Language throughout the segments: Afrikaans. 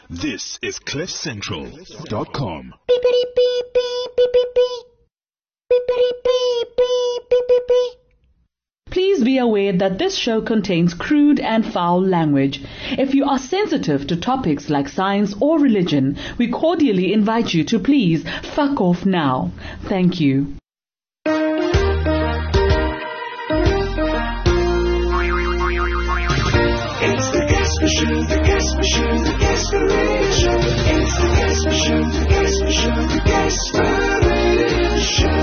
This is CliffCentral.com. Please be aware that this show contains crude and foul language. If you are sensitive to topics like science or religion, we cordially invite you to please fuck off now. Thank you. It's the Guest Machine, the Guest Machine, the Guest-Machine. It's the Guest Machine, the Guest Machine, the Guest-Machine.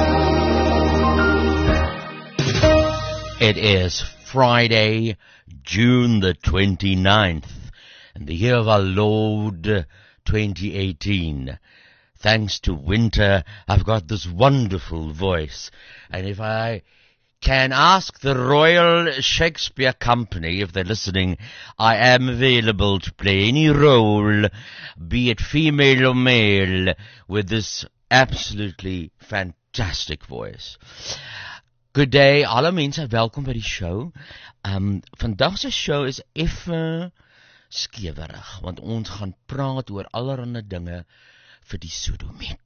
It is Friday, June the 29th, in the year of our Lord 2018. Thanks to winter, I've got this wonderful voice. And if I can ask the Royal Shakespeare Company, if they're listening, I am available to play any role, be it female or male, with this absolutely fantastic voice. Good day, alle mense, welkom by die show. Vandag se show is effe skewerig, want ons gaan praat oor allerhande dinge vir die sodomiet.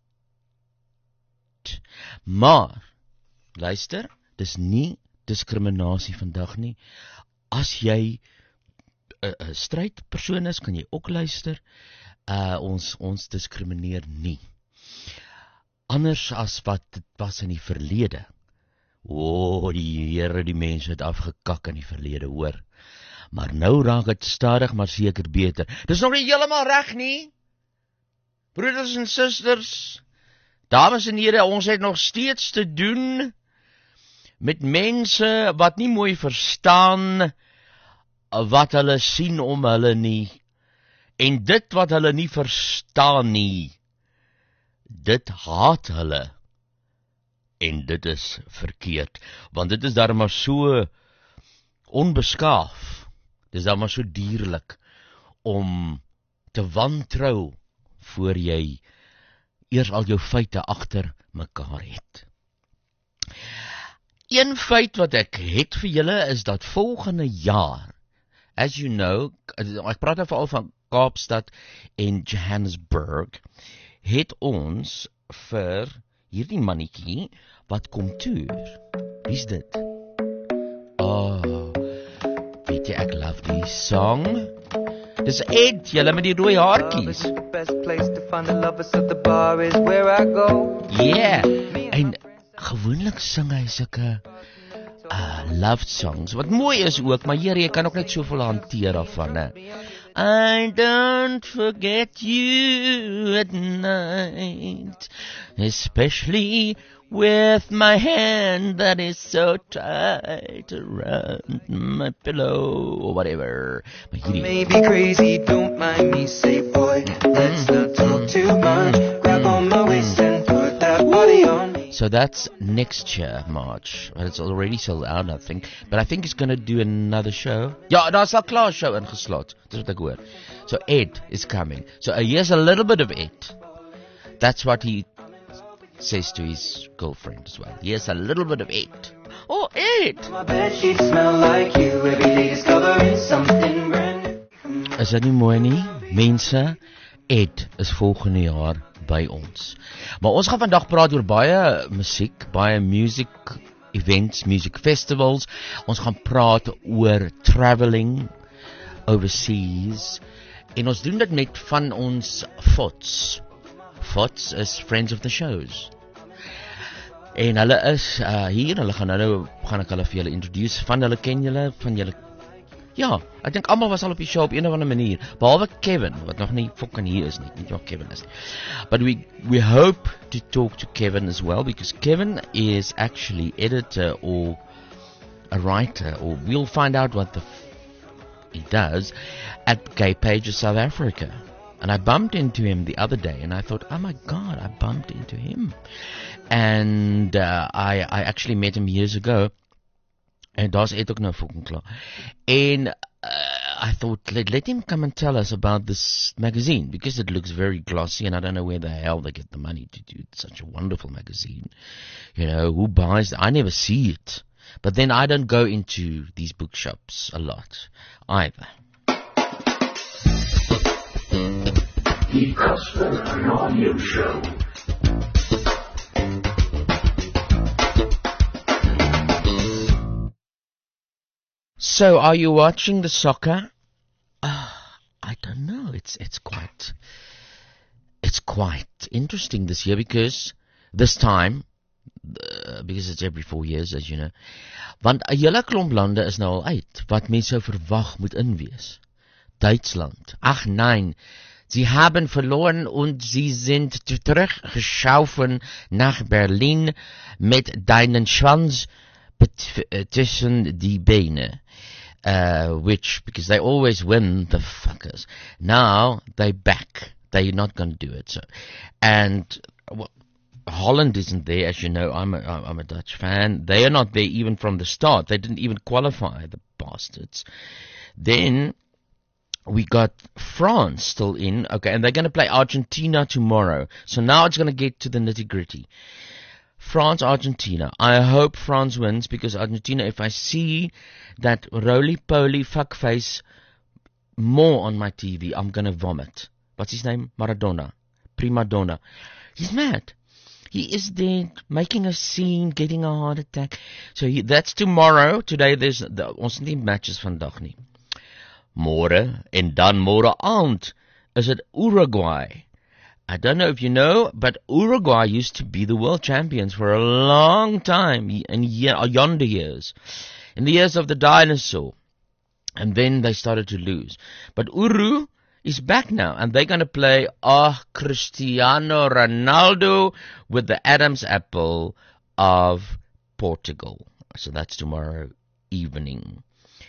Maar, luister, dis nie diskriminasie vandag nie. As jy 'n straight persoon is, kan jy ook luister. Ons diskrimineer nie. Anders as wat dit was in die verlede. Die Here, die mense het afgekak in die verlede, hoor. Maar nou raak het stadig maar seker beter. Dis nog nie heeltemal reg nie. Broeders en susters, dames en here, ons het nog steeds te doen met mense wat nie mooi verstaan wat hulle sien om hulle nie. En dit wat hulle nie verstaan nie, dit haat hulle. En dit is verkeerd, want dit is daar maar so onbeskaaf, dit is daar maar so dierlik, om te wantrou, voor jy eers al jou feite agter mekaar het. Een feit wat ek het vir julle, is dat volgende jaar, as you know, ek praat nou veral van Kaapstad en Johannesburg, het ons vir hierdie mannetjie wat kom toer. Wie's dit? Weet jy, ek love die song. Dis Ed, julle met die rooi haartjies. Yeah, en gewoonlik sing hy sulke love songs, wat mooi is ook, maar hier, jy kan ook net soveel hanteer daarvan, hè. I don't forget you at night, especially with my hand that is so tight around my pillow, or whatever. Maybe crazy, don't mind me, say boy, let's not talk too much. Grab on my waist and put that body on me. So that's next year, March. Well, it's already sold out, I think. But I think he's going to do another show. Ja, daar's al klaar show ingeslot. Dis wat ek hoor. So Ed is coming. So here's a little bit of Ed. That's what he says to his girlfriend as well. Here's a little bit of Ed. Oh, Ed! My bed sheets smell like you. Every day discovering something brand new. Is dit nie mooi nie? Mense, Ed is volgende jaar by ons. Maar ons gaan vandag praat oor baie musiek, baie music events, music festivals. Ons gaan praat oor traveling overseas. En ons doen dit met van ons FOTS. FOTS is Friends of the Shows. En hulle is hier, hulle gaan ek hulle vir julle introduce. Van hulle ken julle, van julle. Ja, ek dink almal was al op die show op een of ander manier, behalwe Kevin, wat nog nie fucking hier is nie, weet jy wat Kevin is. But we hope to talk to Kevin as well, because Kevin is actually editor or a writer, or we'll find out what he does at Gay Pages South Africa. And I bumped into him the other day, and I thought, oh my God, I bumped into him. And I actually met him years ago. En daar's Ed ook nou fucking klaar. En I thought, let him come and tell us about this magazine, because it looks very glossy, and I don't know where the hell they get the money to do such a wonderful magazine. You know, who buys it? I never see it. But then I don't go into these bookshops a lot either. Die Casper Radio Show. So, are you watching the soccer? I don't know. It's quite interesting this year because this time, because it's every 4 years, as you know. Want 'n hele klomp lande is nou al uit wat mense sou verwag moet inwees. Duitsland. Ach nein, sie haben verloren und sie sind zurückgeschaffen nach Berlin mit deinen Schwanz zwischen die Beine. Which, because they always win, the fuckers. Now, they back. They're not going to do it. So, and Holland isn't there, as you know. I'm a Dutch fan. They are not there even from the start. They didn't even qualify, the bastards. Then we got France still in. Okay, and they're going to play Argentina tomorrow. So now it's going to get to the nitty-gritty. France, Argentina. I hope France wins because Argentina, if I see that roly-poly fuckface more on my TV, I'm going to vomit. What's his name? Maradona. Prima donna. He's mad. He is there making a scene, getting a heart attack. So that's tomorrow. Today there's ons nie matches vandag nie. Môre en dan môre aand is it Uruguay. I don't know if you know, but Uruguay used to be the world champions for a long time, in yonder years, in the years of the dinosaur. And then they started to lose. But Uru is back now, and they're going to play Cristiano Ronaldo with the Adam's apple of Portugal. So that's tomorrow evening.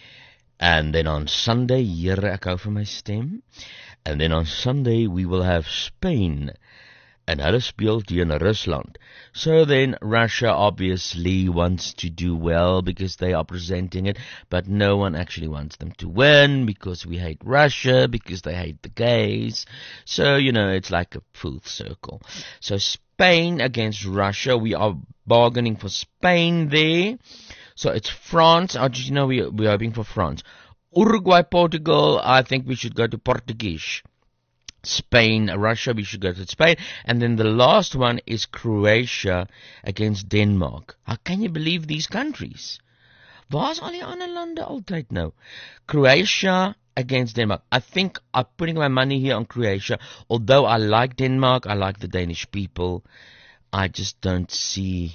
And then on Sunday, here ek hou vir my stem. And then on Sunday, we will have Spain. And hulle speel teen Rusland. So then Russia obviously wants to do well because they are presenting it. But no one actually wants them to win because we hate Russia, because they hate the gays. So, you know, it's like a full circle. So Spain against Russia. We are bargaining for Spain there. So it's France. Argentina, we're hoping for France. Uruguay, Portugal, I think we should go to Portuguese. Spain, Russia, we should go to Spain. And then the last one is Croatia against Denmark. How can you believe these countries? Waar's al die ander lande altyd nou? Croatia against Denmark. I think I'm putting my money here on Croatia. Although I like Denmark, I like the Danish people, I just don't see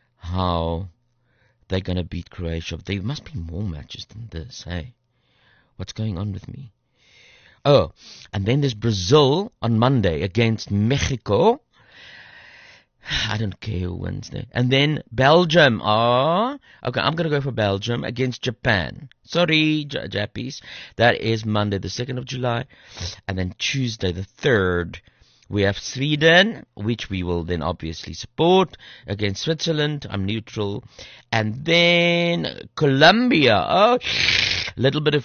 how they're going to beat Croatia. There must be more matches than this, hey? What's going on with me? Oh, and then there's Brazil on Monday against Mexico. I don't care who wins there. And then Belgium. Oh, okay, I'm going to go for Belgium against Japan. Sorry, Jappies. That is Monday, the 2nd of July. And then Tuesday, the 3rd, we have Sweden, which we will then obviously support, against Switzerland. I'm neutral. And then Colombia. Oh, little bit of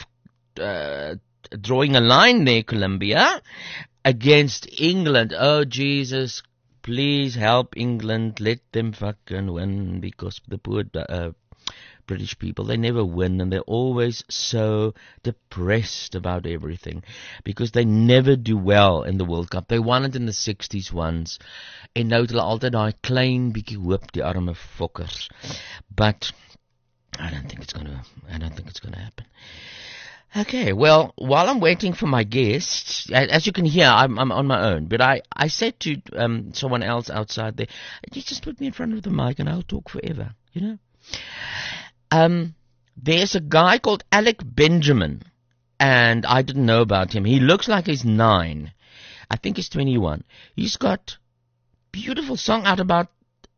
drawing a line there, Colombia, against England. Oh, Jesus, please help England. Let them fucking win, because the poor British people, they never win, and they're always so depressed about everything, because they never do well in the World Cup. They won it in the 60s once, en nou het hulle altyd daai klein bietjie hoop, die arme fokkers. But I don't think it's gonna happen. Okay, well, while I'm waiting for my guests, as you can hear, I'm on my own. But I said to someone else outside there, you just put me in front of the mic and I'll talk forever, you know. There's a guy called Alec Benjamin, and I didn't know about him. He looks like he's 9. I think he's 21. He's got beautiful song out about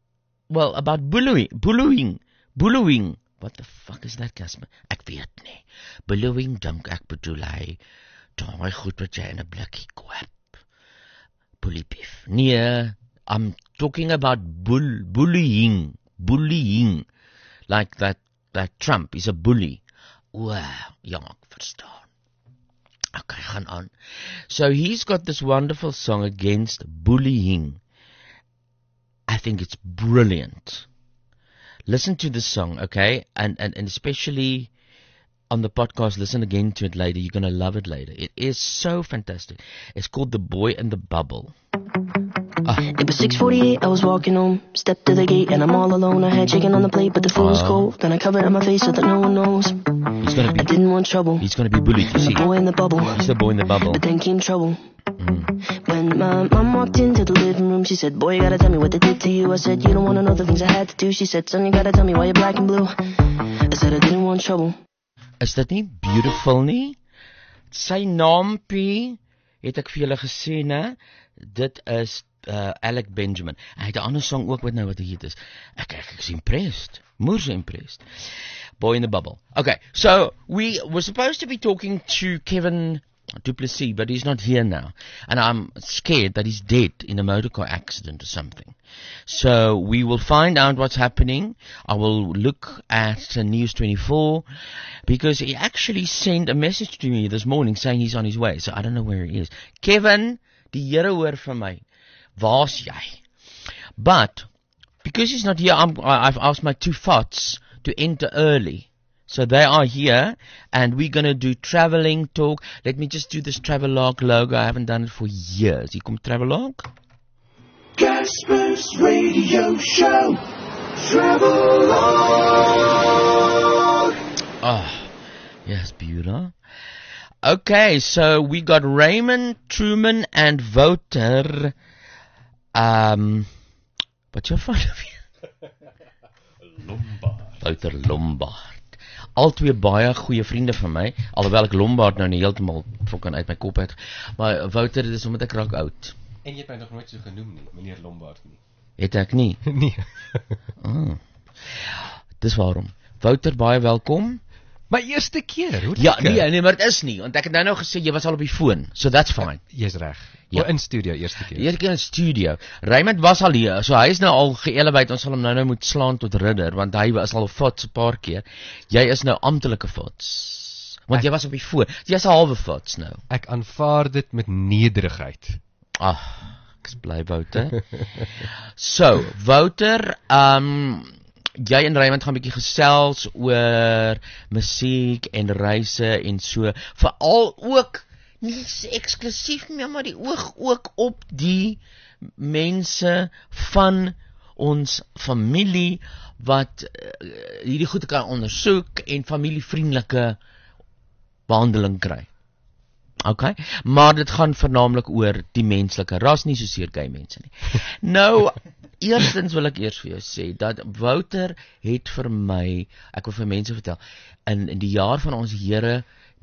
bullying. What the fuck is that, Casper? Ek weet nie. Bullying, dink ek bedoel hy, daai goed wat jy in 'n blikkie koop. Bully beef. Nee, I'm talking about bullying. Like that Trump is a bully. Wow, ja, ek verstaan. Okay, gaan aan. So he's got this wonderful song against bullying. I think it's brilliant. Listen to this song, okay? And especially on the podcast, listen again to it later. You're going to love it later. It is so fantastic. It's called The Boy and the Bubble. It was 6:48, I was walking home, stepped to the gate and I'm all alone. I had chicken on the plate, but the food was cold. Then I covered up my face so that no one knows. I didn't want trouble. He's going to be bullied, you see. The boy in the bubble. He's the boy in the bubble. But then came trouble. When my mom walked into the living room, she said, boy, you gotta tell me what they did to you. I said, you don't wanna know the things I had to do. She said, son, you gotta tell me why you're black and blue. I said, I didn't want trouble. Is dit nie beautiful nie? Sy naampie, het ek vir julle gesê, ne? Dit is Alec Benjamin. Hy het 'n ander song ook, wat dit is. Ek is impressed. Moerse impressed. Boy in the Bubble. Okay, so we were supposed to be talking to Kevin Duplessis, but he's not here now. And I'm scared that he's dead in a motorcar accident or something. So we will find out what's happening. I will look at News 24, because he actually sent a message to me this morning saying he's on his way. So I don't know where he is. Kevin, die Here hoor van my. Waar's jy? But because he's not here, I've asked my two fots to enter early. So they are here, and we're going to do traveling talk. Let me just do this Travelog logo. I haven't done it for years. Hier kom Travelog. Casper's Radio Show. Travelog. Oh, yes, beautiful. Okay, so we got Raymond, Truman, and Wouter. What's your phone? Lombard. Wouter Lombard. Al twee baie goeie vriende van my, alhoewel ek Lombard nou nie heeltemal fucking uit my kop uit. Maar Wouter, dit is omdat ek raak oud. En jy het my nog nooit so genoem nie, meneer Lombard nie. Het ek nie? Nee. Dis waarom. Wouter, baie welkom. My eerste keer, hoe Ja, nee, maar dit is nie, want ek het nou gesê, jy was al op die foon, so that's fine. Jy's reg. Ja. In studio, eerste keer. Eerste keer in studio. Raymond was al hier, so hy is nou al geëlevate, ons sal hom nou moet slaan tot ridder, want hy was al fots 'n paar keer. Jy is nou amptelike fots, want jy was op die foon, jy's 'n halwe fots nou. Ek aanvaar dit met nederigheid. Ek is bly, Wouter. So, Wouter, jy en Raymond gaan 'n bietjie gesels oor musiek en reise en so, veral ook nie eksklusief meer, maar die oog ook op die mense van ons familie wat hierdie goede kan ondersoek en familievriendelike behandeling kry. Okay, maar dit gaan vernaamlik oor die menslike ras, nie soseer gay mense nie. Nou, eerstens wil ek eers vir jou sê dat Wouter het vir my, ek wil vir mense vertel, in die jaar van ons Here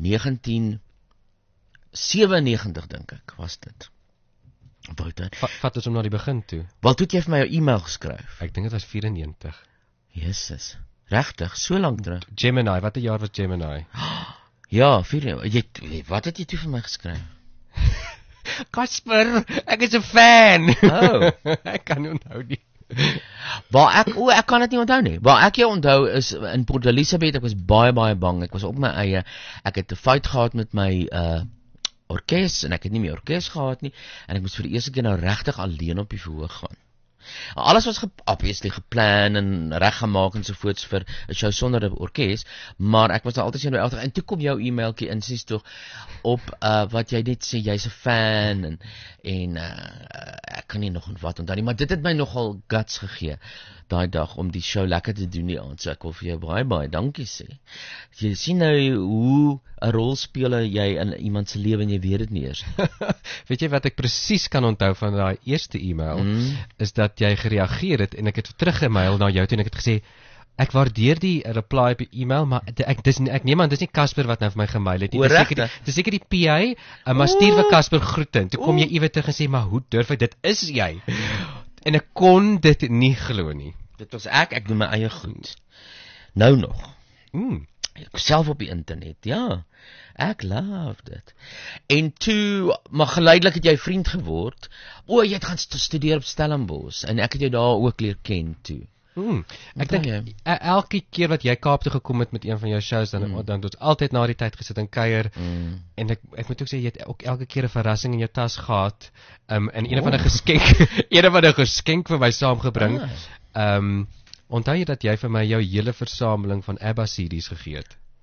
1997 dink ek was dit. Wouter, Vat ons om na die begin toe. Wat het jy vir my jou e-mail geskryf? Ek dink dit was 94. Jesus, regtig, so lank terug. Gemini, watter jaar was Gemini? Ja, wat het jy toe vir my geskryf? Casper, ek is 'n fan. Oh. Ek kan nie onthou nie. Ek kan dit nie onthou nie. Waar ek jou onthou is in Port Elizabeth, ek was baie bang. Ek was op my eie. Ek het 'n fout gehad met my orkes en ek het nie meer orkes gehad nie en ek moes vir die eerste keer nou regtig alleen op die verhoog gaan. Alles was obviously geplan en reggemaak en sovoorts vir 'n show sonder 'n orkes, maar ek was daar altyd senuweeagtig en toe kom jou e-mailtjie in sies tog op wat jy net sê jy's 'n fan en ek kan nie nog wat onthou nie, maar dit het my nogal guts gegee daai dag om die show lekker te doen die aand. So ek wil vir jou baie dankie sê. Jy sien nou hoe 'n rol speel jy in iemand se lewe en jy weet dit nie eers. Weet jy wat ek presies kan onthou van daai eerste e-mail is dat jy gereageer het en ek het teruggemail na jou toe en ek het gesê ek waardeer die reply op die e-mail, maar ek neem aan dis nie Casper wat nou vir my gemail het nie. Dis seker die PA, maar stuur vir Casper groete. Toe kom jy iewers terug en sê maar hoe durf ek, dit is jy. En ek kon dit nie glo nie. Dit was ek doen my eie goed. Nou nog. Ek self op die internet, ja. Ek love dit. En toe, maar geleidelik het jy vriend geword. Jy het gaan studeer op Stellenbosch en ek het jou daar ook leer ken toe. Ek dink elke keer wat jy Kaap toe gekom het met een van jou shows dan het ons altyd na die tyd gesit en kuier en ek moet ook sê jy het ook elke keer 'n verrassing in jou tas gehad en een van 'n geskenk vir my saamgebring. Onthou jy dat jy vir my jou hele versameling van ABBA CD's gegee het?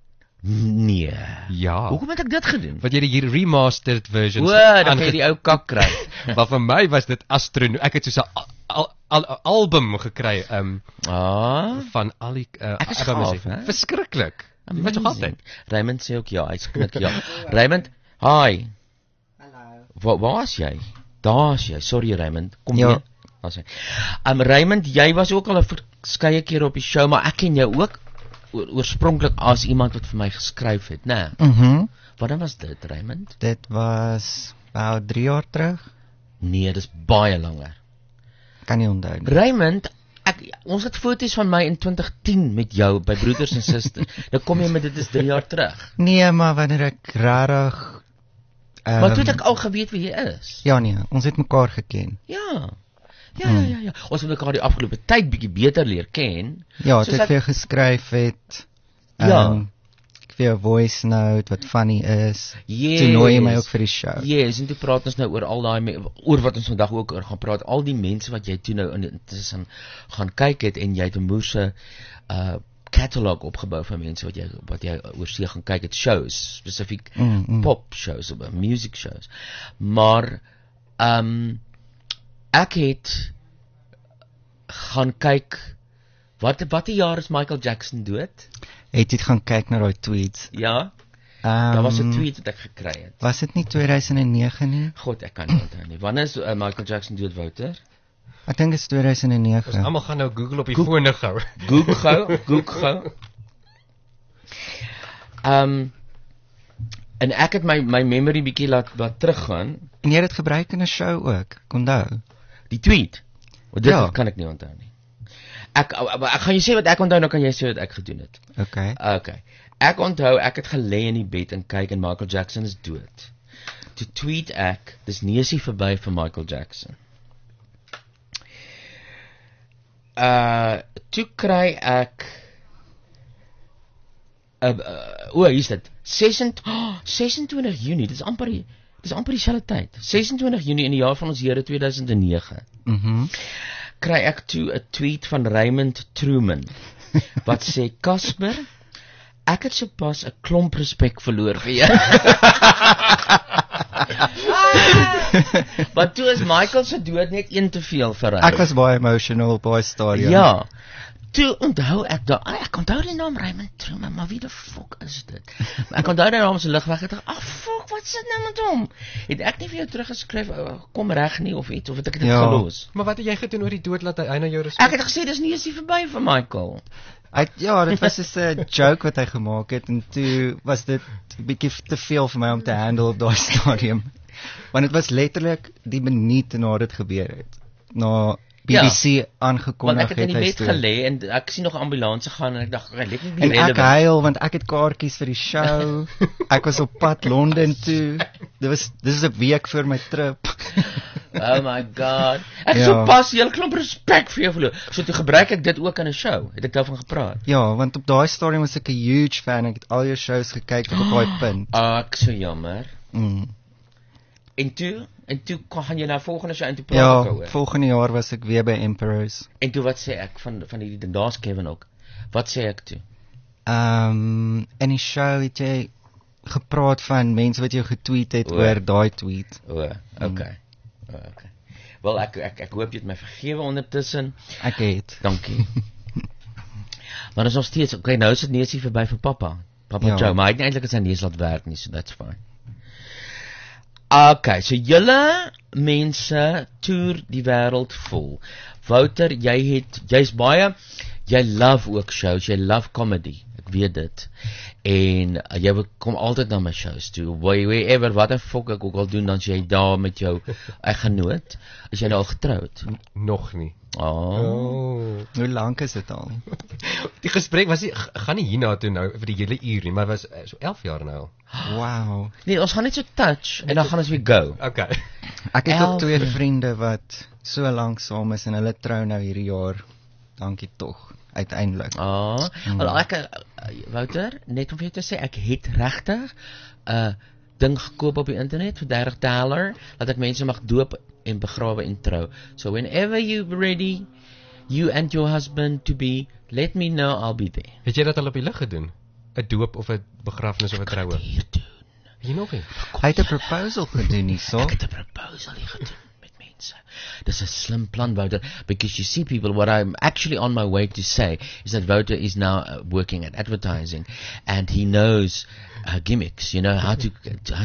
Nee. Ja. Hoekom het ek dit gedoen? Wat jy die remastered versions Dan kan jy die ou kak kry. Maar vir my was dit ek het soos 'n album gekry van al die Ek is ABBA gaaf, musiek. hè? Verskriklik. Jy weet nog altyd. Raymond sê ook ja, hy skrik ja. Raymond, hi. Hallo. Waar is jy? Daar is jy. Sorry Raymond. Kom Ja. weer. Daar's hy. Raymond, jy was ook al 'n verskeie keer op die show, maar ek ken jou ook oorspronklik as iemand wat vir my geskryf het, né? Wanneer was dit, Raymond? Dit was about 3 jaar terug. Nee, dis baie langer. Kan nie onthou nie. Raymond, ons het foto's van my in 2010 met jou by Broeders en Susters. Dan kom jy met dit is 3 jaar terug. Nee, maar wanneer ek rarig Maar toe het ek al geweet wie jy is. Ja nee, ons het mekaar geken. Ja. Ja. Ons het mekaar die afgelope tyd bietjie beter leer ken. Ja, het ek vir jou geskryf het. Ek vir jou voice note wat funny is. Yes. Toe nooi jy my ook vir die show. Yes, en toe praat ons nou oor al daai oor wat ons vandag ook oor gaan praat. Al die mense wat jy toe nou intussen gaan kyk het en jy het 'n moeëse catalog opgebou van mense wat jy oor see gaan kyk het, shows, spesifiek pop shows, music shows. Maar ek het gaan kyk watter jaar is Michael Jackson dood? Het jy gaan kyk na daai tweets? Ja. Daar was 'n tweet wat ek gekry het. Was dit nie 2009 nie? God, ek kan nie onthou nie. Wanneer is Michael Jackson dood, Wouter? Ek dink dit is 2009. Ons almal gaan nou Google op die fone gou. Google gou. En ek het my memory bietjie laat teruggaan. En jy het dit gebruik in 'n show ook. Ek onthou. Die tweet. Dit kan ek nie onthou nie. Ek gaan jy sê wat ek onthou, dan kan jy sê wat ek gedoen het. Okay. Ek onthou ek het gelê in die bed en kyk en Michael Jackson is dood. Toe tweet ek, dis neusie verby vir Michael Jackson. Toe kry ek hier is dit 26 Junie, dis amper dieselfde tyd. 26 Junie in die jaar van ons Here 2009. Kry ek toe 'n tweet van Raymond Truman wat sê: "Casper, ek het sopas 'n klomp respek verloor vir jou." Maar toe is Michael se dood net een te veel vir hy. Ek was baie emotional op daai stadium. Ja. Toe onthou ek ek onthou die naam Raymond Truman, maar wie die fuck is dit? Maar ek onthou die naam se lig weg het ek fuck, wat sit nou met hom? Het ek nie vir jou teruggeskryf kom reg nie of iets of het ek dit gelos? Maar wat het jy gedoen oor die dood laat hy na jou respek? Ek het gesê dis nie eens verby vir Michael. Dit was just 'n joke wat hy gemaak het en toe was dit 'n bietjie te veel vir my om te handle op daai stadium. Want dit was letterlik die minuut na dit gebeur het. Na BBC aangekondig het. Want ek het in die bed gelê en ek sien nog 'n ambulans gaan en ek dink ek let nie en ek huil want ek het kaartjies vir die show. Ek was op pad Londen toe. Dis 'n week voor my trip. Oh my god. Ek het so pas 'n hele klomp respek vir jou verloor. So toe gebruik ek dit ook in 'n show. Het ek daarvan gepraat? Ja, want op daai stadium was ek 'n huge fan. Ek het al jou shows gekyk tot op daai punt. Ek so jammer. En toe gaan jy na volgende show en toe praat ek oor. Ja, volgende jaar was ek weer by Emperors. En toe wat sê ek van hierdie ding? Daar's Kevin ook. Wat sê ek toe? In die show het jy gepraat van mense wat jou getweet het oor daai tweet. Okay. Wel ek hoop jy het my vergewe ondertussen. Ek het. Dankie. Maar is nog steeds okay, nou is dit neusie verby vir Papa Joe, maar hy het nie eintlik sy neus laat werk nie, so that's fine. Okay, so julle mense toer die wêreld vol. Wouter, jy love ook shows, jy love comedy. Ek weet dit. En jy kom altyd na my shows toe. Wherever, wat 'n fuck ek ook al doen, dan jy daar met jou eggenoot. Is jy nou al getroud? Nog nie. Hoe lank is dit al? Die gesprek was gaan nie hierna toe nou vir die hele uur nie, maar was so 11 jaar nou. Wow. Nee, ons gaan net so touch en dan gaan ons weer go. Okay. Ek het ook 2 vriende wat so lank saam is en hulle trou nou hierdie jaar. Dankie tog. Uiteindelik. Wouter, net om vir jou te sê, ek het regtig 'n ding gekoop op die internet vir $30 dat ek mense mag doop en begrawe en trou. So whenever you're ready, you and your husband to be, let me know, I'll be there. Het jy dit al op die lig gedoen? 'n doop of 'n begrafnis of 'n troue? Jy nog nie? Hy het 'n proposal gedoen hierso. Ek het 'n proposal hier gedoen met mense. Dis 'n slim plan, Wouter, because you see people, what I'm actually on my way to say is that Wouter is now working at advertising and he knows gimmicks, you know, how to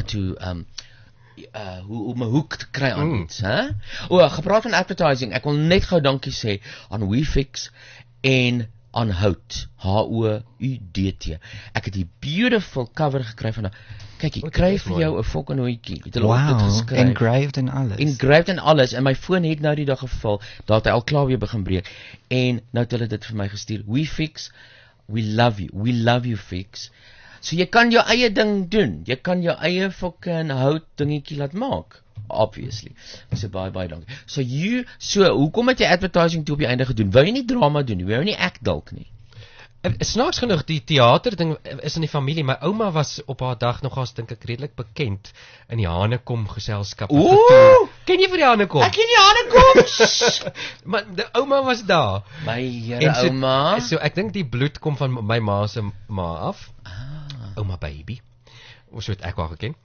hoe om 'n hoek te kry aan iets, hè? Gepraat van advertising, ek wil net gou dankie sê aan WeFix en aan Hout, HOUDT. Ek het die beautiful cover gekry van kyk, ek kry vir jou 'n fucking hoetjie. Het hulle op dit Wow, geskryf. engraved en alles. Engraved en alles, en my foon het nou die dag geval, daar het hy al klaar weer begin breek, en nou het hulle dit vir my gestuur. WeFix, we love you Fix. So jy kan jou eie ding doen, jy kan jou eie fucking hout dingetjie laat maak, obviously. So baie dankie. So hoekom het jy advertising toe op die einde gedoen? Wou jy nie drama doen nie, wou jy nie act dalk nie? Snaaks genoeg, die teater ding is in die familie. My ouma was op haar dag nogals, dink ek, redelik bekend in die Hanekom geselskap. Ken jy vir die Hanekom? Ek ken die Hanekom. Maar die ouma was daar. My Here, ouma. So ek dink die bloed kom van my ma se ma af. Ouma baby. Of so het ek wel geken.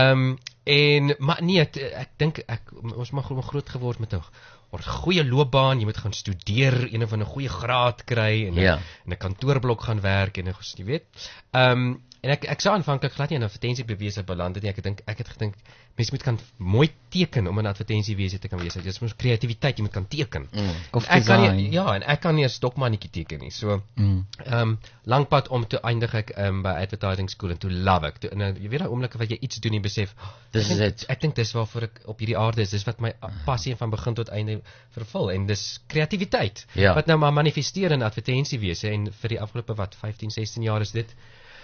Maar nee, ek dink ons mag groot geword met 'n goeie loopbaan, jy moet gaan studeer, een of 'n goeie graad kry en in 'n kantoorblok gaan werk en jy weet. En ek sou aanvanklik glad nie in 'n advertensiewese beland het nie. Ek het gedink mense moet kan mooi teken om in 'n advertensiewese te kan wees. Dit is mos kreatiwiteit, jy moet kan teken. Of ek kan design. nie, en ek kan nie 'n stokmannetjie teken nie. So lang pad om te eindig ek by advertising school en toe love ek. Jy weet daai oomblikke wat jy iets doen en besef, dis is dit. Ek dink dis waarvoor ek op hierdie aarde is. Dis wat my passie van begin tot einde vervul en dis kreatiwiteit. Wat nou maar manifesteer in advertensiewese en vir die afgelope 15, 16 jaar is dit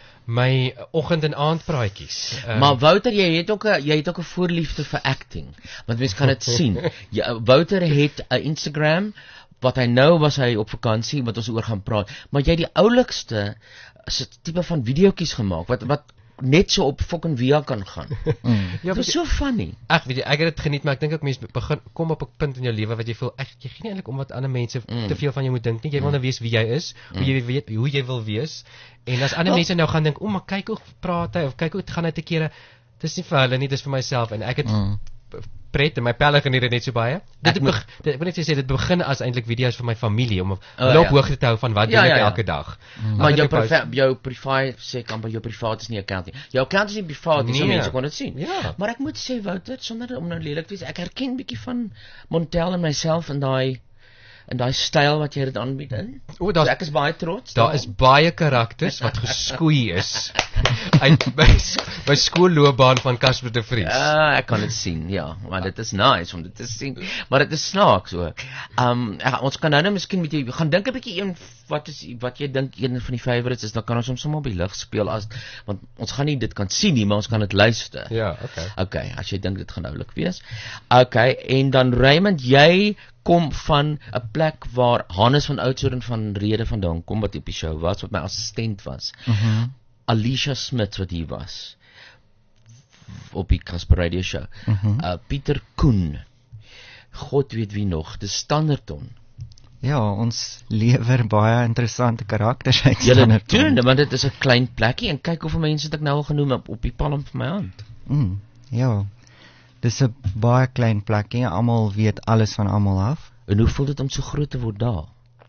my oggend en aand praatjies. Maar Wouter, jy het ook 'n voorliefde vir acting. Want mense kan dit sien. Wouter het 'n Instagram wat hy nou was hy op vakansie wat ons oor gaan praat. Maar jy het die oulikste tipe van videoetjies gemaak wat net so op fucking via kan gaan. Dit was so funny. Ek weet ek het dit geniet, maar ek dink ook mense kom op 'n punt in jou lewe wat jy voel jy gee nie eintlik om wat ander mense te veel van jou moet dink nie. Jy wil nou weet wie jy is, hoe jy weet hoe jy wil wees. En as ander mense nou gaan dink, maar kyk hoe praat hy of kyk hoe dit gaan hy te kere. Dis nie vir hulle nie, dis vir myself en ek het pret en my pelle geniet dit net so baie. Ek wil net sê dit begin as eintlik video's vir my familie om hulle op hoogte te hou van wat doen ek elke dag. Maar jou privaat sê kan by jou privaat is nie 'n account nie. Jou account is nie privaat nie, so mense kon dit sien. Maar ek moet sê Wouter, sonder om nou lelik te wees, ek herken bietjie van Montel en myself in daai styl wat jy dit aanbied in. So ek is baie trots. Daar is baie karakters wat geskoei is uit my skoolloopbaan van Casper de Vries. Ja, ek kan dit sien, maar dit is nice om dit te sien. Maar dit is snaaks ook. Ons kan nou miskien met jou gaan dink 'n bietjie wat jy dink een van die favorites is, dan kan ons hom sommer op die lig speel want ons gaan nie dit kan sien nie, maar ons kan dit luister. Ja, okay, as jy dink dit gaan oulik wees. Okay, en dan Raymond, jy kom van 'n plek waar Hannes van Oudtshoorn van Rede vandaan kom wat op die show was, wat my assistent was. Alicia Smith wat hier was op die Casper Radio show. Pieter Koen. God weet wie nog, dis Standerton. Ja, ons lewer baie interessante karakters uit Standerton. Julle doen, want dit is 'n klein plekkie en kyk hoeveel mense het ek nou al genoem op die palm van my hand. Ja. Dis 'n baie klein plekkie, almal weet alles van almal af. En hoe voel dit om so groot te word daar?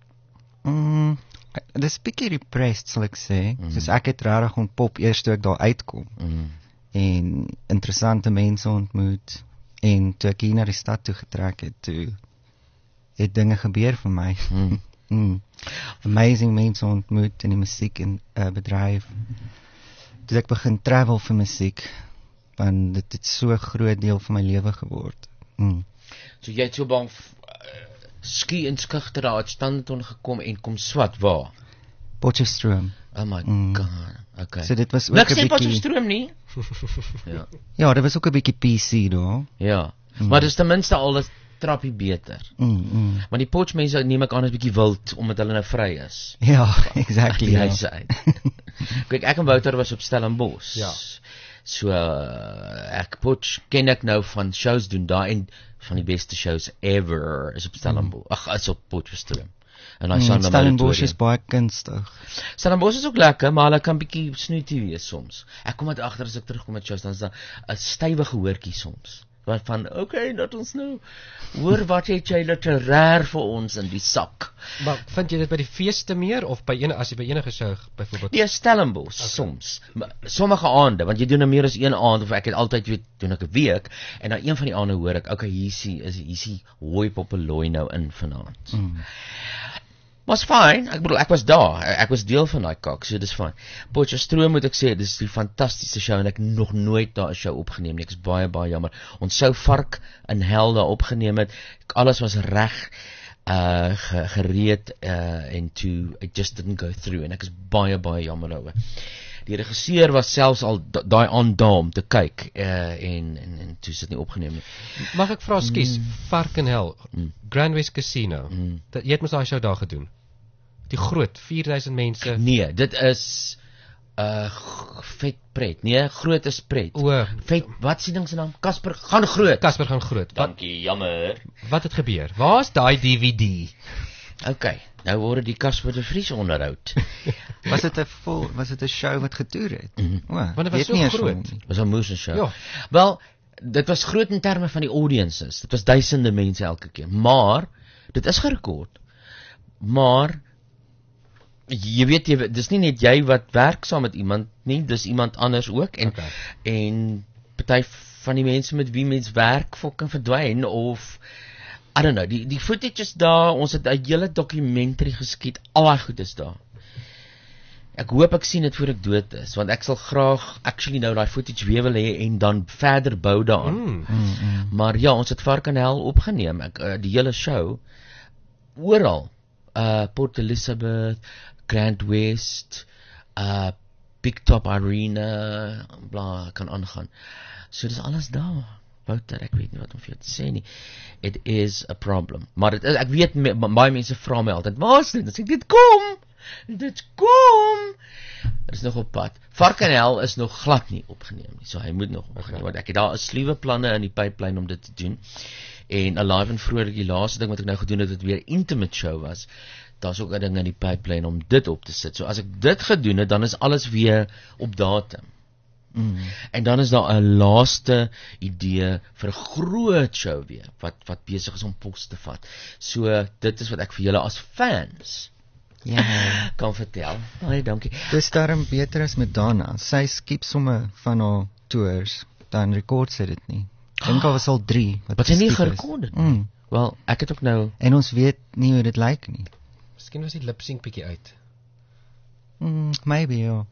Dis bietjie repressed sal ek sê. Soos ek het regtig ontpop eers toe ek daar uitkom. En interessante mense ontmoet en toe ek hier na die stad toe getrek het, toe het dinge gebeur vir my. Amazing mense ontmoet in die musiek en bedryf. Toe ek begin travel vir musiek, want dit het so 'n groot deel van my lewe geword. So jy het so bang ski en skugter daar uit Standerton gekom en kom swat waar? Potchefstroom. Oh my god. Okay. So dit was ook 'n bietjie Potchefstroom nie. Ja, dit was ook 'n bietjie PC daar. Ja. Maar dis ten minste al 'n trappie beter. Maar die Potch mense neem ek aan is bietjie wild omdat hulle nou vry is. Ja, exactly. Kyk, ek en Wouter was op Stellenbosch. Ja. So Potch ken ek nou van shows doen daar en van die beste shows ever is op Stellenbosch. Is op Potchefstroom. En hy sal na Stellenbosch is baie kunstig. Stellenbosch is ook lekker, maar hulle kan bietjie snoetie wees soms. Ek kom uit agter as ek terugkom met shows, dan is daar 'n stywe gehoortjie soms. Wat van, okay, dat ons nou hoor wat het jy literêr vir ons in die sak. Maar vind jy dit by die feeste meer of as jy by enige show byvoorbeeld? Nee, Stellenbosch soms. Sommige aande, want jy doen nou meer as een aand of ek het altyd doen ek 'n week en dan een van die aande hoor ek, okay, hier's Hoi Poppelooi nou in vanaand. Was fyn. Ek bedoel ek was daar. Ek was deel van daai kak, so dis fyn. Potchefstroom moet ek sê, dis die fantastiese show en ek nog nooit daar 'n show opgeneem nie. Ek is baie jammer. Ons sou Vark in Hel daar opgeneem het. Alles was reg gereed en toe it just didn't go through en ek is baie jammer daaroor. Die regisseur was selfs al daai aan daam te kyk en toe sit nie opgeneem nie. Mag ek vra skus, Vark in Hel, Grand West Casino. Jy het mos daai show daar gedoen. Die groot 4000 mense. Nee, dit is Vet Pret. Nee, Groot is Pret. Vet, wat is die ding se naam? Casper gaan groot. Casper gaan groot. Dankie, jammer. Wat het gebeur? Waar's daai DVD? Okay, nou word die Casper de Vries onderhoud. Was dit 'n show wat getoer het? Want dit was so groot. Was 'n moeë show. Ja. Wel, dit was groot in terme van die audiences. Dit was duisende mense elke keer. Maar dit is gerekord. Maar jy weet dis nie net jy wat werk saam met iemand nie, dis iemand anders ook en party van die mense met wie mens werk fucking verdwyn of I don't know, die footage is daar, ons het 'n hele dokumentary geskiet, al daai goed is daar. Ek hoop ek sien dit voor ek dood is, want ek sal graag actually nou daai footage weer wil hê en dan verder bou daaraan. Maar ja, ons het Vark in Hel opgeneem, die hele show oral, Port Elizabeth, Grand West, Big Top Arena, bla, kan aangaan. So dis alles daar. Wouter, ek weet nie wat om vir jou te sê nie. It is a problem. Maar ek weet baie mense vra my altyd, "Waar is dit?" Dan sê ek, Dit kom. Dit is nog op pad. Vark in Hel is nog glad nie opgeneem nie. So hy moet nog opgeneem word. Ek het daar 'n sluwe planne in die pipeline om dit te doen. En Alive en Vrolik, die laaste ding wat ek nou gedoen het, dit weer intimate show was. Daar's ook 'n ding in die pipeline om dit op te sit. So as ek dit gedoen het, dan is alles weer op datum. En dan is daar 'n laaste idee vir 'n groot show weer wat besig is om pos te vat. So dit is wat ek vir julle as fans kan vertel. Baie dankie. Dis daarom beter as Madonna. Sy skiep somme van haar tours, dan rekord sy dit nie. Dink al was al 3 wat sy nie gerekord het nie. Wel, ek het ook nou en ons weet nie hoe dit lyk nie. Miskien was die lip sync bietjie uit. Maybe, ja.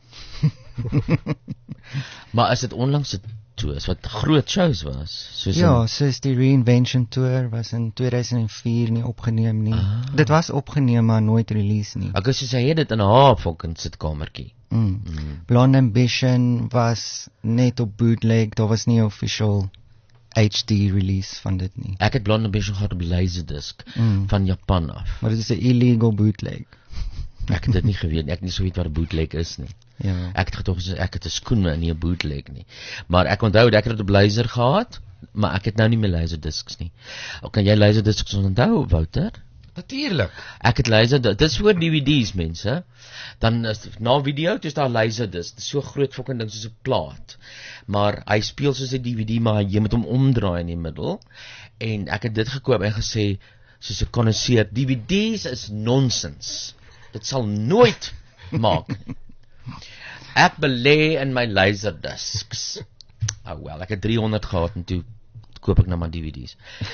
Maar is dit onlangs se tours wat groot shows was? Soos die Reinvention Tour was in 2004 nie opgeneem nie. Dit was opgeneem maar nooit release nie. Ek sê sy het dit in haar fucking sitkamertjie. Blonde Ambition was net op bootleg, daar was nie official HD release van dit nie. Ek het Blonde Ambition gehad op die laserdisc van Japan af. Maar dit is 'n illegal bootleg. Ek het dit nie geweet nie. Ek het nie so weet wat 'n bootleg is nie. Ja. Ek het gedog ek het 'n skoen en nie 'n bootleg nie. Maar ek onthou ek het dit op laser gehad, maar ek het nou nie meer laserdiscs nie. Kan jy laserdiscs onthou, Wouter? Natuurlik. Ek het dit is voor DVD's mense. Dan na video, dis daar laserdisc. Dit is so groot fucking ding soos 'n plaat. Maar hy speel soos 'n DVD, maar jy moet hom omdraai in die middel. En ek het dit gekoop en gesê soos 'n connoisseur, DVD's is nonsens. Dit sal nooit maak. Ek belê in my laserdiscs. Wel, ek het 300 gehad en toe koop ek nou maar DVD's.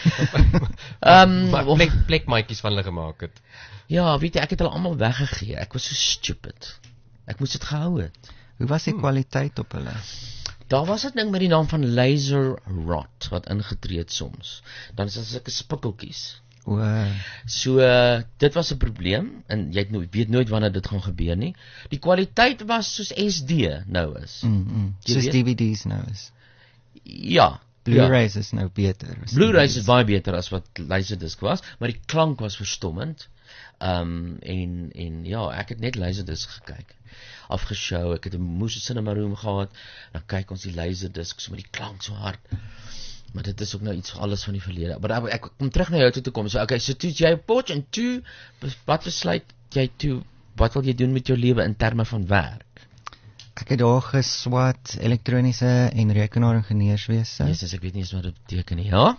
Plekmaatjies van hulle gemaak het. Ja, weet jy, ek het hulle almal weggegee. Ek was so stupid. Ek moes dit gehou het. Hoe was die kwaliteit op hulle? Daar was 'n ding met die naam van laser rot wat ingetree het soms. Dan is dit sulke spikkeltjies. So dit was 'n probleem en jy weet nooit wanneer dit gaan gebeur nie. Die kwaliteit was soos SD nou is. Soos DVD's nou is. Ja, Blu-rays is nou beter. Blu-rays is baie beter as wat laserdisc was, maar die klank was verstommend. En ja, ek het net laserdisc gekyk. Afgeshow, ek het 'n moes cinema room gehad. Dan kyk ons die laserdisc so met die klank so hard. Maar dit is ook nou iets alles van die verlede. Maar ek kom terug na jou toe kom. So okay, so toe jy op Potch en toe wat besluit jy toe wat wil jy doen met jou lewe in terme van werk? Ek het daar geswat elektroniese en rekenaaringenieurswese. Jesus, ek weet nie eens wat dit beteken nie. Ja?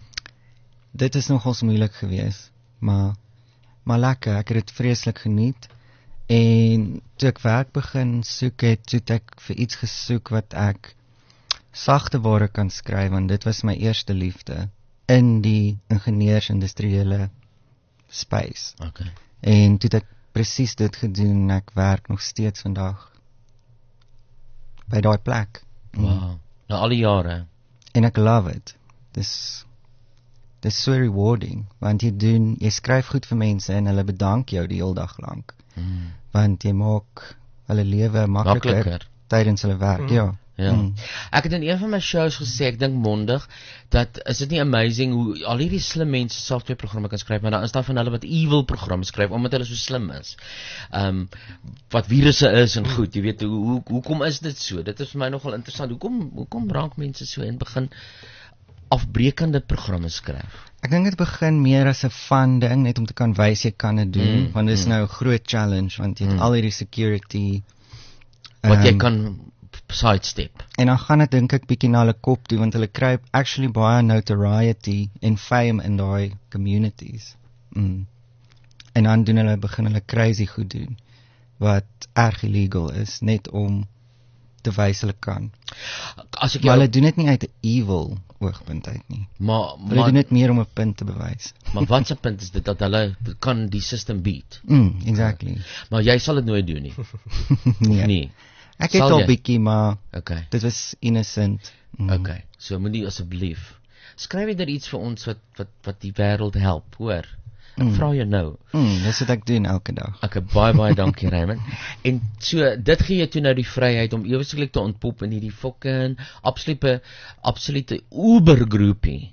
Dit is nogals moeilik geweest, maar lekker, ek het dit vreeslik geniet. En toe ek werk begin soek het, toe het ek vir iets gesoek wat ek sagte ware kan skryf, want dit was my eerste liefde in die ingenieursindustriële space. Okay. En toe het ek presies dit gedoen, ek werk nog steeds vandag by daai plek. Wow. Na al die jare. En ek love it. Dis so rewarding, want jy skryf goed vir mense en hulle bedank jou die hele dag lank. Want jy maak hulle lewe makliker tydens hulle werk, ja. Ek het in een van my shows gesê, ek dink mondig, dat is dit nie amazing hoe al hierdie slim mense softwareprogramme kan skryf, maar dan is daar van hulle wat evil programme skryf, omdat hulle so slim is. Wat virusse is en goed, jy weet, hoekom is dit so? Dit is vir my nogal interessant. Hoekom raak mense so en begin afbrekende programme skryf? Ek dink dit begin meer as 'n fun ding, net om te kan wys jy kan dit doen, want dit is nou 'n groot challenge, want jy het al hierdie security wat jy kan sidestep. En dan gaan dit dink ek bietjie na hulle kop toe, want hulle kry actually baie notoriety en fame in daai communities. En dan begin hulle crazy goed doen, wat erg illegal is, net om te wys hulle kan. Maar hulle doen dit nie uit 'n evil oogpunt uit nie. Hulle doen dit meer om 'n punt te bewys. Maar wat se punt is dit, dat hulle kan die system beat? Exactly. Maar jy sal dit nooit doen nie. Nee. Ek het al bietjie, maar dit was innocent. Okay, so moenie asseblief. Skryf jy iets vir ons wat die wêreld help, hoor? Vra jou nou. Dis wat ek doen elke dag. Okay, baie dankie Raymond. En so, dit gee jy toe nou die vryheid om eweslik te ontpop in hierdie fucking absolute ubergroepie.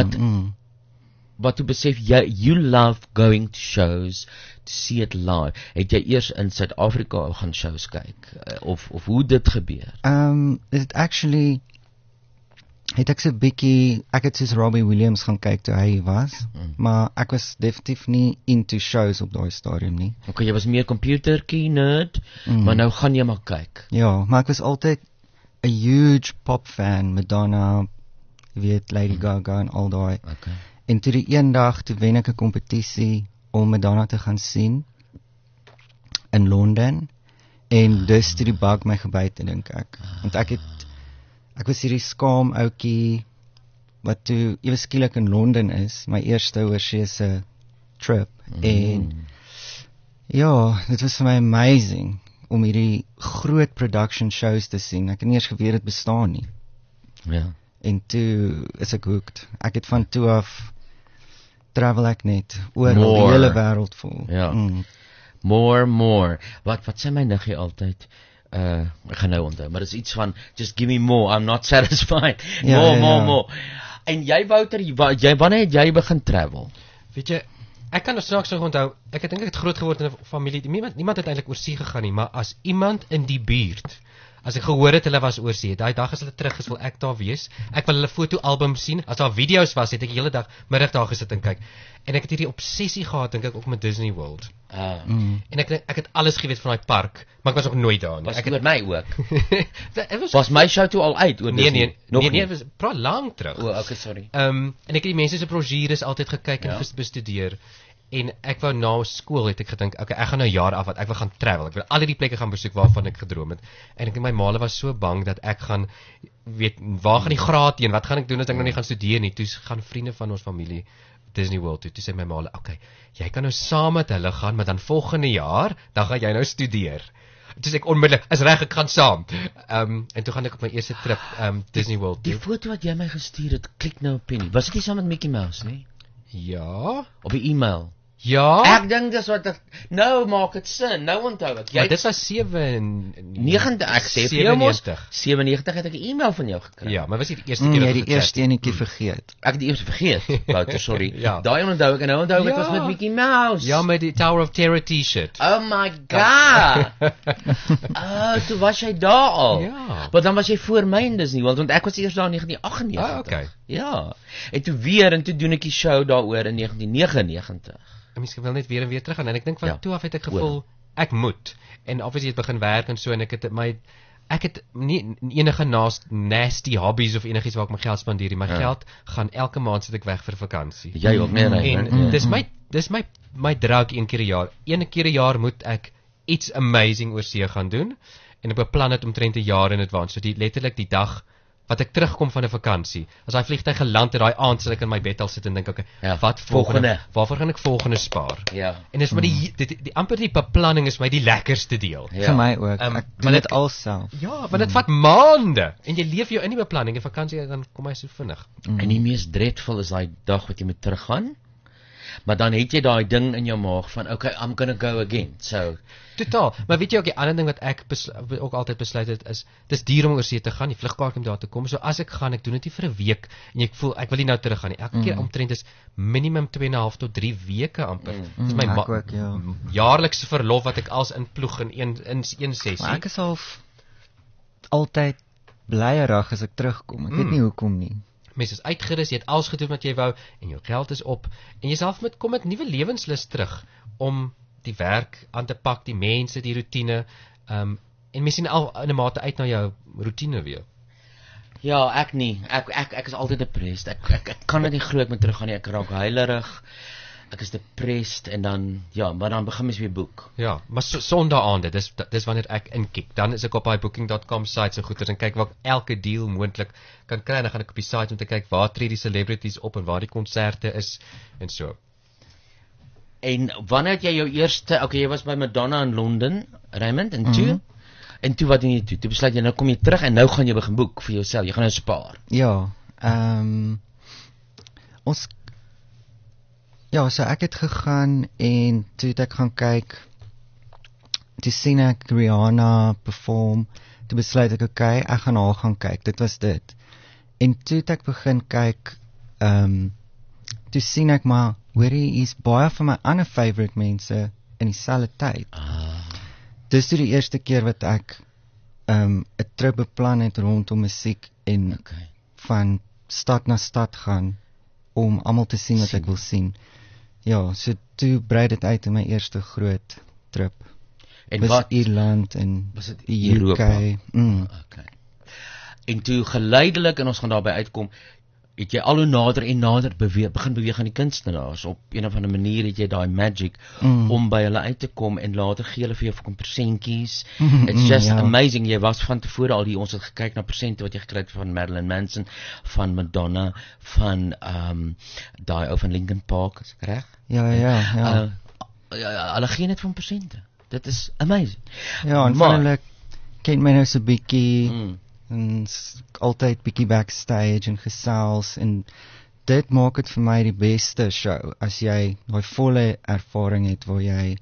Wat jy besef, you love going to shows, to see it live. Het jy eers in Suid-Afrika gaan shows kyk? Of hoe dit gebeur? It actually het ek so bietjie, ek het soos Robbie Williams gaan kyk toe hy was, maar ek was definitief nie into shows op daai stadium nie. Okay, jy was meer computerkie nerd, maar nou gaan jy maar kyk. Ja, maar ek was altyd a huge pop fan, Madonna, jy weet, Lady Gaga en al daai. Okay. En toe die een dag, toe wen ek 'n kompetisie om Madonna te gaan sien in Londen, en dus toe die bug my gebyt, dink ek. Want ek was hierdie skaam ouetjie wat toe ewe skielik in Londen is, my eerste oorseese trip, en ja, dit was vir my amazing om hierdie groot production shows te sien. Ek het nie eers geweet dit bestaan nie. Ja. En toe is ek hooked. Ek het van toe af travel ek net oor die hele wêreld vol. Ja. More. Wat sê my niggie altyd? Ek gaan nou onthou, maar dit is iets van just give me more, I'm not satisfied. More. En jy Wouter, wanneer het jy begin travel? Weet jy, ek kan snaaks nog onthou, ek dink ek het groot geword in 'n familie. Niemand het eintlik oorsee gegaan nie, maar as iemand in die buurt, as ek gehoor het hulle was oorsee, daai dag as hulle terug is, wil ek daar wees. Ek wil hulle fotoalbum sien. As daar video's was, het ek die hele dag middag daar gesit en kyk. En ek het hierdie obsessie gehad, dink ek, ook met Disney World. En ek het alles geweet van daai park, maar ek was nog nooit daar nie. Ek het oor my ook. Was my show toe al uit oor Disney? Nee, dit was praat lank terug. Okay, sorry. En ek het die mense se brosjures altyd gekyk en bestudeer. En ek wou na skool het ek gedink, okay, ek gaan nou jare af wat ek wil gaan travel. Ek wil al die plekke gaan besoek waarvan ek gedroom het. En ek dink my maale was so bang dat ek gaan weet waar gaan die graad heen? Wat gaan ek doen as ek nou nie gaan studeer nie? Toe gaan vriende van ons familie Disney World toe. Toe sê my maale, okay, jy kan nou saam met hulle gaan, maar dan volgende jaar dan gaan jy nou studeer. Toe sê ek onmiddellik, is reg, ek gaan saam. En toe gaan ek op my eerste trip Disney World toe. Die foto wat jy my gestuur het, klik nou op Penny. Was dit nie saam met Mickey Mouse nie? Ja, op die e-mail. Ja. Ek dink dis wat ek nou maak dit sin. Nou onthou ek. Jy dit was 97 ek sê vir jou mos 97 het ek 'n e-mail van jou gekry. Ja, maar was dit die eerste keer dat jy die eerste enetjie vergeet? Ek het die eerste vergeet. Wouter, sorry. Daai onthou ek en nou onthou ek dit was met Mickey Mouse. Ja, met die Tower of Terror T-shirt. Oh my god. Toe was jy daar al. Ja. Want dan was jy voor my in Disney World want ek was eers daar in 1998. Okay. Ja. En toe doen ek die show daaroor in 1999. Miskien wil net weer en weer terug gaan en ek dink van Ja. toe af het ek gevoel ek moet. En obviously het begin werk en so en ek het nie enige nasty hobbies of enigiets waar ek my geld spandeer nie. My geld gaan elke maand sit ek weg vir vakansie. Jy ook nie, En dis my drug een keer 'n jaar. Een keer 'n jaar moet ek iets amazing oor see gaan doen en ek beplan dit omtrent 'n jaar in advance. So letterlik die dag wat ek terugkom van 'n vakansie. As daai vliegtuig geland het, daai aand sal ek in my bed al sit en dink okay, wat volgende? Waarvoor gaan ek volgende spaar? Ja. En dis maar die amper die beplanning is my die lekkerste deel. Vir my ook. Ek doen dit alself. Ja, want dit vat maande en jy leef jou in die beplanning en vakansie dan kom hy so vinnig. En die mees dreadful is daai dag wat jy moet teruggaan. Maar dan het jy daai ding in jou maag van okay, I'm gonna go again. So totaal. Maar weet jy ook die ander ding wat ek ook altyd besluit het is dis duur om oor see te gaan, die vlugkaart om daar te kom. So as ek gaan, ek doen dit nie vir 'n week en ek voel ek wil nie nou terug gaan nie. Elke keer omtrent is minimum 2,5 tot 3 weke amper. Dis my ook, jaarlikse verlof wat ek als inploeg in een sessie. Maar ek is altyd blyerig as ek terugkom. Ek weet nie hoekom nie. Mense is uitgerus, jy het alles gedoen wat jy wou en jou geld is op en jy self kom met nuwe lewenslus terug om die werk aan te pak, die mense, die roetine en miskien al in 'n mate uit na jou roetine weer. ja, ek nie. Ek is altyd depressed. Ek kan dit nie glo ek moet teruggaan nie. Ek raak huilerig. Ek is depressed en dan maar dan begin mens weer boek. Ja, maar Sondaande, dis wanneer ek inkyk. Dan is ek op daai booking.com site so goeders en kyk waar ek elke deal moontlik kan kry en dan gaan ek op die site om te kyk waar tree die celebrities op en waar die konserte is en so. En wanneer het jy jou eerste, jy was by Madonna in Londen, Raymond, en toe? En toe wat doen jy toe? Toe besluit jy nou kom jy terug en nou gaan jy begin boek vir jouself. Jy gaan nou spaar. Ja, so ek het gegaan en toe het ek gaan kyk. Toe sien ek Rihanna perform. Toe besluit ek ek gaan haar gaan kyk. Dit was dit. En toe het ek begin kyk, toe sien ek maar, hoorie, is baie van my ander favorite mense in dieselfde tyd. Dis toe die eerste keer wat ek 'n trip beplan het rondom musiek en van stad na stad gaan om almal te sien wat ek wil sien. Ja, so toe brei dit uit in my eerste groot trip. En was wat Ierland en was dit die Europa? UK. Okay. En toe geleidelik en ons gaan daarby uitkom, het jy al hoe nader en nader begin beweeg aan die kunstenaars. Op een of ander manier het jy daai magic om by hulle uit te kom en later gee hulle vir jou vir persentjies. It's just amazing. Jy was van tevore al hier, ons het gekyk na persente wat jy gekry het van Marilyn Manson, van Madonna, van daai ou van Linkin Park, is ek reg? Ja. Hulle gee net van persente. Dit is amazing. Ja, en Maar- van hulle ken my nou so bietjie en altyd bietjie backstage en gesels en dit maak dit vir my die beste show as jy daai volle ervaring het waar jy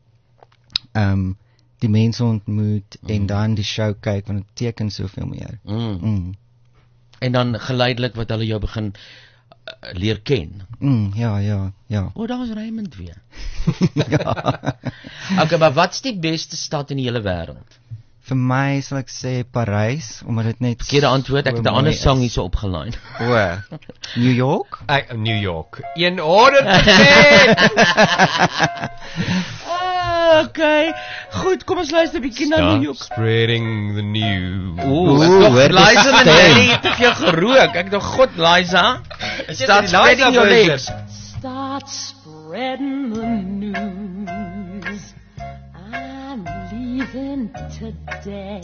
die mense ontmoet en dan die show kyk want dit teken soveel meer. En dan geleidelik wat hulle jou begin leer ken. Ja. Daar was Raymond weer. Okay, maar wat's die beste stad in die hele wêreld? Vir my sal ek sê Parys omdat dit net Verkeerde antwoord, ek het 'n so ander mooi sang is. hierso opgelyn. New York? New York. 100%. Okay. Goed, kom ons luister 'n bietjie na New York. Spreading the news. hoor die Liza stem. Minnelli het te veel gerook. Ek dink God, Liza. Start spreading your legs. Start spreading the news. I'm leaving today.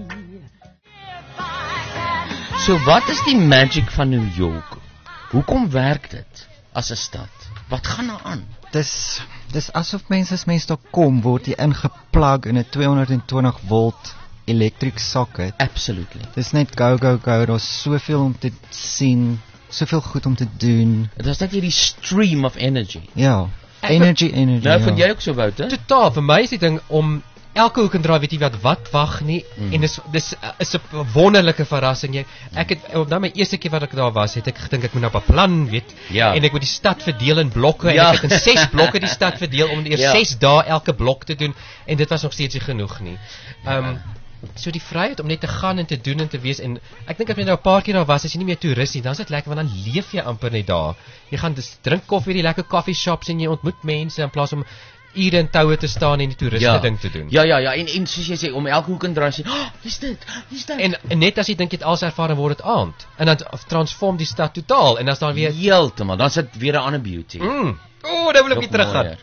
So wat is die magic van New York? Hoekom werk dit as 'n stad? Wat gaan daar aan? Dis asof mense daar kom word jy ingeplug in 'n 220 volt electric socket. Absolutely. Dis net go, daar's soveel om te sien, soveel goed om te doen. Dit is net hierdie stream of energy. Ja, energy. Nou vind jy ook so Wouter? Totaal, vir my is die ding om elke hoek en draai weet jy wat wag nie en dis is 'n wonderlike verrassing. Ek het op my eerste keer wat ek daar was, het ek gedink ek moet nou 'n plan weet en ek moet die stad verdeel in blokke en ek het in 6 blokke die stad verdeel om eers 6 dae elke blok te doen en dit was nog steeds nie genoeg nie. so die vryheid om net te gaan en te doen en te wees en ek dink as jy nou 'n paar keer daar was, as jy nie meer toerist nie, dan is dit lekker want dan leef jy amper net daar. Jy gaan drink koffie by die lekker coffee shops en jy ontmoet mense in plaas om ure in toue te staan en die toeriste ding te doen. Ja, en soos jy sê, om elke hoek en draai sê, wie's dit? En net as jy dink jy het alles ervaar, word dit aand. En dan transform die stad totaal en dan is daar weer heeltemal, dan sit weer 'n ander beauty. Daar wil ek nie terug gaan.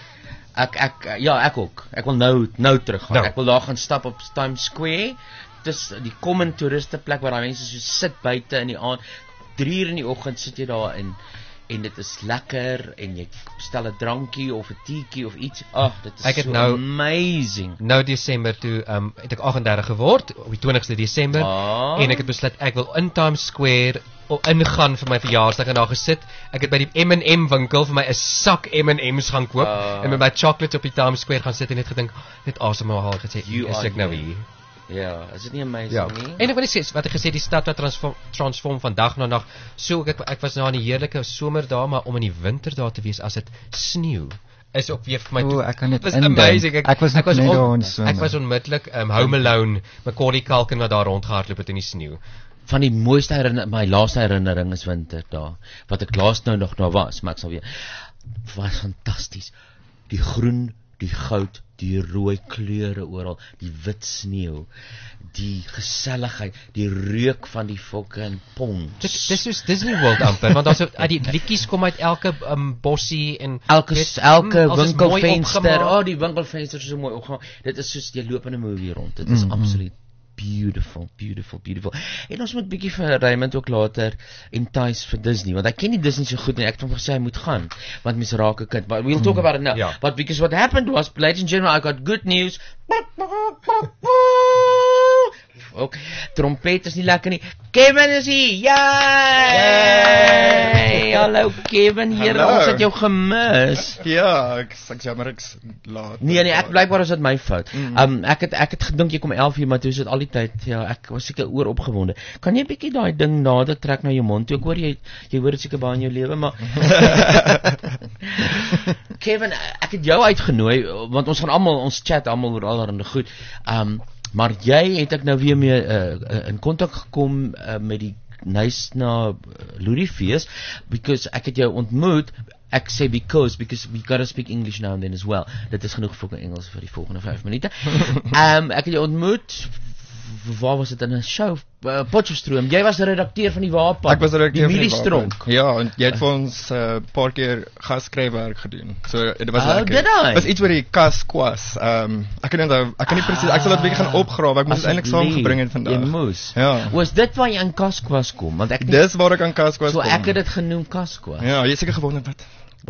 Ek ook. Ek wil nou terug gaan. Ek wil daar gaan stap op Times Square. Dis die common toeriste plek waar daai mense so sit buite in die aand. 3 uur in die oggend sit jy daar en dit is lekker en jy bestel 'n drankie of 'n teetjie of iets. Dit is so amazing. Nou Desember toe het ek 38 geword op die 20ste Desember en ek het besluit ek wil in Times Square ingaan vir my verjaarsdag en daar gesit. Ek het by die M&M winkel vir my 'n sak M&M's gaan koop en met my chocolates op die Times Square gaan sit en net gedink net asemhaal gesê is ek nou hier. Ja, is dit nie amazing nie? En ek wil sê wat ek gesê die stad wat transform van dag na dag. So ek was nou in die heerlike somerdae, maar om in die winter daar te wees as dit sneeu is ook weer vir my ek kan dit amazing. Ek was net daar ek was onmiddellik Home Alone, Macaulay Culkin wat daar rondgehardloop het in die sneeu. Van die mooiste my laaste herinnering is winter daar, wat ek laas nou nog daar was, maar ek sal weer, was fantasties, die groen, die goud, die rooi kleure oral, die wit sneeu, die geselligheid, die reuk van die fucking pons. Dis soos Disney World amper, want daar's die liedjies kom uit elke bossie en elke winkelvenster, die winkelvenster is so mooi opgemaak. Dit is soos jy loop in 'n movie rond. Dit is absoluut beautiful. En ons moet bietjie vir Raymond ook later entice vir Disney, want hy ken nie Disney so goed nie. Ek het hom gesê hy moet gaan, want mens raak 'n kind. But we'll talk about it now. Yeah. But because what happened was, ladies and gentlemen, I got good news. Okay, trompet is nie lekker nie. Kevin is hier. Yay! Hallo Kevin, hier ons het jou gemis. Ja, ek jammer ek's laat. Nee, ek blykbaar is dit my fout. Ek het gedink jy kom 11 uur, maar toe is dit al die tyd. Ja, ek was seker oor opgewonde. Kan jy 'n bietjie daai ding nader trek na jou mond toe? Ek hoor jy hoor dit seker baie in jou lewe, maar Kevin, ek het jou uitgenooi want ons gaan ons chat almal oor allerlei goed. Maar jy het ek nou weer mee in kontak gekom met die Knysna Loeriefees because ek het jou ontmoet. Ek sê because we gotta speak English now and then as well. Dit is genoeg vir Engels vir die volgende 5 minute. Ek het jou ontmoet. Waar was dit in 'n show? Potchefstroom. Jy was die redakteur van die Waarpad. Ek was die redakteur van die Waarpad. Ja, en jy het vir ons 'n paar keer gasskryfwerk gedoen. So dit was lekker. Did I? Dit was iets oor die Kaskwas. Ek kan nie presies, ek sal dit bietjie gaan opgrawe. Ek moes dit eintlik saamgebring het vandag. Jy moes. Ja. Was dit waar jy aan Kaskwas kom? Want ek dis waar ek aan Kaskwas kom. So ek het dit genoem Kaskwas. Ja, jy seker gewonder wat.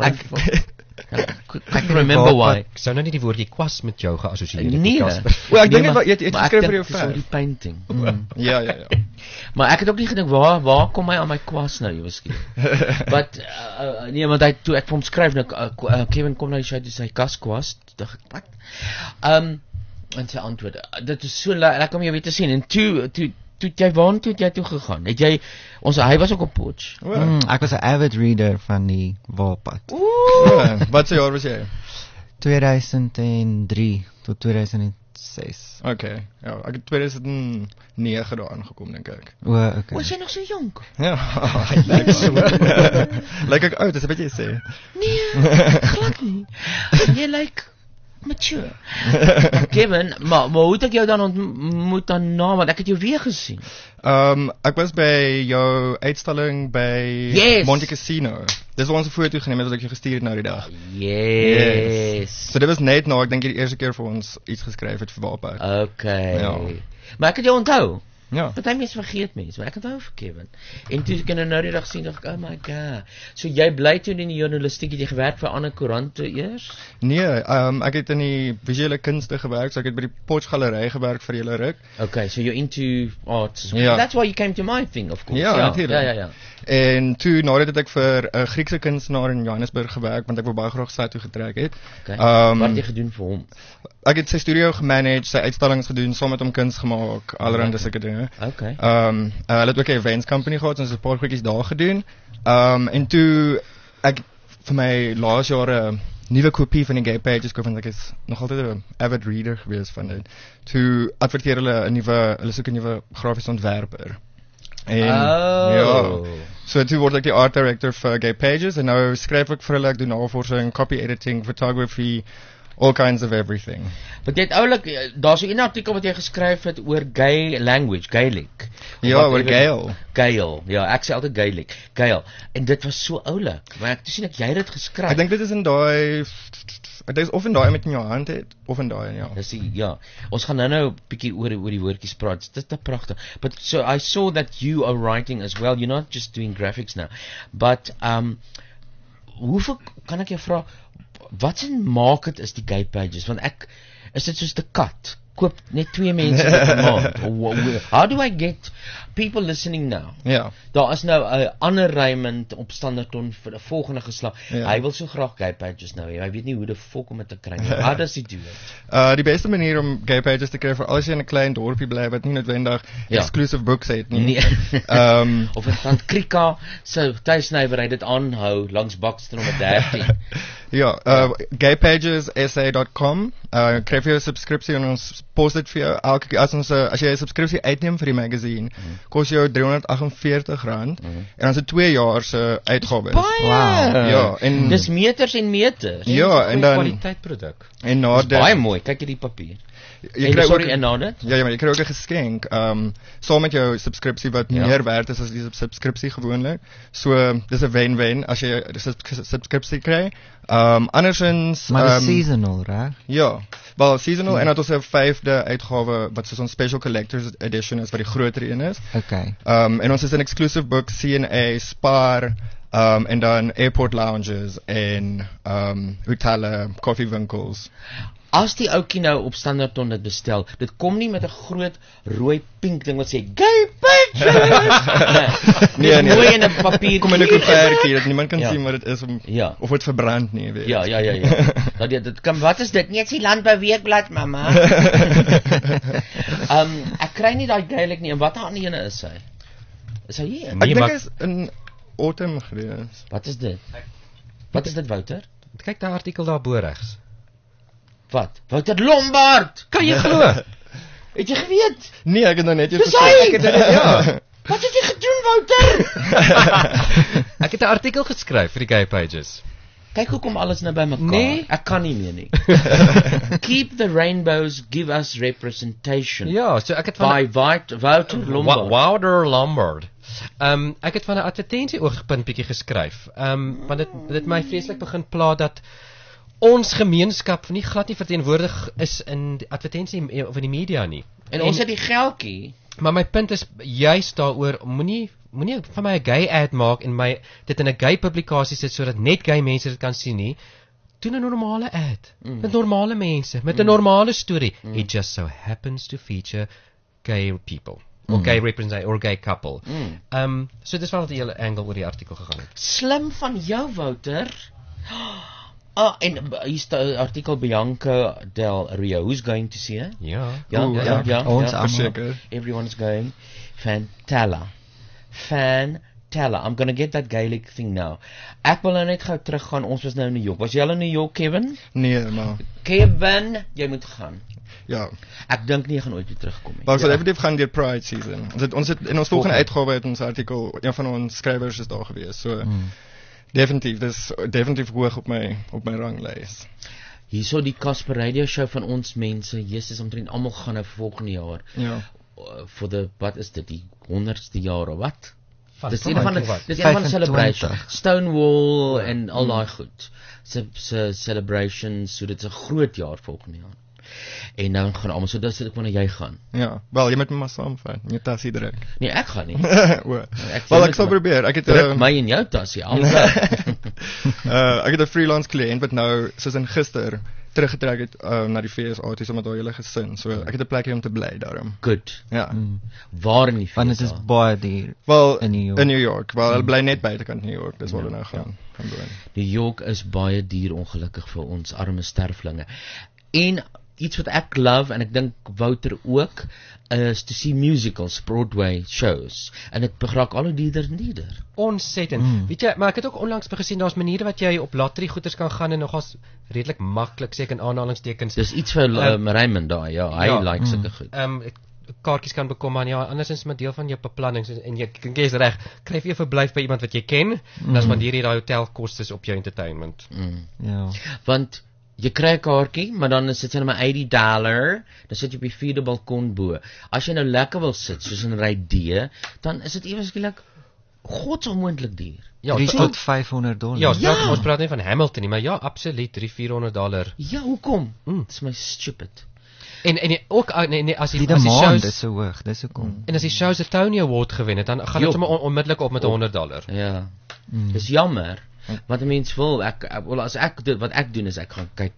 Ek remember why. Ek sou nou nie die woordjie kwas met jou geassosieer het. Nee. Ek dink jy het geskryf vir jou vir die painting. Ja. Maar ek het ook nie gedink waar kom hy aan my kwas nou, jy miskien. But nee, want hy toe ek vir hom skryf nou Kevin kom nou sy dis hy kaskwas, dink ek wat. En sy antwoord, dit is so lekker om jou weer te sien. En toe jy toe jy toe gegaan. Het jy hy was ook op Potch. Ek was 'n avid reader van die Waarpad. Wat se jaar was jy? 2003 tot 2006. Okay. Ja, ek het 2009 daar aangekom dink ek. Okay. Was jy nog so jonk? Ja. Lyk ek oud, dis wat jy sê. Nee, glad nie. Jy lyk mature. Kevin, maar hoe het ek jou dan ontmoet daarna, want ek het jou weer gesien. Ek was by jou uitstalling by Monte Casino. Dis waar ons 'n foto geneem het wat ek jou gestuur het nou die dag. Yes. So dit was net nou, ek dink jy die eerste keer vir ons iets geskryf het vir Waarpad. Okay. Ja. Maar ek het jou onthou. Ja. Want hy mens vergeet mense, maar ek onthou vir Kevin. En toe ek nou die dag sien, dink ek, oh my god. So jy bly toe in die journalistiek, het jy gewerk vir ander koerante eers? Nee, ek het in die visuele kunste gewerk, so ek het by die Potch Galery gewerk vir hele ruk. Okay, so you're into arts. Ja. That's why you came to my thing, of course. Ja, natuurlijk. Ja. En toe nadat het ek vir 'n Griekse kunstenaar in Johannesburg gewerk, want ek wou baie graag sy toe getrek het. Okay. Wat het jy gedoen vir hom? Ek het sy studio gemanage, sy uitstallings gedoen, saam met hom kuns gemaak, allerhande sulke dinge. Okay. Hulle het ook 'n events company gehad, ons het 'n paar goedjies daar gedoen. En toe ek vir my laas jare nuwe kopie van die Gay Pages koop, want ek is nog altyd 'n avid reader gewees van dit. Toe adverteer hulle soek 'n nuwe grafiese ontwerper. En ja, so toe word ek die art director vir Gay Pages en nou skryf ek vir hulle, ek doen navorsing, copy editing, photography, all kinds of everything. Want jy het oulik, daar's so 'n artikel wat jy geskryf het oor gay language, Gaelic. Ja, oor Gael. Gael, ja, ek sê altyd Gaelic, Gael. En dit was so oulik, maar ek sien jy het dit geskryf. Ek dink dit is in daai, dit is of in daai met in jou hand het, of in daai, ja. Dis ja. Ons gaan nou 'n bietjie oor die woordjies praat. Dit is pragtig. But so I saw that you are writing as well. You're not just doing graphics now. But hoeveel kan ek jou vra wat 'n market is die Gay Pages? Want is dit soos die kat? Koop net 2 mense per maand. How do I get people listening now? Ja. Daar is nou 'n ander Raymond op Standerton vir 'n volgende geslag. Ja. Hy wil so graag Gay Pages nou hê. Hy weet nie hoe die fok om dit te kry nie. How does he do it? Die beste manier om Gay Pages te kry vir as jy in 'n klein dorpie bly wat nie noodwendig exclusive books het nie. Nee. Of in Sant Krika se tuisnywerheid dit aanhou langs Bakstrommer 13. Ja, gaypagessa.com. Kry vir jou subskripsie en ons post dit vir jou elke as jy 'n subskripsie uitneem vir die magazine, kos jou R348 en dan is dit 2 jaar se uitgawes. Wow. Ja, en dis meters en meters. Ja, en dan kwaliteitproduk. En na dit baie mooi. Kyk hierdie papier. Jy kry ook en na dit? Ja, maar jy kry ook 'n geskenk, saam met jou subskripsie wat meer werd is as die subskripsie gewoonlik. So dis 'n wen-wen as jy 'n subskripsie kry. Andersins maar dis seasonal, reg? Ja. Wel, seasonal en dan het ons 'n 5de uitgawe wat soos 'n special collector's edition is wat die groter een is. Okay. En ons is 'n exclusive book C&A, Spar, en dan airport lounges en hotelle, koffiewinkels. As die ouetjie nou op Standerton dit bestel, dit kom nie met 'n groot rooi pink ding wat sê Gay Pages. Nee, mooi in 'n papier. Kom in 'n koevertjie dat niemand kan sien wat dit is of dit verbrand nie, weet. Ja. Dat dit kan, wat is dit? Nee, dit is die Landbouweekblad, mamma. Ek kry nie daai Gaelic nie. En wat aan die ene is hy? Is hy hier? Ek dink is in Autumn gewees. Wat is dit? Wat is dit, Wouter? Kyk daai artikel daar bo regs. Wat? Wouter Lombard! Kan jy glo? Het jy geweet? Nee, ek het nou net jou gesê. Ja. Wat het jy gedoen, Wouter? Ek het 'n artikel geskryf vir die Gay Pages. Kyk hoe kom alles nou by mekaar. Nee. Ek kan nie meer nie. Keep the rainbows, give us representation. Ja, so ek het van Wouter Lombard. Wouter Lombard. Ek het van 'n advertensie oogpunt bietjie geskryf. Want dit my vreeslik begin pla dat ons gemeenskap nie glad nie verteenwoordig is in die advertensie of in die media nie. En ons het die geldjie. Maar my punt is juist daaroor, moenie van my 'n gay ad maak en my dit in 'n gay publikasie sit sodat net gay mense dit kan sien nie. Doen 'n normale ad met normale mense, met 'n normale storie. It just so happens to feature gay people. Or gay representation, or gay couple. So dis wel die hele angle oor die artikel gegaan het. Slim van jou, Wouter. En hier staan artikel Bianca Del Rio. Who's going to see her? Ja. Ons almal. Everyone's going. Fantella. I'm going to get that Gaelic thing now. Ek wil nou net gou teruggaan. Ons was nou in New York. Was jy al in New York, Kevin? Nee, maar Kevin, jy moet gaan. Ja. Ek dink nie jy gaan ooit weer terugkom nie. Maar ons sal definitief gaan deur Pride season. Ons het in ons volgende uitgawe het ons artikel, een van ons skrywers is daar gewees. So definitief hoog op my ranglys. Hierso die Casper Radio show van ons mense. Jesus, omtrent almal gaan nou volgende jaar. Ja. For the wat is dit die 100ste jaar of wat? Dis een van die celebration. Stonewall en al daai goed. Se celebrations, so dit's 'n groot jaar volgende jaar. En nou gaan almal, so dis ek wanneer jy gaan. Ja, wel jy moet my maar saamvat. Jy tasie druk. Nee, ek gaan nie. Wel ek sal probeer. Ek het druk my en jou tasie altyd. Ek het 'n freelance kliënt wat nou soos in gister teruggetrek het na die VSA toe met haar hele gesin. So ek het 'n plekjie om te bly daarom. Good. Ja. Waar in die VSA? Want dit is baie duur. Wel in New York. Wel hulle bly net buitekant New York. Dis waar hulle nou gaan doen. New York is baie duur ongelukkig vir ons arme sterflinge. En iets wat ek love en ek dink Wouter ook is to see musicals, Broadway shows en dit raak al hoe dierder. Ontsettend. Weet jy, maar ek het ook onlangs gesien daar's maniere wat jy op lottery goeders kan gaan en nogals redelik maklik sê ek in aanhalingstekens. Dis iets vir Raymond daai, ja, hy like sulke goed. Kaartjies kan bekom maar ja, andersins maar deel van jou beplanning en jy is reg, kry jy verblyf by iemand wat jy ken, en dan spandeer jy daai hotelkostes op jou entertainment. Ja. Want jy kry 'n kaartjie, maar dan sit jy net maar $80, dan sit jy op die 4de balkon bo. As jy nou lekker wil sit, soos in ry D, dan is dit ewe skielik godsonmoontlik duur. Ja, $300 tot $500. Ja, ons praat nie van Hamilton nie, maar ja, absoluut $300-400. Ja, hoekom? Dis my stupid. En ook as Die shows demand is so hoog, dis hoekom. En as die shows 'n Tony Award gewen het, dan gaan dit sommer onmiddellik op met $100. Ja. Dis jammer. Wat 'n mens wil, as ek doen wat ek doen is ek gaan kyk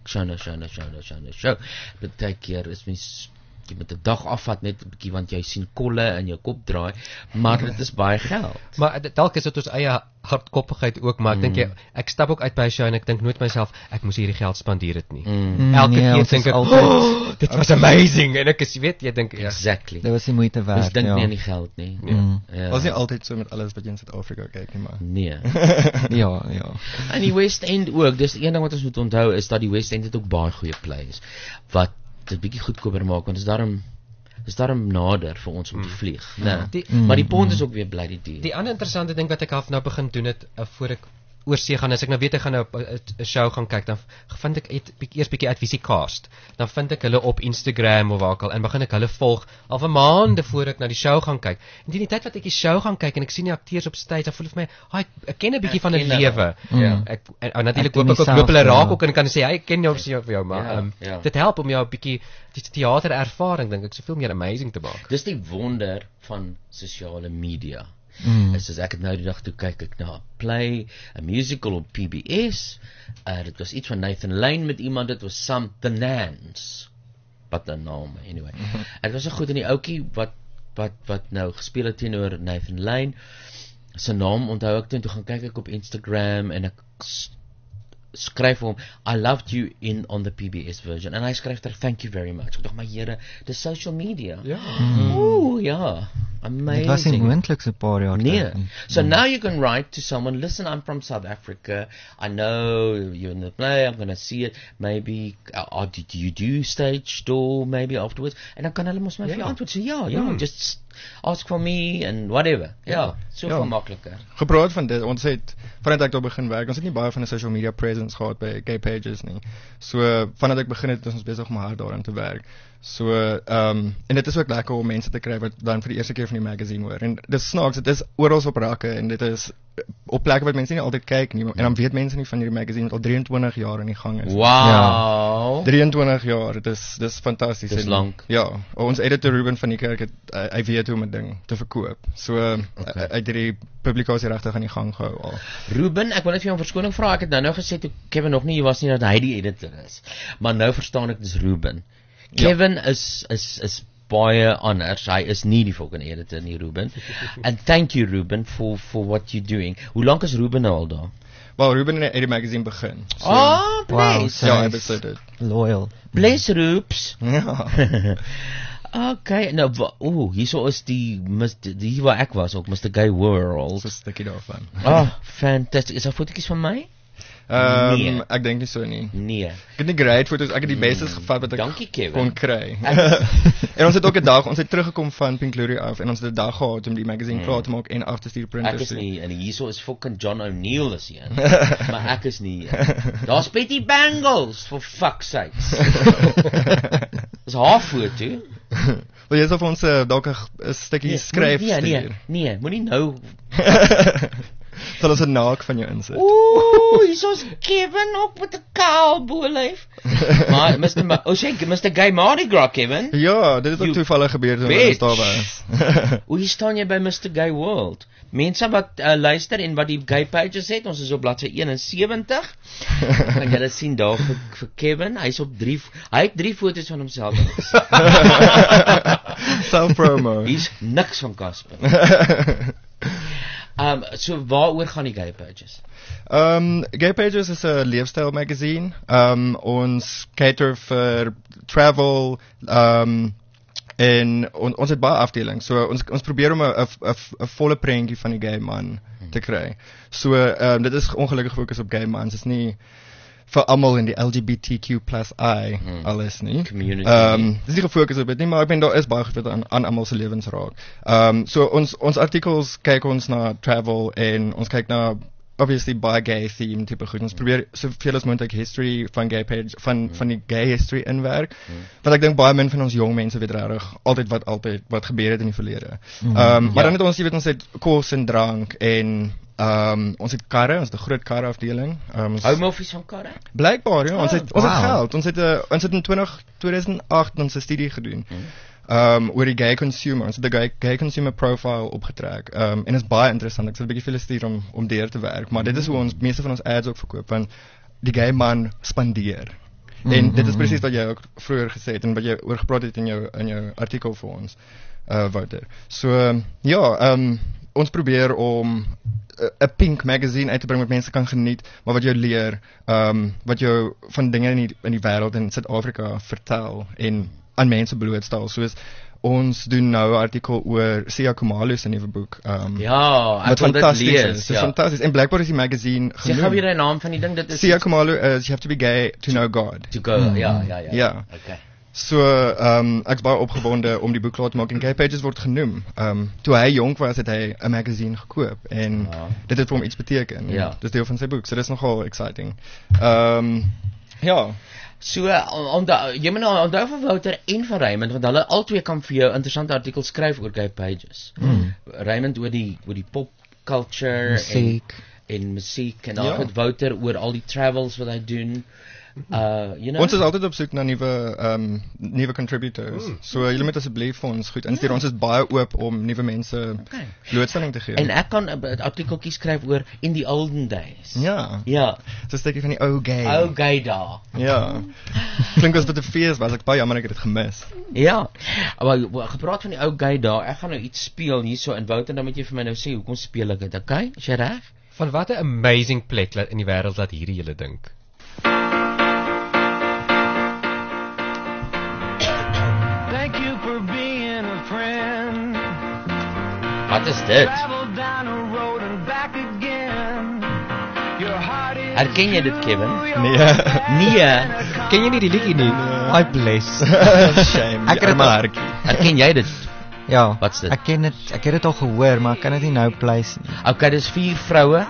show. Baie keer is mens jy moet 'n dag afvat net 'n bietjie want jy sien kolle in jou kop draai, maar dit is baie geld. Maar dalk is dit ons eie hardkoppigheid ook, maar ek dink ek stap ook uit by 'n show en ek dink nooit myself ek moes hierdie geld spandeer dit nie. Elke keer dink ek dit was amazing en ek is weet jy dink exactly. Dit was die moeite werd. Ons dink nie aan die geld nie. Ja. Was nie altyd so met alles wat jy in Suid-Afrika kyk nie, maar. Nee. ja. En die West End ook, dis een ding wat ons moet onthou is dat die West End het ook baie goeie plays wat dit bietjie goedkoper maak want is daarom nader vir ons om te vlieg. Nee. Maar die pond is ook weer bly die duur. Die ander interessante ding wat ek half nou begin doen het voor ek oorsee gaan, as ek nou weet ek gaan nou 'n show gaan kyk, dan vind ek eers bietjie uit wie se cast. Dan vind ek hulle op Instagram of waar ook al en begin ek hulle volg al vir maande voor ek na die show gaan kyk. En die tyd wat ek die show gaan kyk en ek sien die akteurs op stage, dan voel ek vir my, ek ken 'n bietjie van 'n lewe. Ek natuurlik hoop ek loop hulle raak ook en kan sê hy ken jou vir jou, maar dit help om jou 'n bietjie die teaterervaring dink ek soveel meer amazing te maak. Dis die wonder van sosiale media. Is as ek het nou die dag toe kyk ek na 'n play, 'n musical op PBS. Dit was iets van Nathan Lane met iemand, dit was Something Nance. Wat 'n naam, anyway. Dit was so goed in die ouetjie wat nou gespeel het teenoor Nathan Lane. Sy naam onthou ek toe gaan kyk ek op Instagram en ek skryf hom I loved you on the PBS version en hy skryf daar thank you very much. Ek dink my Here, dis social media. Ja. Ooh, ja. Amazing. Dit was nie moontlik so 'n paar jaar terug. So now you can write to someone, listen, I'm from South Africa. I know you're in the play. I'm going to see it. Maybe do you do stage door maybe afterwards? En dan kan hulle mos my vir antwoord sê just ask for me and whatever. Ja, so veel makliker. Gepraat van dit, ons het vandat ek daar begin werk, ons het nie baie van 'n social media presence gehad by Gay Pages nie. So vandat ek begin het, is ons besig om hard daaraan te werk. So en dit is ook lekker om mense te kry wat dan vir die eerste keer van die magazine hoor. En dis snaaks, dit is oral op rakke en dit is op plekke wat mense nie altyd kyk nie. En dan weet mense nie van hierdie magazine wat al 23 jaar in die gang is. Wow. 23 jaar, dis fantasties. Dis lank. Ja, ons editor Ruben van die kerk het hy weet hoe om 'n ding te verkoop. So uit hierdie publikasie regtig aan die gang gehou al. Ruben, ek wil net vir jou 'n verskoning vra. Ek het nou gesê toe Kevin nog nie hier was nie dat hy die editor is. Maar nou verstaan ek dis Ruben. Kevin is baie anders. Hy is nie die volgende editor nie, Ruben. And thank you Ruben for what you're doing. Hoe lank is Ruben nou al daar? Wel, Ruben het die magazine begin. So, bless. Wow, hy was loyal. Bless Roops. Ja. Okay, nou hierso is die waar ek was ook Mr. Gay World. So 'n stukkie daarvan. Fantastic. Is daar fotootjies van my? Nee. Ek dink nie so nie. Nee. Ek het nie great foto's, ek het die bestes gevat wat ek Dankie, Kevin. kon kry. En ons het ook 'n dag, ons het teruggekom van Pink Glory af en ons het 'n dag gehad om die magazine klaar te maak en af te stuur printers. Ek is nie en hierso is fucking John O'Neill is hier. Maar ek is nie. Daar's Betty Bangles for fuck's sakes. Dis haar foto. Wil jy vir ons dalk 'n stukkie skryf stuur? Nee, moenie nou sal ons 'n naak van jou insit. Ooh, hierso's Kevin ook met 'n kaal bolyf. Maar Mr. Gay Mardi Gras, Kevin. Ja, dit het ook toevallig gebeur toe ons daar was. Hoe staan jy by Mr. Gay World? Mense wat luister en wat die Gay Pages het, ons is op bladsy 71. Kan julle sien daar vir Kevin, hy het 3 foto's van homself. Self promo. Hier's niks van Casper. So waaroor gaan die Gay Pages? Gay Pages is 'n leefstyl magazine. Ons cater vir travel, en ons het baie afdelings. So ons probeer om 'n volle prentjie van die gay man te kry. So dit is ongelukkig fokus op gay mans. Dit is nie vir almal in die LGBTQ+I alles nie. Community. Dit is nie gefokus op dit nie, maar ek daar is baie goed aan almal se lewens raak. So ons artikels kyk ons na travel en ons kyk na obviously baie gay theme tipe goed. Ons probeer soveel as moontlik history van gay page van die gay history inwerk. Want ek dink baie min van ons jong mense weet regtig altyd wat gebeur het in die verlede. Maar dan het ons, jy weet, ons het kos en drank en ons het karre, ons het 'n groot karre afdeling. Hou my offies van karre? Blykbaar, ja, ons het geld. Ons het in 2008 ons 'n studie gedoen. Oor die gay consumer, ons het die gay consumer profile opgetrek. En is baie interessant. Ek sal 'n bietjie vir julle stuur om deur te werk, maar dit is hoe ons meeste van ons ads ook verkoop, want die gay man spandeer. En dit is presies wat jy ook vroeër gesê het en wat jy oor gepraat het in jou artikel vir ons, Wouter. So ons probeer om 'n pink magazine uit te bring wat mense kan geniet, maar wat jou leer, wat jou van dinge in die wêreld in Suid-Afrika vertel en aan mense blootstel. Soos ons doen nou 'n artikel oor Sia Khumalo se nuwe boek. Ek wil dit lees. Dit is fantasties. En blykbaar is die magazine genoem. Sê gou weer die naam van die ding. Dit is Sia Khumalo is You Have to Be Gay to Know God. To go. Ja. Okay. So ek's baie opgewonde om die boek klaar te maak en Gay Pages word genoem. Toe hy jonk was het hy 'n magazine gekoop en dit het vir hom iets beteken. Ja. Dis deel van sy boek. So dis nogal exciting. So jy moet nou onthou van Wouter en van Raymond, want hulle albei kan vir jou interessante artikels skryf oor Gay Pages. Raymond oor die pop culture en musiek en dan het Wouter oor al die travels wat hy doen. Ons is altyd op soek na nuwe contributors. So julle moet asseblief vir ons goed instuur. Ons is baie oop om nuwe mense blootstelling te gee. En ek kan 'n artikeltjie skryf oor in the olden days. Ja. So 'n stukkie van die ou gay dae. Ja. Klink as dit 'n fees was. Ek baie jammer ek het dit gemis. Ja. Maar gepraat van die ou gay dae, ek gaan nou iets speel hierso in Wouter, dan moet jy vir my nou sê hoekom speel ek dit, okay? Is jy reg? Van wat 'n amazing plek in die wêreld laat hierdie julle dink. Wat is dit? Herken jy dit, Kevin? Nee. Ken jy nie die liedjie nie? I bless. Shame. Herken jy dit? Ja. Wat's dit? Ek het dit al gehoor, maar ek kan dit nie nou place nie. Okay, dis 4 vroue.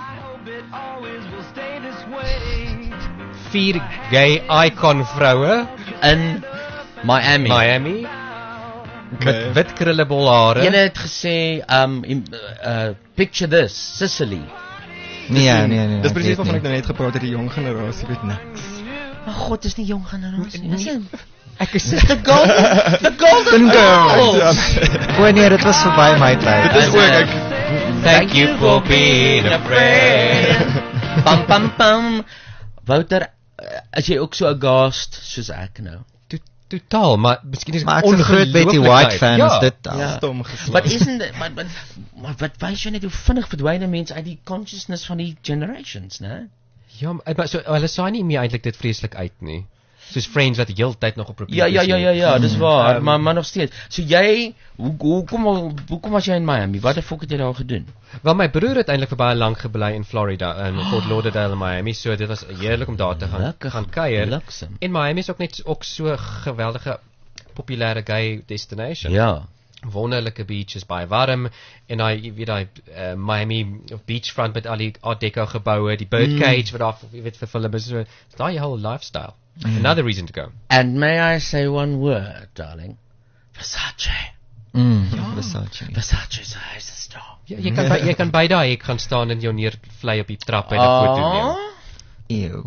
4 gay icon vroue in Miami. Met wit krullebol hare. Jy het gesê picture this, Sicily. Nee. Dis presies waarvan ek nou net gepraat het, die jong generasie weet niks. Maar God, dis nie jong generasie. Ek is the golden girls. Nee, dit was verby my tyd. Dit is ook Thank you for being a friend. Pam. Wouter, as jy ook so aghast soos ek nou. Totaal, maar miskien is maar ek 'n groot Betty White fan is dit stom geslaag. But isn't it, maar wat wys jy net hoe vinnig verdwyn mense uit die consciousness van die generations, né? Ja, maar so hulle saai nie meer eintlik dit vreeslik uit nie. Soos Friends wat die hele tyd nog op probeer. Ja, dis waar, maar nog steeds. So jy, hoekom was jy in Miami? Wat het jy daar gedoen? Wel, my broer het eintlik vir baie lank gebly in Florida in Fort Lauderdale, Miami. So dit was heerlik om daar te gaan kuier. En Miami is ook so geweldige populêre gay destination. Ja. Wonderlike beaches, baie warm en daai Miami beachfront met al die Art Deco geboue, die birdcage wat daar vir film is, so daai whole lifestyle. Another reason to go. And may I say one word, darling? Versace. Versace is a star. Ja, jy kan by daai ek gaan staan en jou neervlei op die trap en 'n foto neem. Ew.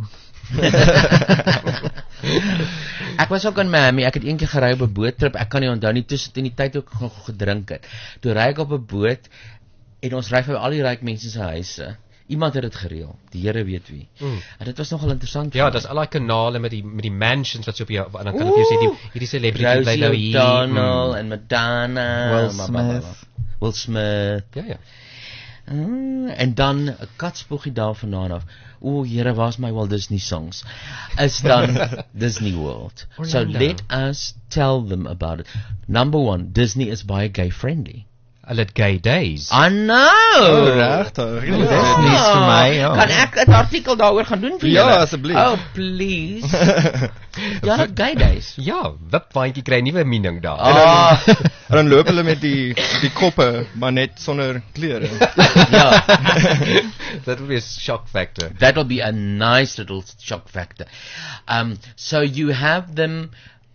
Ek was ook in Miami, ek het eendag gery op 'n boottrip, ek kan nie onthou nie, tussen in die tyd ook gedrink het. Toe ry ek op 'n boot en ons ry vir al die ryk mense se huise. Iemand het dit gereël, die Here weet wie. En dit was nogal interessant. Ja, daar's al daai kanale met die mansions wat so op jou aan kan jy sê hierdie celebrity bly nou hier. Donald en Madonna, Will Smith. Will Smith. Ja. En dan 'n katspoegie daarvandaan af. O, Here, waar's my Walt Disney songs? Is dan Disney World. So let us tell them about it. Number 1, Disney is baie gay friendly. Hulle het gay days. I know. Regtig. Dis nuus vir my, ja. Kan ek 'n artikel daaroor gaan doen vir Ja, julle? asseblief. Oh, please. Ja, dat gay days. Ja, wipwaantjie kry 'n nuwe mening daar. En dan loop hulle met die koppe, maar net sonder klere. Ja. That will be a shock factor. That will be a nice little shock factor. So you have them.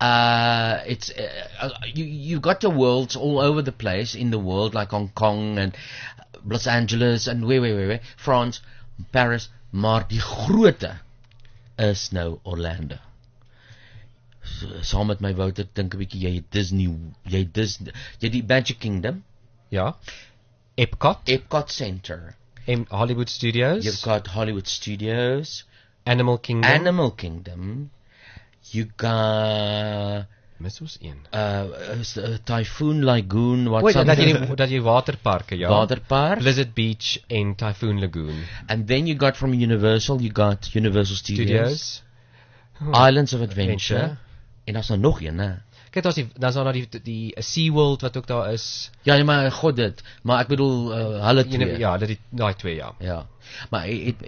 You've got your worlds all over the place in the world, like Hong Kong and Los Angeles and where, France, Paris, maar die grootte is nou Orlando. Saam met my Wouter dink 'n bietjie jy het Disney, jy die Magic Kingdom, ja. Epcot Center, Hollywood Studios. you've got Hollywood Studios, Animal Kingdom. You got Mis ons een. Typhoon Lagoon, Dat jy waterparke, ja. Waterpark. Blizzard Beach en Typhoon Lagoon. And then you got from Universal, you got Universal Studios. Islands of Adventure. En daar's nou nog een, né? Kyk, daar's nou die SeaWorld wat ook daar is. Ja, nee, maar god dit. Maar ek bedoel hulle twee. Ja, daai twee, ja. Ja. Maar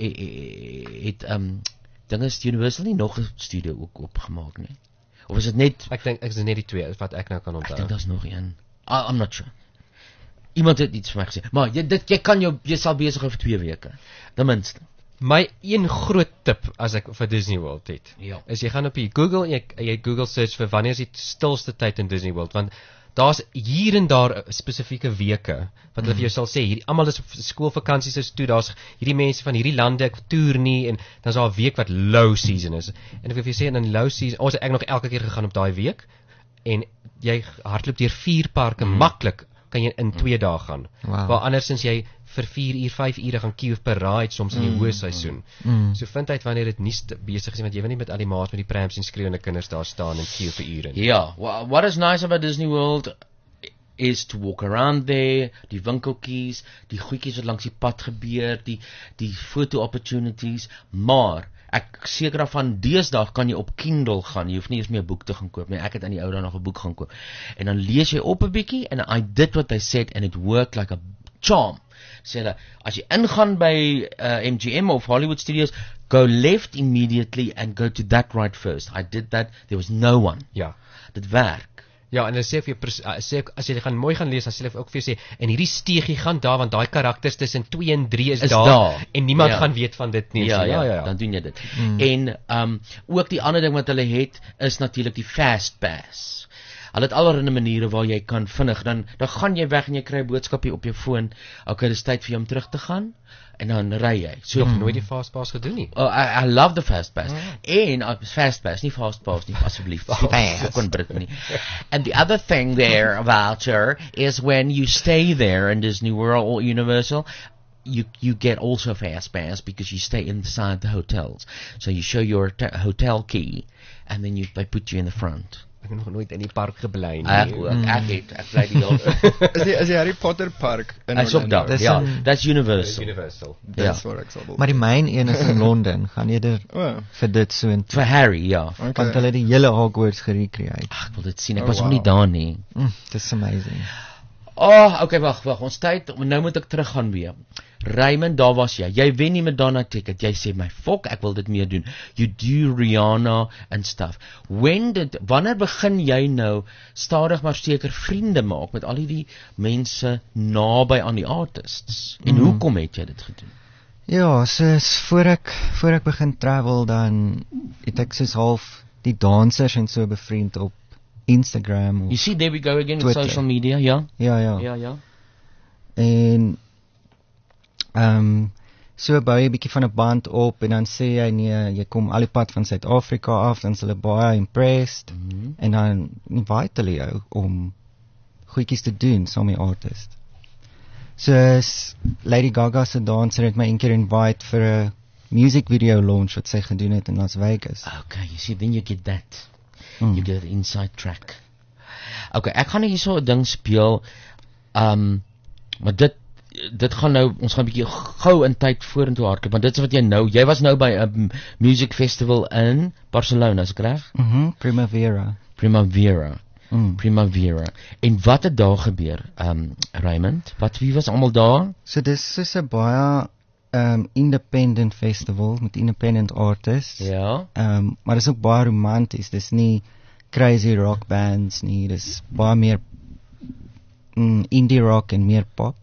ding is Universal nie nog 'n studio ook opgemaak nie. Of is dit net Ek dink is net die twee wat ek nou kan onthou. Ek dink daar's nog een. I'm not sure. Iemand het iets vir my gesê. Maar jy sal besig hou vir 2 weke. Ten minste. My een groot tip as ek vir Disney World het, Ja. is jy gaan op die Google en jy Google search vir wanneer is die stilste tyd in Disney World, want daar's hier en daar spesifieke weke wat hulle vir jou sal sê, hierdie almal is op skoolvakansies is toe, daar's hierdie mense van hierdie lande ek toer nie en dan's daar 'n week wat low season is. En ek wil vir jou sê in 'n low season, ons het ek nog elke keer gegaan op daai week en jy hardloop deur 4 parke maklik kan jy in 2 dae gaan. Wow. Waar andersins jy vir 4 uur, 5 ure gaan queue per ride soms in die hoë seisoen. So vind uit wanneer dit nie besig is want jy wil nie met al die maats met die prams en skreeuende kinders daar staan en queue vir ure. Ja, what is nice about Disney World is to walk around there, die winkeltjies, die goedjies wat langs die pad gebeur, die photo opportunities, maar ek seker daarvan deesdae kan jy op Kindle gaan, jy hoef nie eens meer 'n boek te gaan koop nie. Ek het aan die ou dae nog 'n boek gaan koop. En dan lees jy op 'n bietjie and I did what they said and it worked like a charm. Sê hulle, as jy ingaan by MGM of Hollywood Studios, go left immediately and go to that ride first. I did that, there was no one. Ja. Dit werk. Ja, en hulle sê vir jou as jy gaan mooi gaan lees, dan sê hulle ook vir jou sê en hierdie steegie gaan daar want daai karakters tussen 2 en 3 is daar en niemand gaan weet van dit nie. Ja, dan doen jy dit. En ook die ander ding wat hulle het is natuurlik die Fast Pass. Hulle het allerlei maniere waar jy kan vinnig dan gaan jy weg en jy kry 'n boodskapie op jou foon. Okay, dis tyd vir jou om terug te gaan en dan ry jy. So jy het nooit die Fast Pass gedoen nie. Oh, I love the Fast Pass. En Fast Pass, nie Fast Pass nie, asseblief. Fucking Brittany. And the other thing there, Walter, is when you stay there in Disney World or Universal, you get also Fast Pass because you stay inside the hotels. So you show your hotel key and then they put you in the front. Ek het nog nooit in die park gebly nie. Ek bly die hele Is die Harry Potter park in Hy's ook daar. Ja, that's Universal. Dis waar ek sal wil. Maar die myn een is in Londen. Gaan jy vir dit so in vir Harry, ja. Want hulle die hele Hogwarts gerecreate. Ek wil dit sien. Ek was nog nie daar nie. Dis amazing. Okay, wag, ons tyd. Nou moet ek teruggaan weer. Raymond, daar was jy. Jy wen nie met Donna Ticket. Jy sê my fok, ek wil dit meer doen. You do Rihanna and stuff. Wanneer begin jy nou stadig maar seker vriende maak met al die mense naby aan die artists? En hoekom het jy dit gedoen? Ja, soos voor ek begin travel dan het ek soos half die dansers en so bevriend op Instagram. You see, there we go again Twitter. with social media, ja? Ja. En so bou jy 'n bietjie van 'n band op en dan sê jy nee, jy kom al die pad van Suid-Afrika af, dan is hulle baie impressed en dan invite hulle jou om goedjies te doen saam met die artist. Soos Lady Gaga se danser het my een keer invite vir 'n music video launch wat sy gedoen het in Las Vegas. Okay, you see, then you get that. You get an inside track. Okay, ek gaan hierso 'n ding speel. Maar dit dit gaan nou, ons gaan 'n bietjie gou in tyd vorentoe hardloop, want dit is wat jy was nou by 'n music festival in Barcelona, is ek reg? Primavera. Primavera. En wat het daar gebeur, Raymond? Wie was almal daar? So dis is 'n baie independent festival met independent artists. Ja. Maar dis ook baie romanties. Dis nie crazy rock bands nie. Dis baie meer indie rock en meer pop.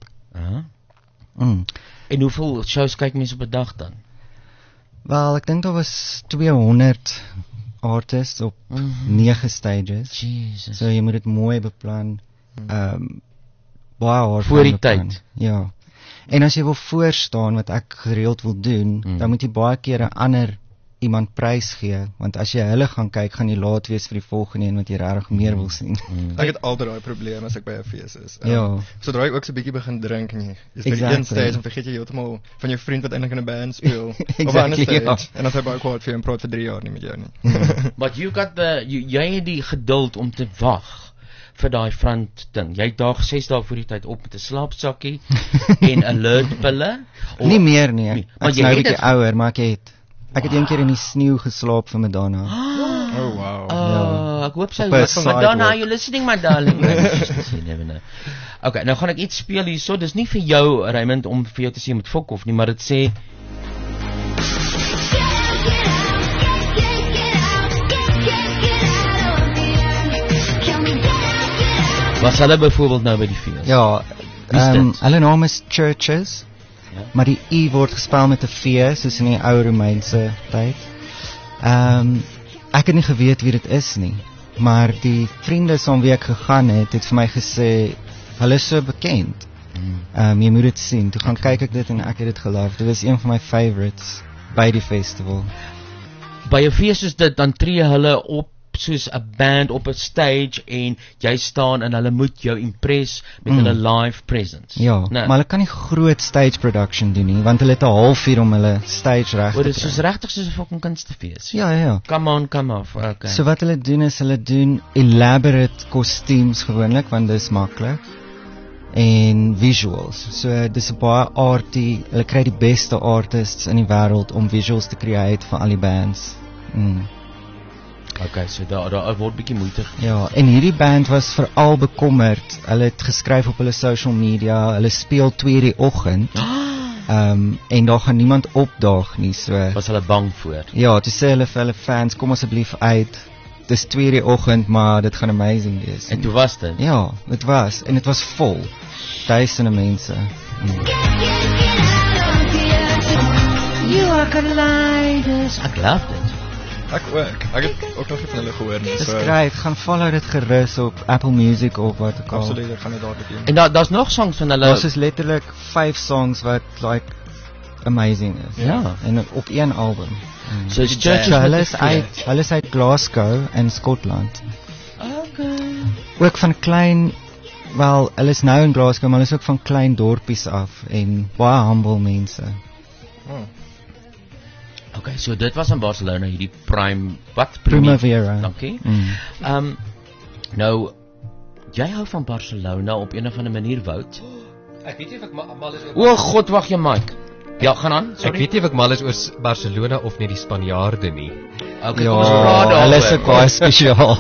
En hoeveel shows kyk mense op 'n dag dan? Wel, ek dink daar was 200 artists op 9 stages. Jesus. So jy moet dit mooi beplan. Baie hard voor die beplan. tyd. Ja. En as jy wil voorstaan wat ek gereeld wil doen, dan moet jy baie keer 'n ander iemand prys gee, want as jy hulle gaan kyk, gaan jy laat wees vir die volgende een wat jy regtig meer wil sien. Ek het altyd daai probleem as ek by 'n fees is. Ja. Sodra jy ook so 'n bietjie begin drink en jy is by Exactly. een stage en vergeet jy heeltemal van jou vriend wat eintlik in 'n band speel op 'n Exactly, ander stage. ja. En dan sê baie kwaad vir jou en praat vir 3 jaar nie met jou nie. But you got jy het die geduld om te wag vir daai front ding. Jy daag 6 dae voor die tyd op met 'n slaapsakkie en alert pille. Nie meer nie. Nee, Ek maar is jy nou 'n het bietjie ouer, maar ek het een keer in die sneeu geslaap vir Madonna. Oh wow. Oh, ek hoop sy Op 'n hoor van Madonna, sidewalk. are you listening, my darling? You never know. Okay, nou gaan ek iets speel hierso. Dis nie vir jou, Raymond, om vir jou te sê jy moet fok of nie, maar dit sê was hulle byvoorbeeld nou by die fees? Ja, Wie is dit? hulle naam is Churches, maar die U word gespel met 'n V, soos in die ou Romeinse tyd. Ek het nie geweet wie dit is nie, maar die vriende saam wie ek gegaan het vir my gesê, hulle is so bekend. Jy moet dit sien. Toe gaan kyk ek dit en ek het dit geloof. Dit was een van my favorites by die festival. By 'n fees soos dit, dan tree hulle op soos 'n band op 'n stage en jy staan en hulle moet jou impress met hulle live presence. Ja, Nee. maar hulle kan nie groot stage production doen nie, want hulle het 'n halfuur om hulle stage reg te Dit is kry. soos regtig soos 'n fucking kunstefees. Ja, ja. Come on, come off. Okay. So wat hulle doen is hulle doen elaborate kostuums gewoonlik, want dit is maklik. En visuals. So dis 'n baie arty. Hulle kry die beste artists in die wêreld om visuals te create vir al die bands. Okay, so daar word bietjie moeite. Ja, en hierdie band was veral bekommerd. Hulle het geskryf op hulle social media. Hulle speel 2 die oggend. En daar gaan niemand opdaag nie, so. Was hulle bang voor? Ja, toe sê hulle vir hulle fans, kom asseblief uit. Dis 2 die oggend, maar dit gaan amazing wees. En toe was dit? Ja, dit was. En dit was vol. Duisende mense. You are colliders. Ek love dit. Ek het ook nog nie van hulle gehoor nie. Dis great. Gaan follow dit gerus op Apple Music of wat ook al. Absoluut, ek gaan dit dadelik doen. En daar's nog songs van hulle. Daar's letterlik 5 songs wat like amazing is. Ja. En op een album. So it's So Churches hulle is uit Glasgow in Skotland. Okay. Ook van klein, wel, hulle is nou in Glasgow, maar hulle is ook van klein dorpies af en baie humble mense. Okay, so dit was in Barcelona hierdie Primavera. Dankie. Nou jy hou van Barcelona op een of ander manier, Wout? Ek weet nie of ek mal is O God, wag jy Mike. Ja, gaan aan. Ek weet nie of ek mal is oor Barcelona of net die Spanjaarde nie. Okay, Ja, kom ons praat daaroor. hulle is ook baie spesiaal.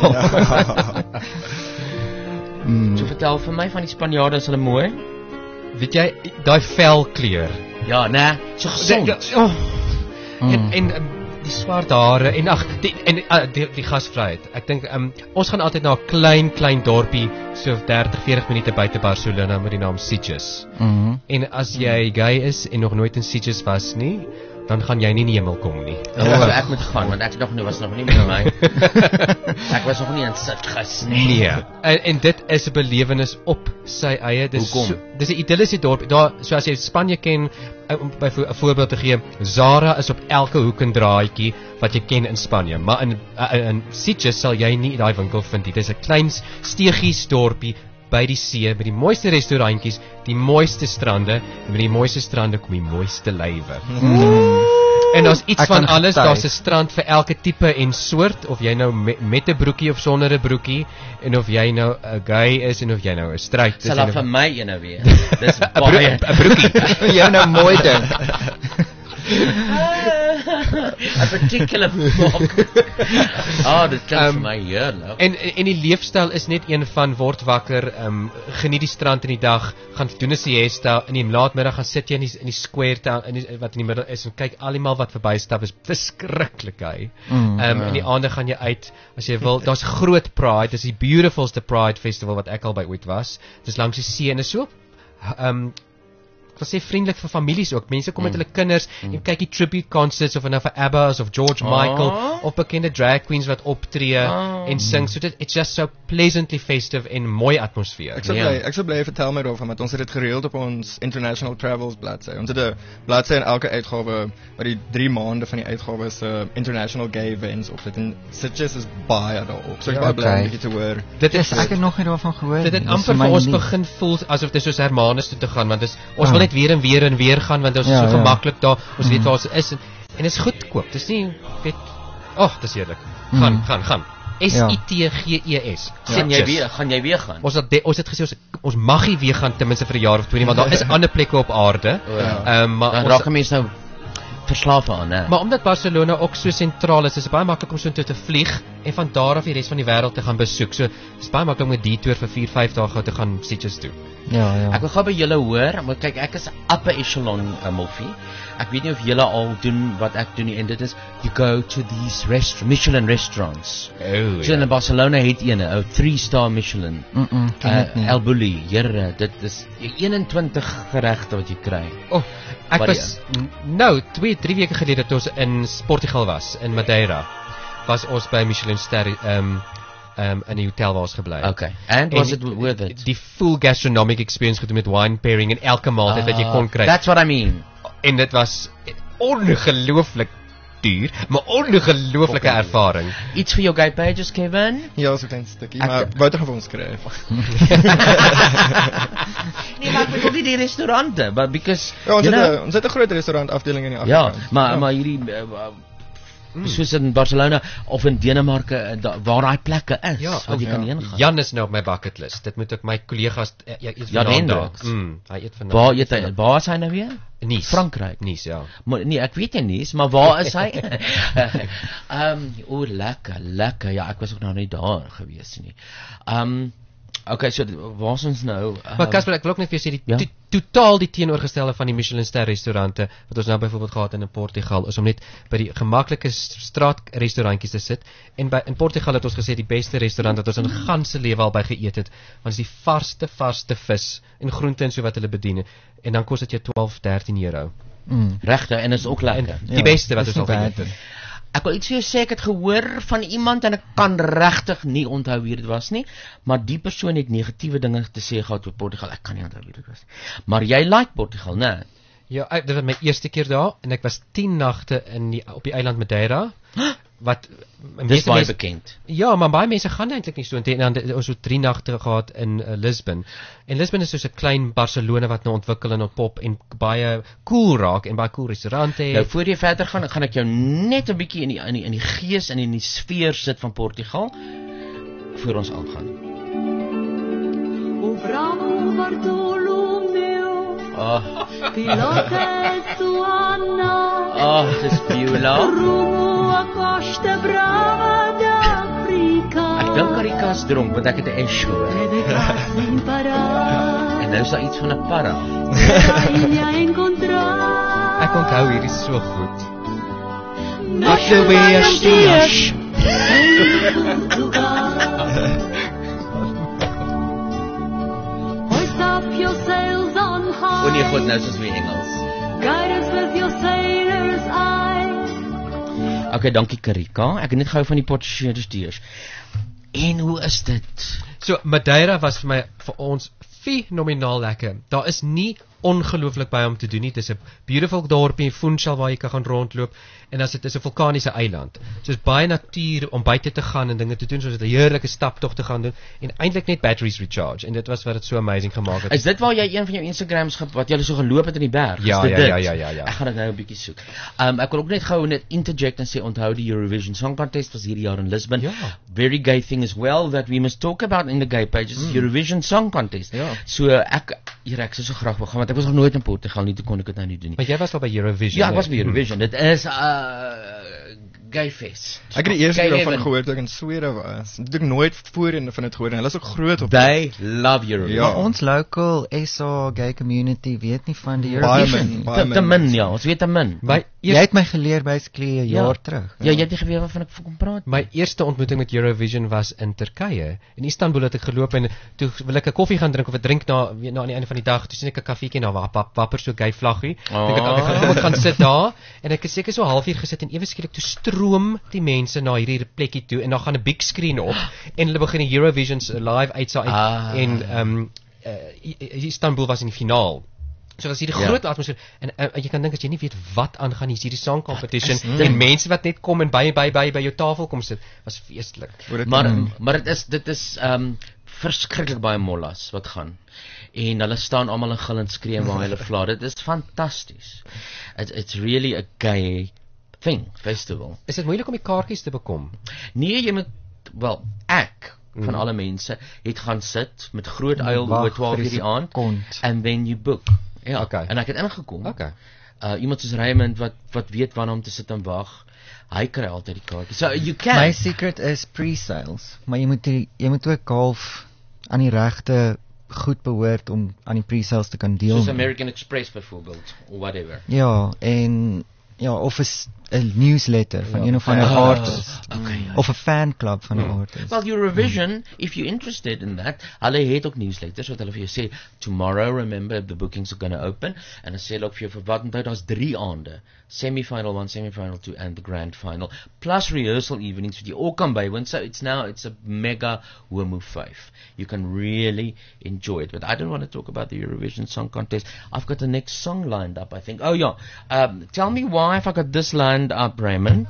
So vertel vir my van die Spanjaarde, is hulle mooi? Weet jy, daai velkleur. Ja, nee, so gesond. En die swart hare en ag die gasvryheid. Ek dink ons gaan altyd na 'n klein dorpie so 30-40 minute buite Barcelona met die naam Sitges. En as jy gay is en nog nooit in Sitges was nie, dan gaan jy nie in die hemel kom nie. So ek moet gaan want ek was nog nie by my. Ek was nog nie in Sitges nie. Nee. En dit is 'n belewenis op sy eie. Hoekom? Dis 'n idilliese dorp. Daar, so as jy Spanje ken, om by 'n voorbeeld te gee, Zara is op elke hoek en draadjie wat jy ken in Spanje. Maar in Sitges sal jy nie daai winkel vind nie. Dis 'n klein steegies dorpie by die see met die mooiste restaurantjies, die mooiste strande en met die mooiste strande kom die mooiste lywe. En daar's iets Ek van kan alles, getuig. daar's 'n strand vir elke tipe en soort, of jy nou met 'n broekie of sonder 'n broekie, en of jy nou 'n gay is en of jy nou 'n straight is. Sal en daar of- vir my ene weer. Dis baie 'n broekie. Jy nou mooi ding. a particular fork. Dit klink vir my heerlik. En die leefstyl is net een van word wakker, geniet die strand in die dag, gaan doen 'n siesta, in die laatmiddag gaan sit jy in die square town wat in die middel is en kyk almal wat verbystap, is verskriklik hy. In die aande gaan jy uit as jy wil. Daar's groot Pride, dis die beautifulste Pride festival wat ek al by ooit was. Dis langs die see en is so ek wil sê vriendelik vir families ook. Mense kom met hulle kinders en kyk die tribute concerts of nou vir ABBA of George Michael of bekende drag queens wat optree en sing. So it's just so pleasantly festive en mooi atmosfeer. Ek sou bly vertel my daarvan, want ons het dit gereeld op ons International Travels bladsy. Ons het 'n bladsy in elke uitgawe wat die 3 maande van die uitgawe se international gay events op dit en Sitges is baie daarop. So ek baie bly om 'n bietjie te hoor. Dit is Ek het nog nie daarvan gehoor. Dit het Dis amper vir my vir ons nuut. begin voel asof dit soos Hermanus toe te gaan, want ons wil net weer en weer en weer gaan, want ons is so gemaklik daar, ons weet waar ons is en is goedkoop. Dis nie weet dis heerlik. Gaan. SITGES. Gaan jy weer gaan? Ons het gesê ons mag nie weer gaan ten minste vir 'n jaar of 2 nie, maar daar is ander plekke op aarde. Maar dan raak mense nou verslaaf aan, hè. Maar omdat Barcelona ook so sentraal is baie maklik om so intoe te vlieg en van daar af die res van die wêreld te gaan besoek. So dis baie maklik om 'n detour vir 4-5 dae gou te gaan Sitges toe. Ja. Ek wil gou by julle hoor, maar kyk, ek is 'n upper echelon Moffie. Ek weet nie of julle al doen wat ek doen nie, en dit is you go to these Michelin restaurants. So in Barcelona het een 3-star Michelin. El Bulli, Here, dit is 21 geregte wat jy kry. Ek was nou 2-3 weke gelede toe ons in Portugal was, in Madeira. Was ons by Michelin ster in die hotel waar ons gebly het. Okay. And was it worth it? Die full gastronomic experience gedoen met wine pairing en elke maaltyd wat jy kon kry. That's what I mean. En dit was ongelooflik duur, maar ongelooflike ervaring. Iets vir jou gay pages, Kevin? Ja, so 'n klein stukkie, maar Wouter gaan vir ons skryf. Nee, maar ek bedoel nie die restaurante, but because ons het 'n groot restaurant afdeling in die agterkant. Ja, maar hierdie soos in Barcelona of in Denemarke waar daai plekke is wat jy kan heen gaan. Jan is nou op my bucket list. Dit moet ek my kollegas eet vanaand. Hy eet vanaand. Waar eet hy? Waar is hy nou weer? Nice. Frankryk. Nice, ja. Maar nee, ek weet nie, maar waar is hy? Lekker. Ja, ek was ook nog nie daar gewees nie. Okay, so waar is ons nou? Maar Casper, ek wil ook net vir jou sê totaal die teenoorgestelde van die Michelin ster restaurante wat ons nou byvoorbeeld gehad in Portugal is om net by die gemaklike straatrestaurantjies te sit en in Portugal het ons gesê die beste restaurant wat ons in ganse lewe al by geëet het, want is die vaste vis en groente en so wat hulle bedien en dan kos dit jou 12-13 euro. Regtig, en is ook lekker. Die beste wat ons al geëet het. Ek wil iets vir jou sê, ek het gehoor van iemand en ek kan regtig nie onthou wie dit was nie, maar die persoon het negatiewe dinge te sê gehad oor Portugal. Ek kan nie onthou wie dit was nie. Maar jy like Portugal, né? Ja, dit was my eerste keer daar en ek was 10 nagte op die eiland Madeira. Wat dis baie bekend. Ja, maar baie mense gaan eintlik nie so en dan ons het 3 nagte gehad in Lisbon. En Lisbon is soos 'n klein Barcelona wat nou ontwikkel en opop en baie cool raak en baie cool restaurante. Nou voor jy verder gaan ek jou net 'n bietjie in die gees en in die sfeer sit van Portugal voor ons aangaan. O bravo Bartolomeo. Pilota Suana. Dis Viola. Costa Brava d'Africa. Ek dink Caritas dronk, want ek het 'n esho. En nou is daar iets van 'n para. Ek onthou hierdie so goed. Hoist up your sails on high. O nee, God, nou is ons weer Engels. Guide us with your sailor's eye. Okay, dankie Karika. Ek het net gehou van die Portugese diers. En hoe is dit? So Madeira was vir ons fenomenaal lekker. Daar is nie ongelooflik baie om te doen nie. Dit is 'n beautiful dorpie, Funchal waar jy kan gaan rondloop en dit is 'n vulkaniese eiland. So soos baie natuur om buite te gaan en dinge te doen, soos 'n heerlike staptog te gaan doen en eintlik net batteries recharge en dit was wat dit so amazing gemaak het. Is dit waar jy een van jou Instagrams wat jy so geloop het in die berg? Ja, is dit ja, dit? ja. Ek gaan dit nou 'n bietjie soek. Ek wil ook net gou net interject en sê onthou die Eurovision Song Contest was hierdie jaar in Lisbon. Ja. Very gay thing as well that we must talk about in the gay pages is Eurovision Song Contest. Ja. So ek sou so graag wil gaan want ek was nog nooit in Portugal nie, toe kon ek dit nou nie doen nie. Maar jy was al by Eurovision. Ja, ek was by Eurovision. Dit is gay fest. Ek het die eerste keer Gay daarvan heaven. gehoor toe ek in Swede was. Ek het nooit voorheen van dit gehoor en hulle is ook groot op. They love Eurovision. Ja. Maar ons local SA gay community weet nie van die Baie Eurovision min, nie. baie Te min, ja, ons weet te min. My Jy het my geleer basically 'n jaar terug. Ja, jy het nie geweet waarvan ek kom praat. My eerste ontmoeting met Eurovision was in Turkye. In Istanbul het ek geloop en toe wil ek 'n koffie gaan drink of 'n drink na aan die einde van die dag, toe sien ek 'n kaffietjie na wapper so gay vlaggie. Dink ek gaan sit daar en ek het seker so 'n halfuur gesit en ewe skielik toe stroom die mense na hierdie plekkie toe en dan gaan 'n big screen op en hulle begin die Eurovision live uitsaai en Istanbul was in die finaal. So was hierdie groot atmosfeer en jy kan dink as jy nie weet wat aangaan hier is hierdie song competition en mense wat net kom en by jou tafel kom sit was feestelik. Maar dit is verskriklik baie mollas wat gaan. En hulle staan almal in gil en skree waar hulle vla. Dit is fantasties. It's really a gay thing, festival. Is dit moeilik om die kaartjies te bekom? Nee, jy moet ek van alle mense het gaan sit met groot uil oor 12 uur die aand and then you book. Ja, Okay. En ek het ingekom. Okay. Iemand soos Raymond wat weet wanneer om te sit en wag. Hy kry altyd die kaartjies. So you can. My secret is pre-sales, maar jy moet ook half aan die regte goed behoort om aan die pre-sales te kan deel. Soos American Express byvoorbeeld or whatever. Ja, en ja, of 'n newsletter van een of ander artist. Of 'n fan club van 'n artist. Well, Eurovision, if you're interested in that, hulle het ook newsletters wat hulle vir jou sê, tomorrow remember the bookings are going to open, en dan sê hulle ook vir jou vir wat tyd daar's 3 aande, semi-final 1, semi-final 2 and the grand final, plus rehearsal evenings wat jy ook kan bywoon. So it's a mega homo 5. You can really enjoy it. But I don't want to talk about the Eurovision Song Contest. I've got the next song lined up, I think. Oh yeah. Tell me why have I got this lined up, Raymond?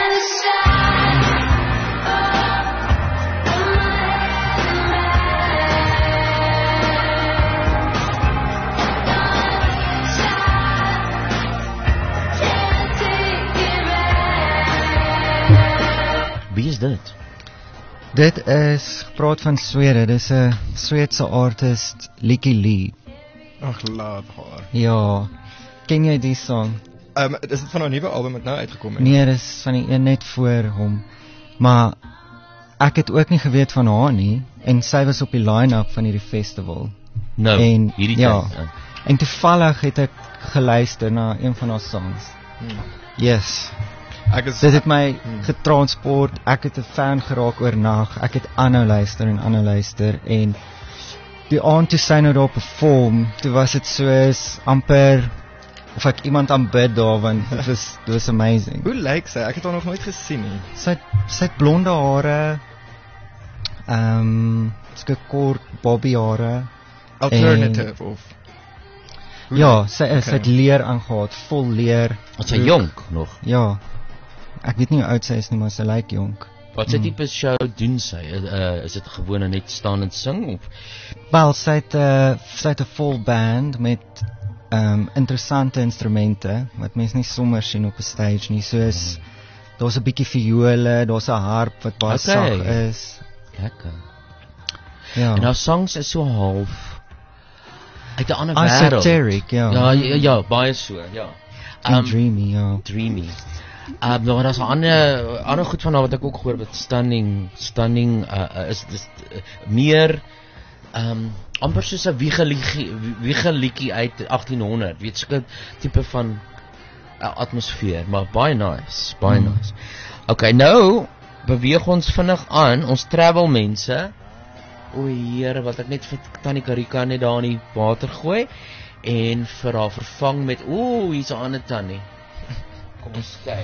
Wie is dit? Dit is gepraat van Swede. Dis 'n Sweedse artist, Lykke Li. Ag, love haar. Ja. Ken jy die song? Is dit van haar nuwe album wat nou uitgekom het? Nee, dis van die een net voor hom. Maar ek het ook nie geweet van haar nie en sy was op die line-up van hierdie festival. Nou, en hierdie ja. tyd. En toevallig het ek geluister na een van haar songs. Yes. Dit het my getransport. Ek het 'n fan geraak oornag. Ek het aanhou luister en die aand toe sy nou daar perform, toe was dit soos amper of ek iemand aanbid daar, want dit was amazing. Hoe lyk sy? Ek het haar nog nooit gesien nie. Sy het blonde hare, sulke kort bobby hare. Alternative of? Ja, sy het leer aangehad, vol leer. Wat sy jonk nog? Ja. Ek weet nie hoe oud sy is nie, maar sy lyk jonk. Wat sy tipe show doen sy? Is dit gewone net staan en sing of? Wel, sy het 'n vol band met interessante instrumente wat mense nie sommer sien op 'n stage nie. Soos daar's 'n bietjie viole, daar's 'n harp wat baie sag is. Lekker. Ja. En haar songs is so half uit 'n ander wêreld. Esoteric, ja. Ja, baie so, ja. Dreamy, ja. Dreamy. Maar daar's 'n ander goed van haar wat ek ook gehoor wat stunning is meer amper soos 'n wiegeliedjie uit 1800, weet so 'n tipe van atmosfeer, maar baie nice, baie nice. Okay, nou beweeg ons vinnig aan, ons travel mense. O Here, wat ek net vir Tannie Karika net daar in die water gooi en vir haar vervang met hier's 'n ander tannie. Kom ons kyk.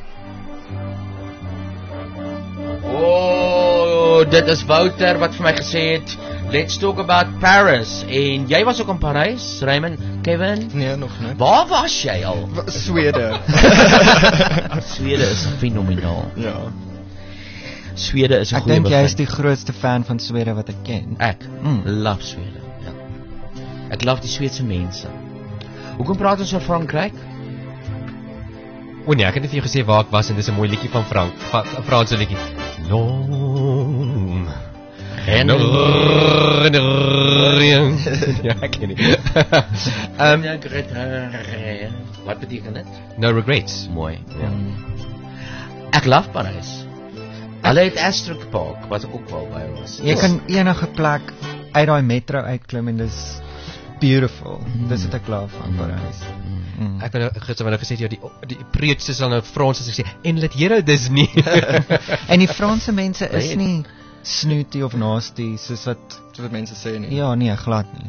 Dit is Wouter wat vir my gesê het, let's talk about Paris. En jy was ook in Parys, Raymond. Kevin? Nee, nog nie. Waar was jy al? Swede. Swede is fenomenaal. Ja. Swede is 'n Ek goeie dink jy is begin. die grootste fan van Swede wat ek ken. Ek love Swede. Ja. Ek love die Sweedse mense. Hoekom praat ons oor Frankryk? O nee, ek het net vir jou gesê waar ek was en dis 'n mooi liedjie van 'n Franse liedjie. Long En ja, ek ken nie. Wat beteken dit? No regrets. Mooi. Ja. Ek love Parys. Hulle het Asterisk Park wat ek ook wel by was. Jy kan enige plek uit daai metro uitklim en dis beautiful. Dis wat ek love van Parys. Ek het gister wanneer gesê die preutse sal nou Frans as ek sê en let hierou dis nie. En die Franse mense is nie snooty of nasty soos wat mense sê nie. Ja, nee, glad nie.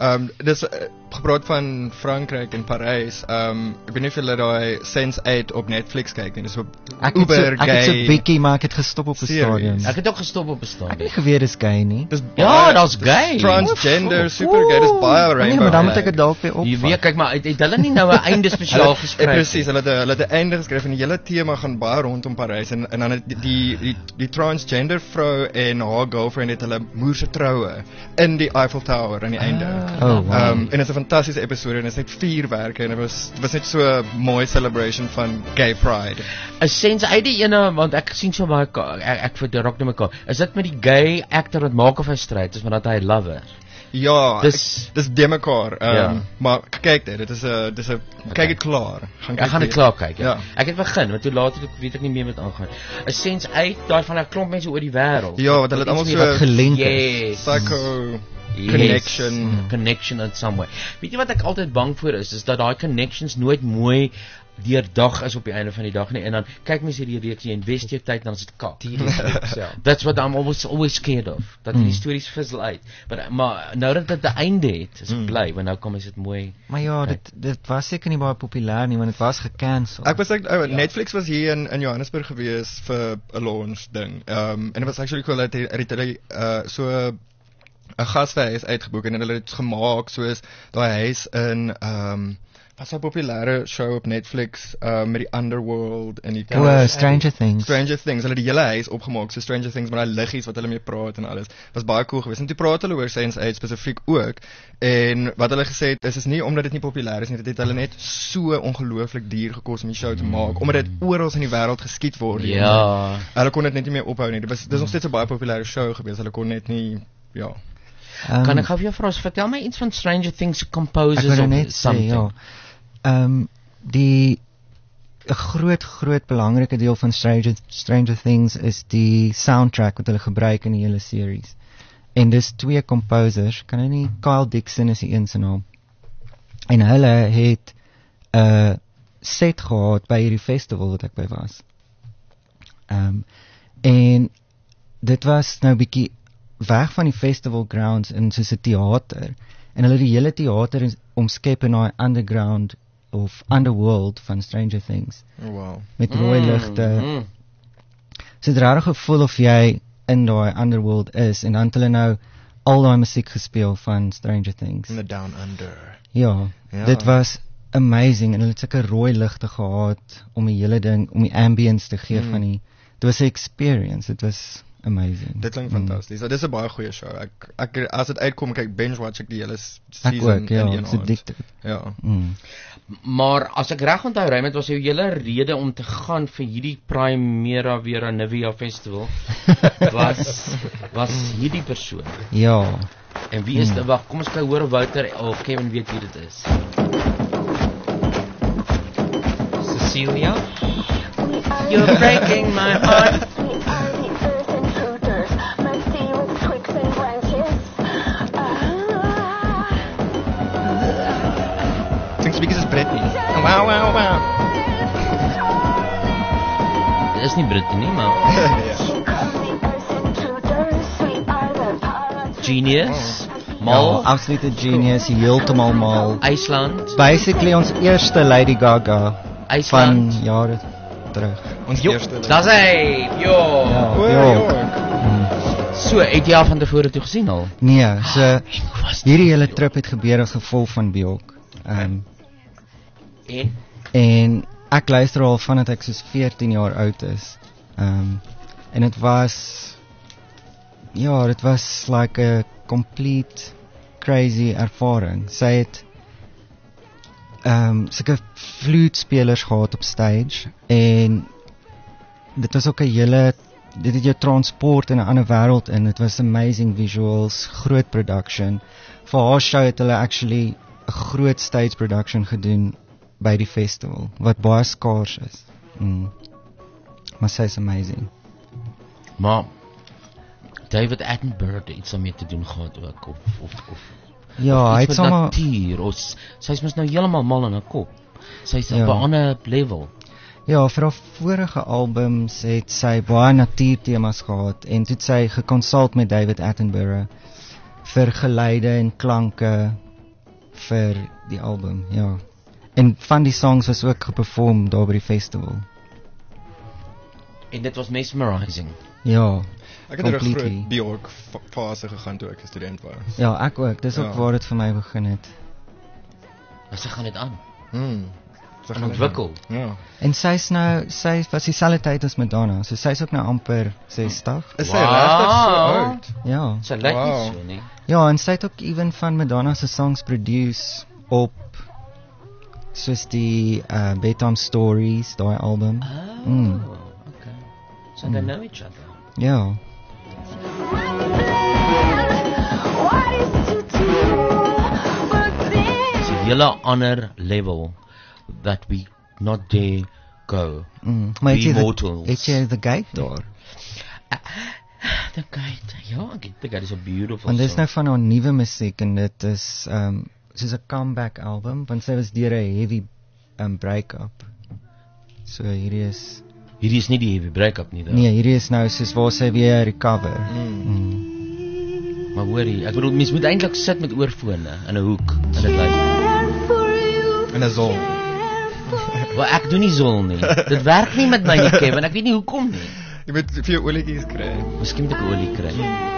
Dis gepraat van Frankryk en Parys. Ek weet nie of julle daai Sense8 op Netflix kyk nie. Dis op Ek uber het so gay. bietjie, maar ek het gestop op 'n stadium. Ek het ook gestop op 'n stadium. Ek het nie geweet dis gay nie. Dis Ja, daar's gay. Transgender, super gay, dis baie Nee, rainbow. maar dan moet ek dit dalk weer opvat. Jy weet, kyk maar, het hulle nie nou 'n einde spesiaal geskryf? Presies, hulle het 'n einde geskryf en die hele tema gaan baie rondom Parys en dan het die transgender vrou en haar girlfriend het hulle moerse troue in die Eiffel Tower aan die einde. Oh, wow. En dit is 'n fantastiese episode en dit is net vuurwerke en dit was net so 'n mooi celebration van gay pride. Is Sense uit die ene want ek sien so baie ek verdraak net mekaar. Is dit met die gay actor wat maak of hy stryd is maar dat hy lover? Ja, Dis- dis de mekaar. Ja. Maar kyk dit is 'n kyk dit klaar. Ek gaan dit klaar kyk. Ja. Ja. Ek het begin, want toe later weet ek nie meer wat aangaan. Is Sense uit daai van 'n klomp mense oor die wêreld. Ja, want hulle het almal Iets so meer wat gelink is. Yes. Psycho Yes. connection. Connection in some way. Weet jy wat ek altyd bang voor is dat daai connections nooit mooi deurdag is op die einde van die dag nie en dan kyk mense hierdie reeks jy invest jou tyd dan is dit kak. That's what I'm always scared of. Dat die stories fizzle uit. Maar nou dat dit 'n einde het, is ek bly want nou kom dit mooi. Maar ja, dit was seker nie baie populêr nie want dit was gecancel. Ek was Netflix was hier in Johannesburg gewees vir 'n launch ding. En dit was actually cool dat hulle so 'n gashuis uitgeboek en hulle het dit gemaak soos daai huis in wat so 'n populêre show op Netflix met die Underworld en die Stranger Things. Stranger Things. Hulle het die hele huis opgemaak so Stranger Things met daai liggies wat hulle mee praat en alles. Was baie cool geweest. En toe praat hulle oor Sense8 spesifiek ook. En wat hulle gesê het is nie omdat dit nie populêr is nie, dit het hulle net so ongelooflik duur gekos om die show te maak omdat dit oral in die wêreld geskiet word. Ja. Hulle kon dit net nie meer ophou nie. Dis nog steeds 'n baie populêre show geweest. Hulle kon net nie Kan ek gou vir jou vra, vertel my iets van Stranger Things composers ek wil of net sê, something? ja. Die 'n groot belangrike deel van Stranger Things is die soundtrack wat hulle gebruik in die hele series. En dis 2 composers, kan nie Kyle Dixon is die een se naam. En hulle het 'n set gehad by hierdie festival wat ek by was. En dit was nou bietjie weg van die festival grounds in soos 'n teater. En hulle het die hele teater omskep in daai underground of underworld van Stranger Things. Oh, wow. Met rooi ligte. So dit rarig gevoel of jy in daai underworld is en dan het hulle nou al daai musiek gespeel van Stranger Things. In the Down Under. Ja, dit was amazing en hulle het sulke rooi ligte gehad om die hele ding, om die ambience te gee van die. Dit was 'n experience. Dit was amazing. Dit klink fantasties. Dit is 'n baie goeie show. Ek as dit uitkom kyk binge watch ek die hele season ook, ja, in een it's addictive. Ja. Maar as ek reg onthou, Raymond, was jou hele rede om te gaan vir hierdie Primera Vera Nivea Festival was hierdie persoon. Ja. En wie is dit? Wag, kom ons kyk hoor of Wouter of Kevin weet wie dit is. Cecilia? You're breaking my heart. Because it's Britney. Wow, wow, wow. Dit is nie Britney nie, maar Genius, Mal, absolute genius, heeltemal mal. IJsland, Basically ons eerste Lady Gaga IJsland. van jare terug. Ons eerste. Daar's hy. Jo. So, het jy al van tevore toe gesien al? Nee, so hierdie hele trip het gebeur as gevolg van Bjork. En ek luister al vandat ek soos 14 jaar oud is. En dit was like a complete crazy ervaring. Sy het sulke vloedspelers gehad op stage en dit was ook 'n hele, dit het jou transport in 'n ander wêreld in. Dit was amazing visuals, groot production. Vir haar show het hulle actually 'n groot stage production gedoen by die festival wat baie skaars is. Maar sy is amazing. Maar David Attenborough het iets daarmee te doen gehad ook of ja, hy het sommer natuur, sy's mos nou heeltemal mal in haar kop. Sy's op 'n ander level. Ja, vir haar vorige albums het sy baie natuurtemas gehad en toe het sy gekonsult met David Attenborough vir geluide en klanke vir die album, ja. En van die songs was ook geperform daar by die festival. En dit was mesmerizing. Ja, Ek het 'n groot Bjork fase gegaan toe ek 'n student was. Ja, ek ook. Dis ook waar dit vir my begin het. Sy gaan dit aan. Sy gaan ontwikkel. Ja. En sy was dieselfde tyd as Madonna. So sy's ook nou amper 60. Is sy regtig so oud? Ja. Sy lyk nie so nie. Ja, en sy het ook even van Madonna se songs produce op soos die Bedtime Stories, daai album. Okay. So they know each other. Ja. It's a hele ander level that we not dare go. Maar We mortals. het jy The Gate daar? The Gate, ja, The Gate is a beautiful Want dit is song. nou van haar nuwe musiek en dit is soos 'n comeback album, want sy was deur 'n heavy break-up. So hierdie is nie die heavy break-up nie. Nee, hierdie is nou soos waar sy weer recover. Maar hoorie, ek bedoel mens moet eintlik sit met oorfone in 'n hoek en dit luister. In 'n zon. Wel ek doen nie zol nie. Dit werk nie met my nie, Kevin. Ek weet nie hoekom nie. Jy moet vir jou olietjies kry. Miskien moet ek olie kry.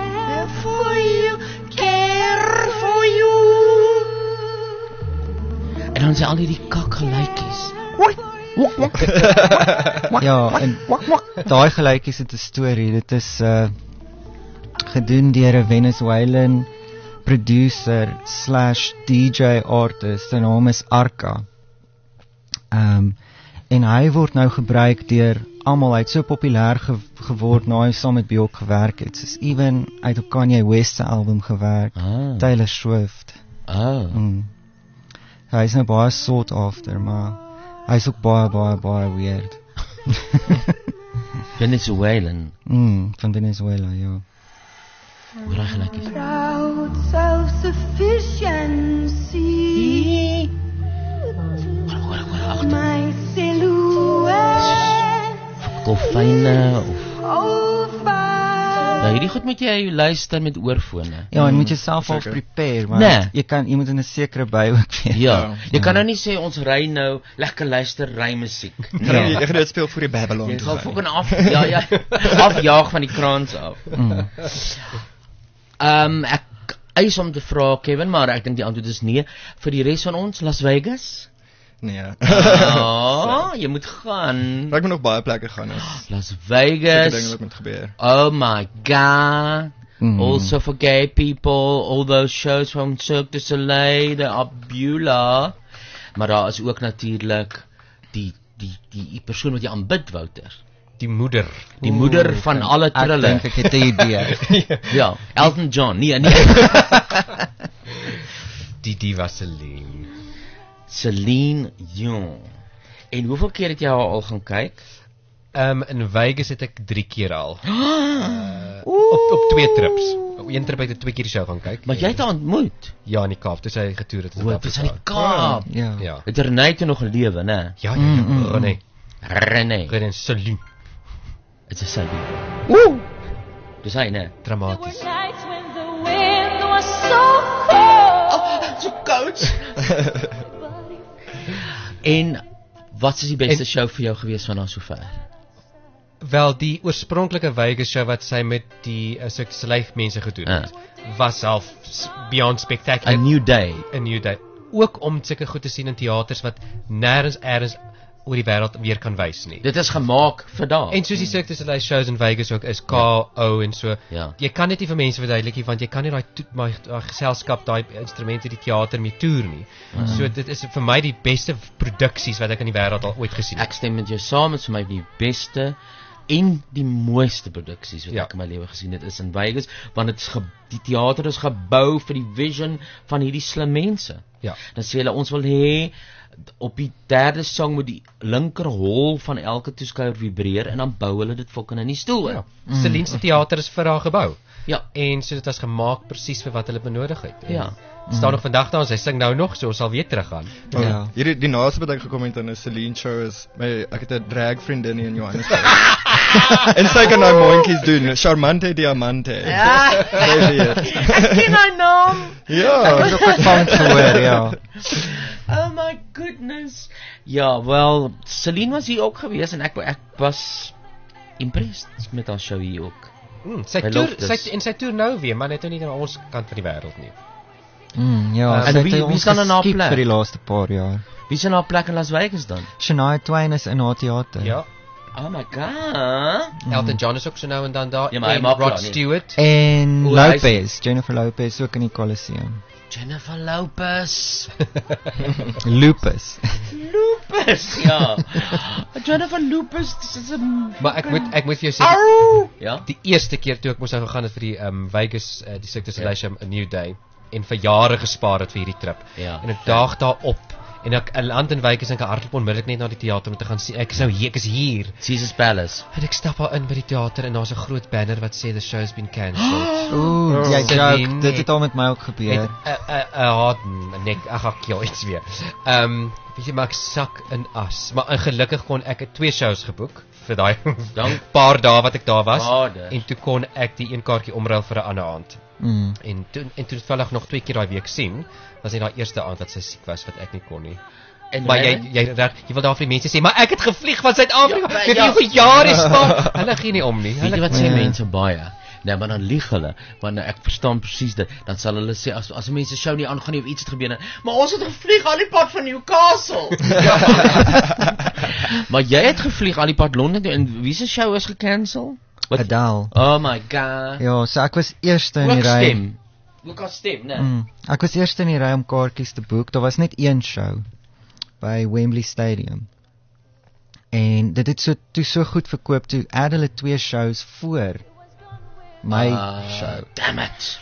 En dan sê al die kakgeluitjies. Ja, en daai geluitjies het 'n storie. Dit is gedoen deur 'n Venezuelan producer / DJ artist. Sy naam is Arca. En hy word nou gebruik deur almal. Hy het so populêr geword na hy saam met Bjork gewerk het. Soos even uit op Kanye West se album gewerk. Taylor Swift. Hy is nou baie sought after, maar hy is ook baie weird. Venezuelan. Van Venezuela, ja. Hoe raai gelyk is? Proud self-sufficiency. My silhouette. Dolfyne of nou hierdie goed moet jy luister met oorfone. Ja, en moet jouself al prepare, maar jy moet in 'n sekere by ook wees. Ja, jy kan nou nie sê ons ry nou lekker luister ry musiek. Nee, jy gaan dit speel voor die Babylon. Jy gaan fucking afjaag van die kraans af. Ek eis om te vra Kevin, maar ek dink die antwoord is nee. Vir die res van ons, Las Vegas? Nee. Jy moet gaan. Ek moet nog baie plekke gaan. Las Vegas. Dinge wat moet gebeur. Oh my god. Also for gay people, all those shows from Cirque du Soleil, the Abula. Maar daar is ook natuurlik die persoon wat jy aanbid, Wouter. Die moeder. Die moeder van alle trille. Ek dink ek het 'n idee. Ja, Elton John. Nee. Die diva Celine. Celine Dion. En hoeveel keer het jy haar al gaan kyk? In Vegas het ek 3 keer al. Op 2 trips. Op 1 trip het ek 2 keer die show gaan kyk. Maar jy het haar ontmoet? Ja, in die Kaap. Dis hy getoer het. Dis in die Kaap. Ja. Het Renée toe nog gelewe, né? Ja. Renée Celine. It's a Celine. Dis hy, né? Dramaties. So koud. En wat is die beste show vir jou gewees van haar sover? Wel, die oorspronklike Vegas show wat sy met die Cirque mense gedoen het, was half beyond spectacular. A New Day. A New Day. ook om sulke goed te sien in teaters wat nêrens oor die wêreld weer kan wys nie. Dit is gemaak vir daai. En soos die Cirque du Soleil shows in Vegas ook is KO en so. Ja. Jy kan dit nie vir mense verduidelik nie want jy kan nie daai geselskap, daai instrumente, die teater mee toer nie. So dit is vir my die beste produksies wat ek in die wêreld al ooit gesien het. Ek stem met jou saam, dit is vir my die beste en die mooiste produksies wat ek in my lewe gesien het is in Vegas, want die teater is gebou vir die vision van hierdie slim mense. Ja. Dan sê hulle ons wil hê op die derde song moet die linker hol van elke toeskouer vibreer en dan bou hulle dit fucking in die stoel. Ja. Celine se teater is vir haar gebou. Ja. En so dit was gemaak presies vir wat hulle benodig het. En Ja. Staan nog vandag daar, sy sing nou nog, so ons sal weer teruggaan. Ja. Hierdie die naaste wat ek gekom het aan 'n Celine show is ek het 'n drag vriendin in Johannesburg. En sy kan nou moontjies doen, Charmante Diamante. Ja. Ek ken haar naam. Ja. Ek het ook van gehoor, ja. Oh my goodness. Ja, wel, Celine was hier ook gewees en ek was impressed met haar show hier ook. Sy By toer, Loftus. sy toer nou weer, maar net nie aan ons kant van die wêreld nie. Ja, En sy wie het ons staan in haar geskiep plek? vir die laaste paar jaar. Wie is in haar plek in Las Vegas dan? Shania Twain is in haar teater. Ja. Oh my god. Elton John is ook so nou en dan daar. Ja, maar hy en maak Rod klaar nie. Stewart. En Hoe hy Lopez, Jennifer Lopez ook in die Colosseum. Jennifer Lopez. Lupus. Lopez, ja. Jennifer Lopez, dis is 'n Maar ek moet vir jou sê, ja. die eerste keer toe ek moes nou gegaan het vir die Vegas die Cirque du Soleil show, A New Day, en vir jare gespaar het vir hierdie trip. Ja. En ek daag daarop en ek land in Vegas en ek hardloop onmiddellik net na die teater om te gaan sien. Ek is hier. Caesar's Palace. En ek stap al in by die teater en daar's 'n groot banner wat sê the show's been cancelled. Ooh, jy Celine joke, dit het- het al met my ook gebeur. nek ek jou iets weer. Weet jy, maar ek sak in as. Maar gelukkig kon ek 2 shows geboek vir daai paar dae wat ek daar was. En toe kon ek die een kaartjie omruil vir 'n ander aand. En toe toevallig nog 2 keer daai week sien, was net daai eerste aand wat sy siek was wat ek nie kon nie. En Maar jy wil daar vir die mense sê, maar ek het gevlieg van Suid-Afrika. Ja, Dit ja. het vir jare spaar. Hulle gee nie om nie. Weet jy wat sê mense baie? Nee, maar dan lieg hulle, want ek verstaan presies dit. Dan sal hulle sê as mense show nie aangaan nie of iets het gebeur, maar ons het gevlieg al die pad van Newcastle. Maar jy het gevlieg al die pad Londen toe en wie se show is gekansel? Adele. Oh my god. Ja, so ek was eerste in die Ook ry. stem. Lucas stem, né? Ek was eerste in die ry om kaartjies te boek. Daar was net een show by Wembley Stadium. En dit het so goed verkoop toe hulle 2 shows voor my show. Damn it.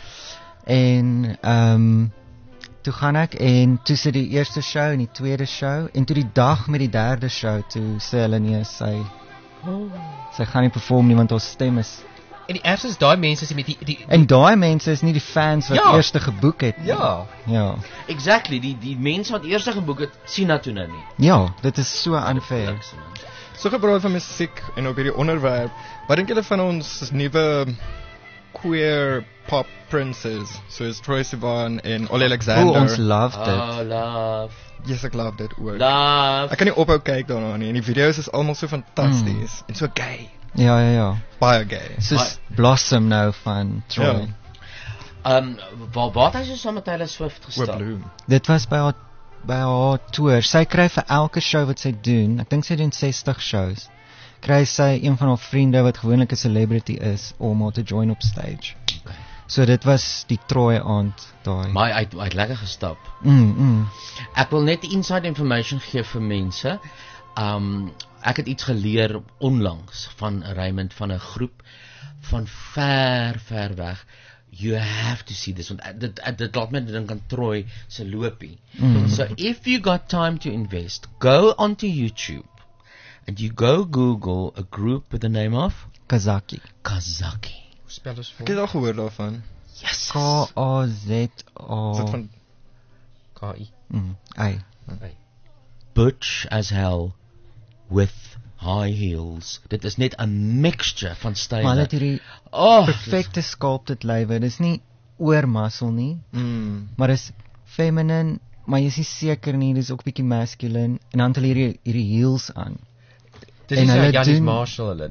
En toe gaan ek en toe sit die eerste show en die tweede show en toe die dag met die derde show toe sê hulle nee, sy gaan nie perform nie want haar stem is. En die ergste is daai mense is met die En daai mense is nie die fans wat Ja. eerste geboek het nie. Ja. Ja. Exactly, die mense wat eers geboek het, sien dat toe nou nie. Ja, dit is so unfair. So gepraat van musiek en op hierdie onderwerp, wat dink julle van ons nuwe queer pop princes soos Troye Sivan en Olly Alexander? Ons love dit. Oh, love. Yes, ek love dit ook. Love. Ek kan nie ophou kyk daarna nie en die video's is almal so fantasties en so gay. Ja. Baie gay. Soos Blossom nou van Troy. Ja. Waar het hy so saam met Taylor Swift gestap? Bloom. Dit was by haar tour. Sy kry vir elke show wat sy doen, ek dink sy doen 60 shows. Kry sy een van haar vriende wat gewoonlik 'n celebrity is om haar te join op stage. Okay. So dit was die Troy aand daai. Maar hy het lekker gestap. Ek wil net inside information gee vir mense. Ek het iets geleer onlangs van Raymond van 'n groep van ver weg. You have to see this, want dit laat my dink aan Troy se loopie. So if you got time to invest, go onto YouTube and you go Google a group with the name of Kazaki. spel is Ek het al gehoor daarvan. Yes. K-A-Z-A. Is dit van KI. Ai. Butch as hell with high heels. Dit is net 'n mixture van style. Maar dit hierdie perfekte sculpted lywe. Dis nie oor muscle nie, maar is feminine, maar jy is nie seker nie, dis ook bietjie masculine en dan het hulle hierdie heels aan. Dis En nie so hulle Janis doen- Marshall hulle nie.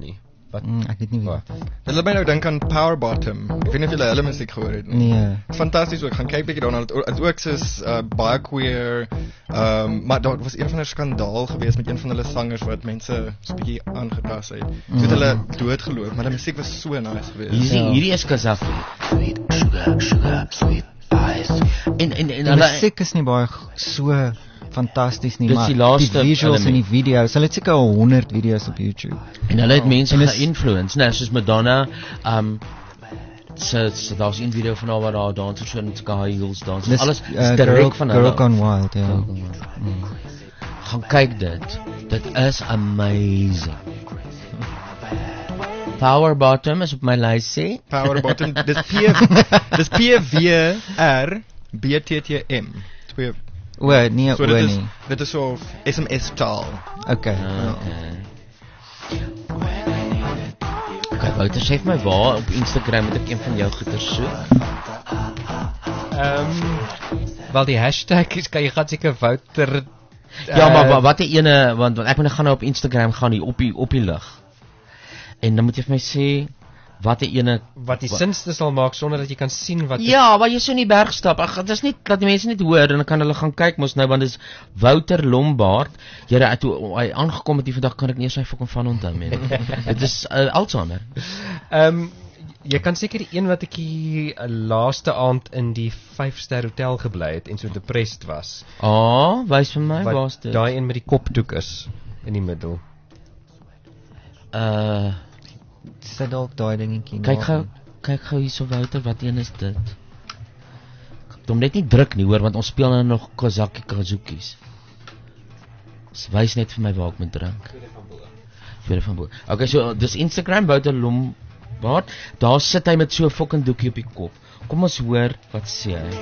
Wat? Ek weet nie wie dit is. Dit laat my nou dink aan Power Bottom. Ek weet nie of julle hulle musiek gehoor het nie. Nee. Fantasties ook. Gaan kyk bietjie daarna. Het ook soos baie queer. Maar daar was een van 'n skandaal geweest met een van hulle sangers wat mense so 'n bietjie aangetas het. Toe het hulle doodgeloof, maar die musiek was so nice geweest. Hierdie is Kazafi. Sweet sugar, sugar, sweet eyes. En Die hulle musiek is nie baie so fantasties nie, Dis maar die laaste die visuals en element. die video's, hulle het seker al 100 video's op YouTube. En hulle het mense En is- geïnfluence, nee, soos Madonna, so daar's 'n video van haar waar haar dansers so in high heels dans. Dis, Alles is direk Girl, van Girl hulle. Gone Wild, ja. Gaan kyk dit. Dit is amazing. Power Bottom is op my lysie. Power Bottom, dis PWR BTTM. Twee. Nee, So o dit is nie. dit is so SMS taal. Okay. Okay, Wouter, sê vir my waar op Instagram moet ek een van jou goeders soek? Wel die hashtag is, kan jy gaan seker Wouter Ja, maar wat die ene, want ek moet gaan nou op Instagram gaan hier op die lig. En dan moet jy vir my sê wat die ene wat die sinste sal maak sonder dat jy kan sien wat Ja, waar jy so in die berg stap. Ag, dit is nie dat die mense net hoor en dan kan hulle gaan kyk mos nou want dis Wouter Lombard. Here, toe hy aangekom het die vandag kan ek nie eens sy fucking van onthou nie. Dit is Alzheimer. jy kan seker die een wat ek die laaste aand in die 5-ster hotel gebly het en so depressed was. Wys vir my, Wat waar's dit? daai een met die kopdoek is in die middel. Sit dalk daai dingetjie. Kyk gou hierso Wouter, wat een is dit? Ek hom net nie druk nie hoor, want ons speel nou nog Kazuki's. Wys net vir my waar ek moet drink. Tweede van bo. Okay, so dis Instagram Wouter Lombard. Daar sit hy met so 'n fucking doekie op die kop. Kom ons hoor wat sê hy.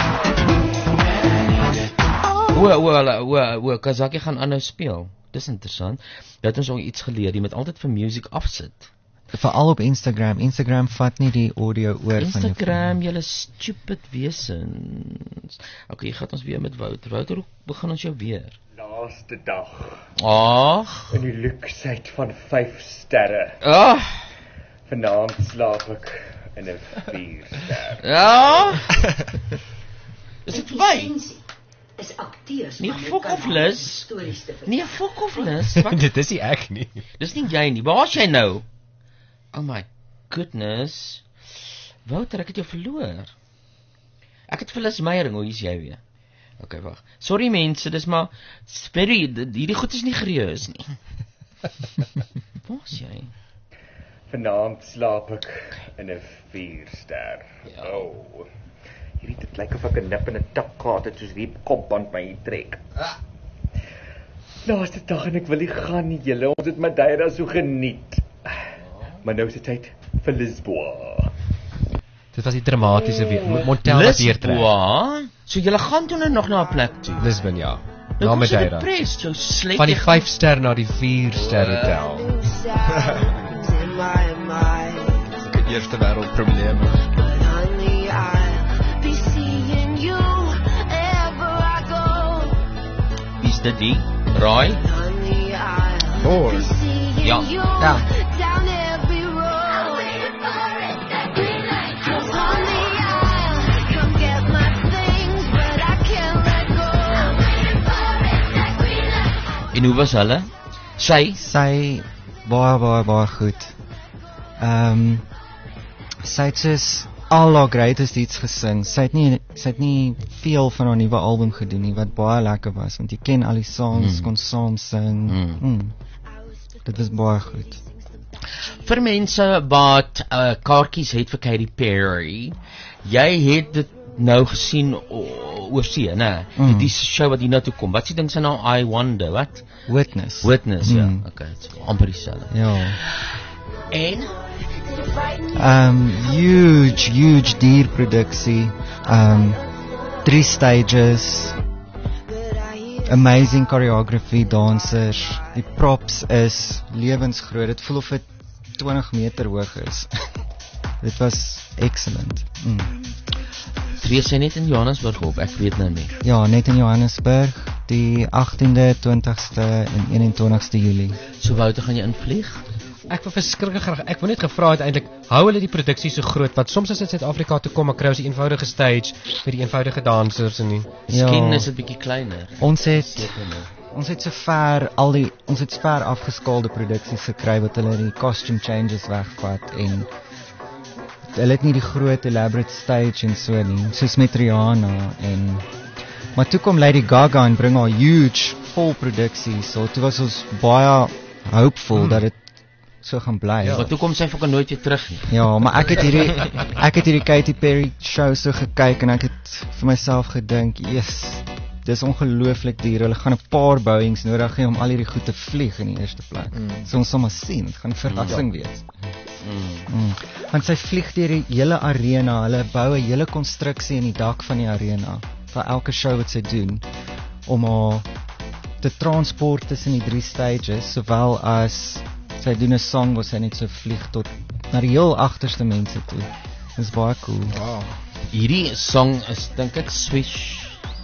Kazaki gaan aanhou speel. Dis interessant. Dit het ons ook iets geleer. Jy moet altyd vir musiek afsit. Veral op Instagram. Instagram vat nie die audio oor van jou. Instagram, julle stupid wesens. Okay, gaan ons weer met Wouter. Wouter, hoe begin ons jou weer? Laaste dag Ag. in die luksheid van 5 sterre. Vanaand slaap ek in 'n 4-ster. Ja. Is dit verby? Is akteurs. Nee, fok of Lis. Stories te vertel. Nee, fok of Lis. Dit is nie ek nie. Dis nie jy nie. Waar's jy nou? Oh my goodness. Wouter, ek het jou verloor. Ek het vir Lis Meyering, hoe is jy weer? Okay, wag. Sorry mense, dis maar hierdie goed is nie gereus nie. Waar's jy? Vanaand slaap ek in 'n 4-ster. Hierdie dit lyk of ek 'n nip in 'n tak gehad het soos die kopband my trek. Laaste dag en ek wil nie gaan nie, julle. Ons het Madeira so geniet. Maar nou is dit tyd vir Lisboa. Dit was die dramatiese Montel wat weer trek. Lisboa? So julle gaan toe nou nog na 'n plek toe. Lisbon, ja. Nou Na Madeira. Van die 5-ster na die 4-ster hotel. Die eerste wêreldprobleem. Is dit die? Raai? Ja. Ja. En hoe was hulle? Sy baie goed. Sy het soos al haar greatest hits gesing. Sy het nie veel van haar nuwe album gedoen nie wat baie lekker was want jy ken al die songs, kon saam sing. Dit was baie goed. Vir mense wat kaartjies het vir Katy Perry, jy het dit nou gesien oor see, né? Die show wat hier na toe kom. Wat s'ie ding sy nou? I Wonder, wat? Witness, ja. Okay, dit's amper dieselfde. Ja. En huge dierproduksie. 3 stages. Amazing choreography, dansers. Die props is lewensgroot. Dit voel of dit 20 meter hoog is. Dit was excellent. Tree sy net in Johannesburg op, ek weet nou nie. Ja, net in Johannesburg, die 18de, 20ste en 21ste Julie. So Wouter, gaan jy invlieg? Ek wil verskriklik graag, ek wil net gevra het eintlik, hou hulle die produksie so groot, want soms as dit Suid-Afrika toe kom, maar kry ons die eenvoudige stage met die eenvoudige dansers en nie. Miskien is dit bietjie kleiner. Ons het so ver ons het ver afgeskaalde produksies gekry wat hulle die costume changes wegvat en hulle het nie die groot elaborate stage en so nie, soos met Rihanna maar toe kom Lady Gaga en bring haar huge vol produksie, so toe was ons baie hopeful dat dit so gaan bly. Ja, maar toe kom sy fucking nooit weer terug nie. Ja, maar ek het hierdie Katy Perry show so gekyk en ek het vir myself gedink, dis ongelooflik duur. Hulle gaan 'n paar Boeings nodig hê om al hierdie goed te vlieg in die eerste plek. So ons sal maar sien, dit gaan 'n verrassing wees. Want sy vlieg deur die hele arena, hulle bou 'n hele konstruksie in die dak van die arena vir elke show wat sy doen om haar te transport tussen die 3 stages, sowel as sy doen 'n song waar sy net so vlieg tot na die heel agterste mense toe. Dis baie cool. Wow. Hierdie song is dink ek Swish,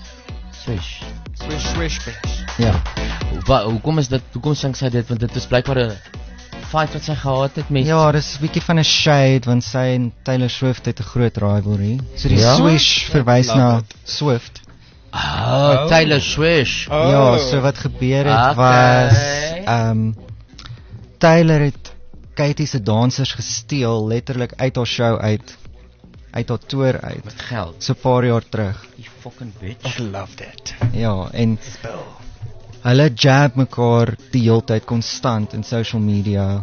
bitch. Ja. Hoekom sing sy dit? Want dit is blykbaar 'n fight wat sy gehad het met. Ja, dis 'n bietjie van 'n shade want sy en Taylor Swift het 'n groot rivalry. So die Ja? Swish verwys na Swift. Taylor Swish. Ja, so wat gebeur het was Taylor het Katy se dansers gesteel letterlik uit haar show uit haar toer uit. Met geld. So 'n paar jaar terug. You fucking bitch. I loved it. Ja, en hulle jab mekaar die hele tyd konstant in social media.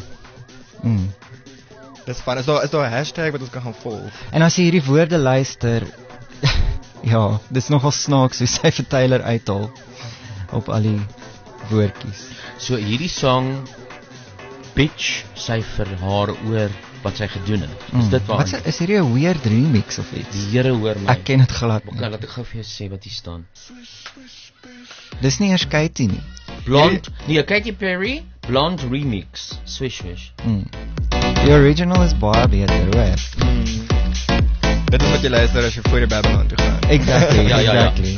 Dis fun. Is daar 'n hashtag wat ons kan gaan volg? En as jy hierdie woorde luister, ja, dis nogal snaaks hoe sy vir Taylor uithaal op al die woordjies. So hierdie song bitch sy vir haar oor wat sy gedoen het. Is dit waar? Wat is hierdie 'n weird remix of iets? Die Here hoor my. Ek ken dit glad nie. Okay, laat ek gou vir jou sê wat hier staan. Dis nie eers Katy nie. Blonde, nee, Katy Perry, Blonde remix. Swish. Die original is baie beter, hoor. Dit is wat jy luister as jy voor die Babylon toe gaan. Exactly, Ja. exactly.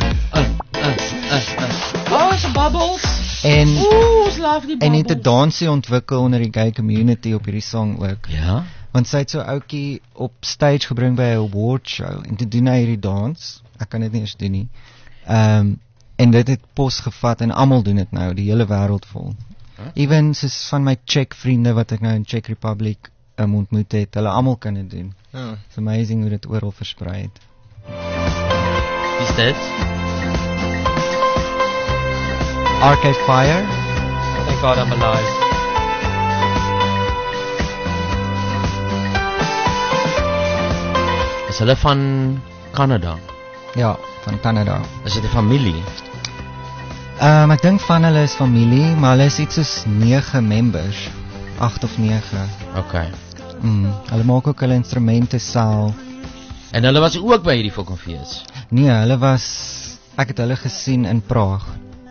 Oh, bubbles. En ons love die en het 'n bubbles. dansie ontwikkel onder die gay community op hierdie song ook. Ja. Want sy het so ouetjie op stage gebring by 'n award show en toe doen hy hierdie dans. Ek kan dit nie eens doen nie. En dit het pos gevat en almal doen dit nou, die hele wêreld vol. Even soos van my Czech vriende wat ek nou in Czech Republic ontmoet het, hulle almal kan dit doen. It's amazing hoe dit oral versprei het. Is dit? Arcade Fire. Thank God I'm alive. Is hulle van Canada? Ja, van Canada. Is dit 'n familie? Ek dink van hulle is familie, maar hulle is iets soos 9 members. 8 of 9. Okay. Hulle maak ook hulle instrumente self. En hulle was ook by hierdie fucking fees. Nee, ek het hulle gesien in Praag.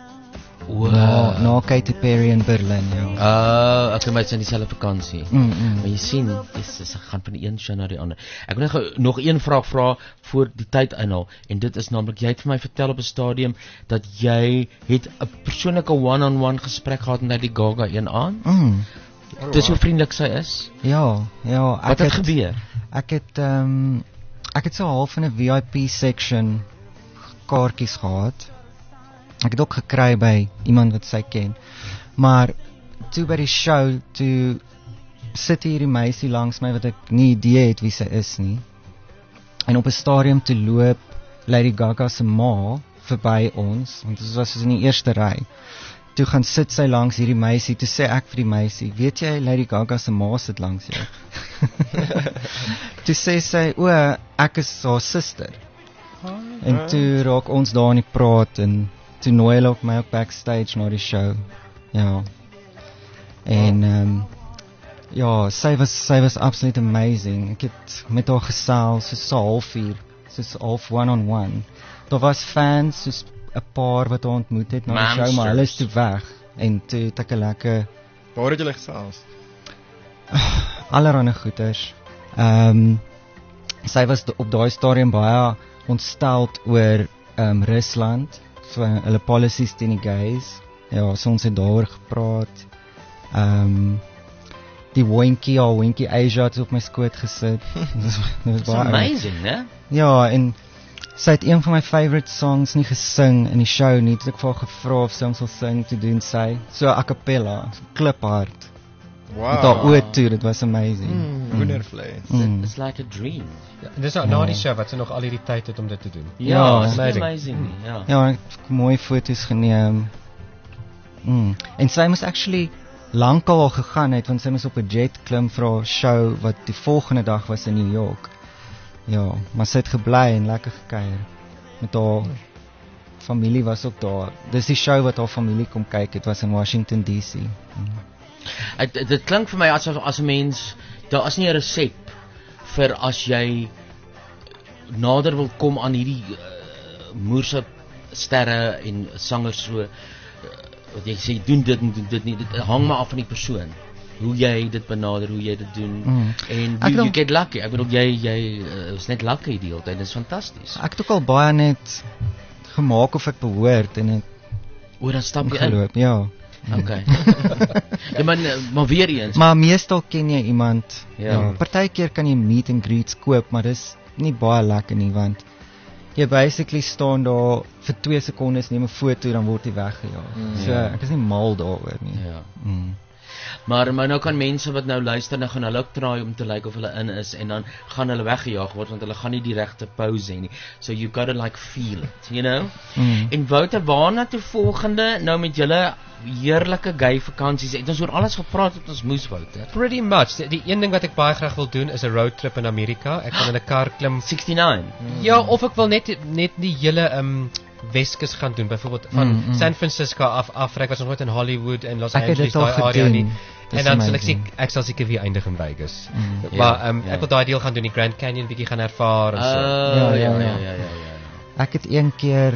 Na Katy Perry in Berlin, ja. Okay, maar dit is in dieselfde vakansie. Maar jy sien, dit gaan van die een show na die ander. Ek wil nog een vraag vra voor die tyd inhaal, en dit is naamlik, jy het vir my vertel op 'n stadium dat jy het 'n persoonlike one-on-one gesprek gehad met Lady Gaga een aand. Dis hoe vriendelik sy is. Ja. Wat het gebeur? Ek het so half in 'n VIP section kaartjies gehad. Ek het ook gekry by iemand wat sy ken. Maar toe by die show, toe sit hierdie meisie langs my wat ek nie idee het wie sy is nie. En op 'n stadium toe loop Lady Gaga se ma verby ons, want dit was in die eerste ry. Toe gaan sit sy langs hierdie meisie, toe sê ek vir die meisie, weet jy Lady Gaga se ma sit langs jou? Toe sê sy, ek is haar suster. En toe raak ons daar in die praat en toe nooi hulle my ook backstage na die show. Ja. En sy was absoluut amazing. Ek het met haar gesels so 1/2 soos half one-on-one. Daar was fans soos 'n paar wat haar ontmoet het na die show, maar hulle is toe weg en toe het ek 'n lekker. Waar het julle gesels? Allerhande goeters. Sy was op daai stadium baie ontsteld oor Rusland, so hulle policies teen die gays. Ja, so ons het daaroor gepraat. die Winky Asia het op my skoot gesit. Dit was It's amazing, né? Ja, en sy het een van my favorite songs nie gesing in die show nie. Toe ek vir haar gevra of sy hom sal sing, toe doen sy so a cappella, so kliphard. Wow. Met haar oë toe, dit was amazing. Wonderfully. It's like a dream. Ja, dis na die show wat sy nog al hierdie tyd het om dit te doen. Ja, it's amazing. Ja. Ja, ek het mooi foto's geneem. En sy moes actually lankal al gegaan het, want sy moes op 'n jet klim vir haar show wat die volgende dag was in New York. Ja, maar sy het gebly en lekker gekuier. Met haar familie was ook daar. Dis die show wat haar familie kom kyk, dit was in Washington DC. Dit klink vir my as 'n mens, daar is nie 'n resep vir as jy nader wil kom aan hierdie moerse sterre en sangers so wat jy sê doen dit nie, dit hang maar af van die persoon. Hoe jy dit benader, hoe jy dit doen. En you get lucky. Ek bedoel jy is net lucky die hele tyd. Dit is fantasties. Ek het ook al baie net gemaak of ek behoort en ek dan stap jy in. Ja. Okay. Ja, maar weer eens. Maar meestal ken jy iemand. Ja. Partykeer kan jy meet and greets koop, maar dis nie baie lekker nie, want jy basically staan daar vir 2 sekondes, neem 'n foto, dan word jy weggejaag. So ek is nie mal daaroor nie. Ja. Maar nou kan mense wat nou luister, nou gaan hulle ook try om te lyk of hulle in is en dan gaan hulle weggejaag word want hulle gaan nie die regte pose hê nie. So you got to like feel it, you know? En Wouter, waarna toe volgende nou met julle heerlike gay vakansies? Het ons oor alles gepraat wat ons moes, Wouter? Pretty much. Die een ding wat ek baie graag wil doen is 'n road trip in Amerika. Ek gaan in 'n kar klim 69. Ja, of ek wil net die hele Weskus gaan doen, byvoorbeeld van San Francisco af. Ek was nog nooit in Hollywood en Los Angeles daai area nie. En dan sal ek sal seker weer eindig in Vegas. Maar ek wil daai deel gaan doen, die Grand Canyon bietjie gaan ervaar en so. Ja. Ek het een keer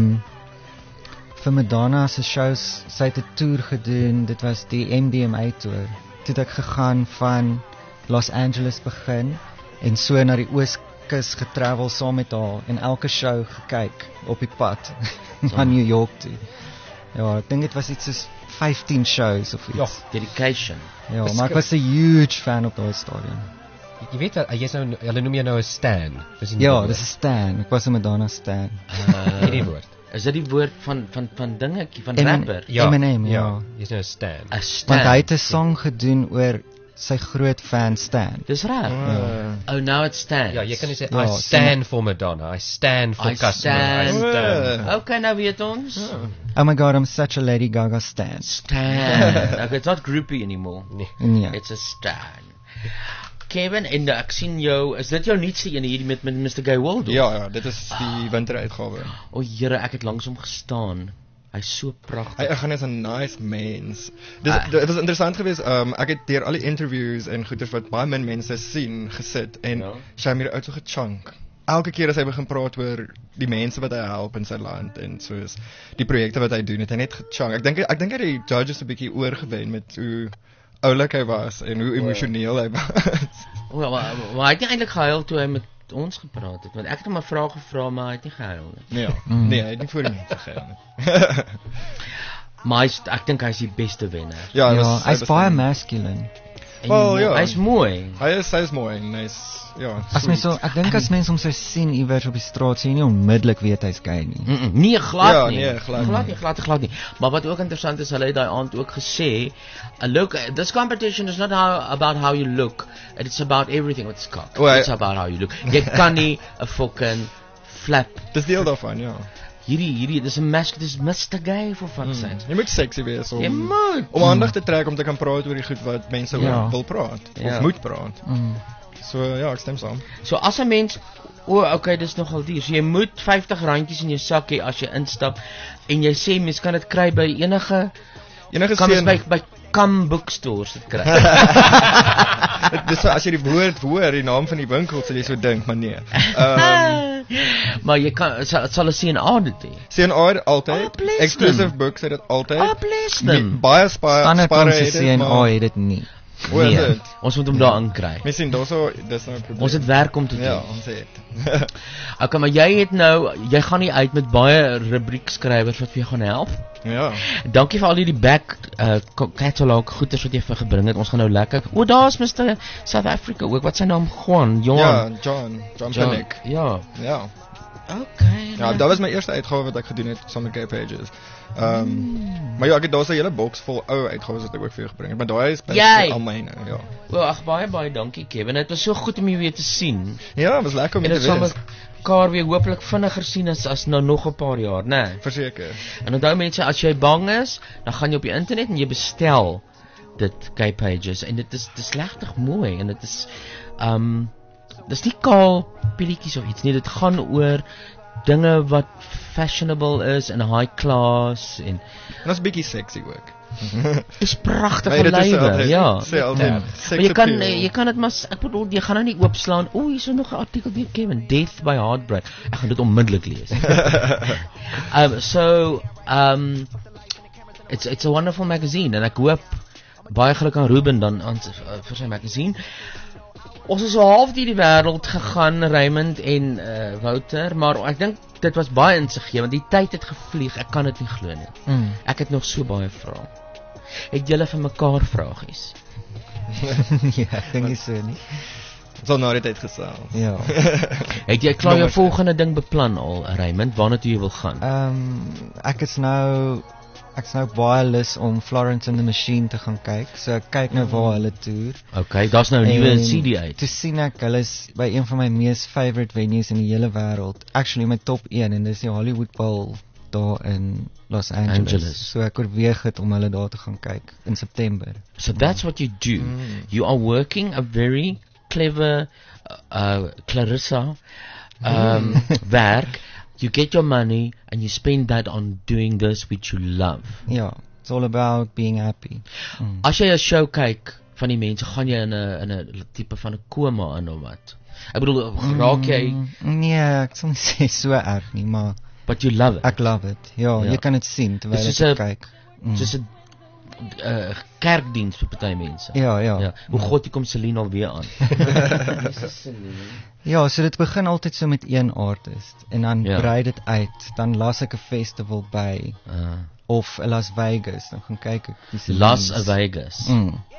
vir Madonna se shows, sy het 'n toer gedoen. Dit was die MDMA tour. Toe het ek gegaan van Los Angeles begin en so na die Ooskus getravel saam met haar en elke show gekyk op die pad na New York toe. Ja, ek dink dit was iets soos 15 shows of iets. Ja, dedication. Ja, maar ek was 'n huge fan op daai stadium. Jy weet wat, jy's nou, hulle noem jy nou 'n stan. Ja, dis 'n stan. Ek was 'n Madonna stan. Hierdie woord. Is dit die woord van dingetjie van rapper? Ja, Eminem, ja. Jy's nou 'n stan. Want hy het 'n song gedoen oor sy groot fan Stan. Dis reg. Oh, now it stands. Ja, jy kan nie sê I stand for Madonna. I stand for customer. I stand. Okay, nou weet ons. Oh my God, I'm such a Lady Gaga stan. Okay, it's not groupie anymore. Nee. It's a stan. Kevin, en ek sien jou, is dit jou nuutste een hier met Mr. Gay Waldorf? Ja, dit is die winteruitgawe. O Here, ek het langs hom gestaan. Hy's so pragtig. Hy gaan net 'n nice mens. Dit was interessant geweest. Ek het deur al die interviews en goeters wat baie min mense sien gesit en sy het uit so gechunk. Elke keer as hy begin praat oor die mense wat hy help in sy land en soos die projekte wat hy doen, het hy net gechunk. Ek dink hy die judges 'n bietjie oorgewen met hoe oulik hy was en hoe emosioneel hy was. Maar hy het nie eintlik gehuil toe hy met ons gepraat het, want ek het hom 'n vraag gevra, maar hy het nie gehuil nie. Ja, nee, hy het nie voor die mense gehuil nie. Maar ek dink hy's die beste wenner. Ja, hy's baie masculine. Hy's mooi. Hy is mooi en hy's as mens so, ek dink as mense hom sou sien iewers op die straat, sien jy nie onmiddellik weet hy's gay nie. Nee, glad nie. Nee, glad nie. Maar wat ook interessant is, hulle het daai aand ook gesê, look, this competition is not about how you look, it's about everything with this cock. It's about how you look. Jy kan nie 'n fucking flap. Dis deel daarvan, ja. Hierdie, dis 'n mask, dis Mr. Gay for fuck's sake. Jy moet sexy wees om aandag te trek om te kan praat oor die goed wat mense wil praat of moet praat. So ja, ek stem saam. So as 'n mens, okay, dis nogal duur. So jy moet R50 in jou sak hê as jy instap en jy sê mens kan dit kry by enige kan by Kam bookstores dit kry. Dis as jy die woord hoor, die naam van die winkel, sal jy so dink, maar nee. Maar jy kan sal 'n CNA dit hê. CNA altyd. Exclusive books het dit altyd. Bless them. Baie spare CNA het dit nie. Hoe is Nee, dit? ons moet hom daar inkry. Mens sien daarso, dis nou 'n probleem. Ons het werk om te doen. Ja, ons het. Okay, maar jy gaan nie uit met baie rubriekskrywers wat vir jou gaan help. Ja. Dankie vir al die back catalog goeders wat jy vir gebring het. Ons gaan nou lekker. O, daar's Mr. South Africa ook. Wat sy naam? Johan. Ja, John Pinnick. Ja. Ja. Okay. Ja, dat was my eerste uitgawe wat ek gedoen het saam met Gay Pages. Maar ja, ek het daar's 'n hele boks vol ou uitgawes wat ek ook vir jou gebring het. Maar daai is basically al myne, ja. O, ag baie dankie Kevin. Dit was so goed om jou weer te sien. Ja, was lekker om en te dit wees. Mekaar weer hopelik vinniger sien as nou nog 'n paar jaar, né? Nee. Verseker. En onthou mense, as jy bang is, dan gaan jy op die internet en jy bestel dit Gay Pages en dit is regtig mooi en dit is dis nie kaal pilletjies of iets nie, dit gaan oor dinge wat fashionable is en high class en is bietjie sexy ook. Dis pragtige lywe, ja. Maar jy kan dit maar ek bedoel jy gaan nou nie oopslaan. O, hier is nog 'n artikel deur Kevin, Death by Heartbreak. Ek gaan dit onmiddellik lees. It's a wonderful magazine en ek hoop baie geluk aan Ruben dan vir sy magazine. Ons is so half deur die wêreld gegaan, Raymond en Wouter, maar ek dink dit was baie insiggewend. Die tyd het gevlieg, ek kan dit nie glo nie. Ek het nog so baie vrae. Het julle vir mekaar vragies? Ja, ek dink nie so nie. So nou die tyd gesels. Ja. Het jy klaar jou volgende ding beplan al, Raymond, waarna toe jy wil gaan? Ek is nou baie lus om Florence and the Machine te gaan kyk. So ek kyk nou waar hulle toer. Okay, daar's nou 'n nuwe CD uit. Toe sien ek hulle is by een van my mees favorite venues in die hele wêreld. Actually my top 1 en dis die Hollywood Bowl daar in Los Angeles. So ek oorweeg het om hulle daar te gaan kyk in September. So that's what you do. You are working a very clever Clarissa werk. You get your money and you spend that on doing this which you love. Ja, it's all about being happy. As jy 'n show kyk van die mense, gaan jy in 'n tipe van 'n koma in of wat? Ek bedoel, raak jy Nee, ek sal nie sê so erg nie, maar but you love it. Ek love it. Ja, jy kan dit sien terwyl jy kyk. Dis 'n kerkdiens vir party mense. Ja. Hoe God hier kom Celine al weer aan. Ja, so dit begin altyd so met een artist en dan brei dit uit. Dan las ek 'n festival by of Las Vegas, dan gaan kyk ek dis Las Vegas.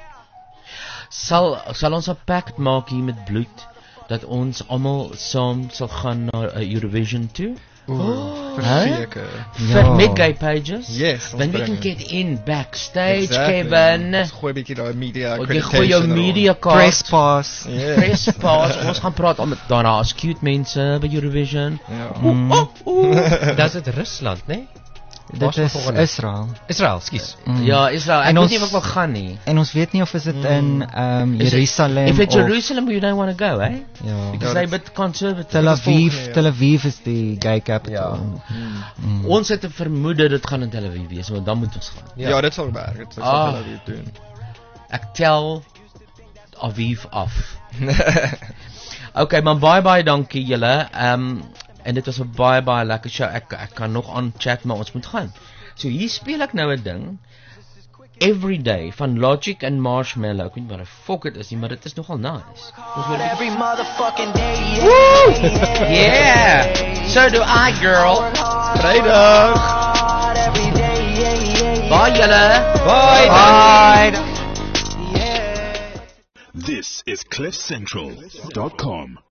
Sal ons 'n pact maak hier met bloed dat ons almal saam sal gaan na Eurovision toe? Verseker. Met Gay Pages? Yes. Then we can get in backstage, Kevin. Ons gooi 'n bietjie daai media accreditation. Jy gooi jou media card. Press pass. Press pass. Ons gaan praat met daarna as cute mense by Eurovision. Ja. Dis dit Rusland, né? Dit is Israel. Israel, skus. Ja, Israel. Ek weet nie of ek wil gaan nie. En ons weet nie of is dit in Jerusalem of... If it's Jerusalem, you don't want to go, eh? Ja. Because they're a bit conservative. Tel Aviv is die gay capital. Ja. Ons het 'n vermoede dit gaan in Tel Aviv wees, want dan moet ons gaan. Ja, dit sal werk. Dit sal Tel Aviv doen. Ek tel Aviv af. Okay, maar baie dankie julle. En dit was 'n baie lekker show. Ek kan nog aan chat, maar ons moet gaan. So hier speel ek nou 'n ding Everyday van Logic and Marshmello. Ek weet nie wat 'n fok dit is nie, maar dit is nogal nice. Every motherfucking day. Woo! Yeah. So do I, girl. Vrydag. Bye julle. Bye. This is CliffCentral.com.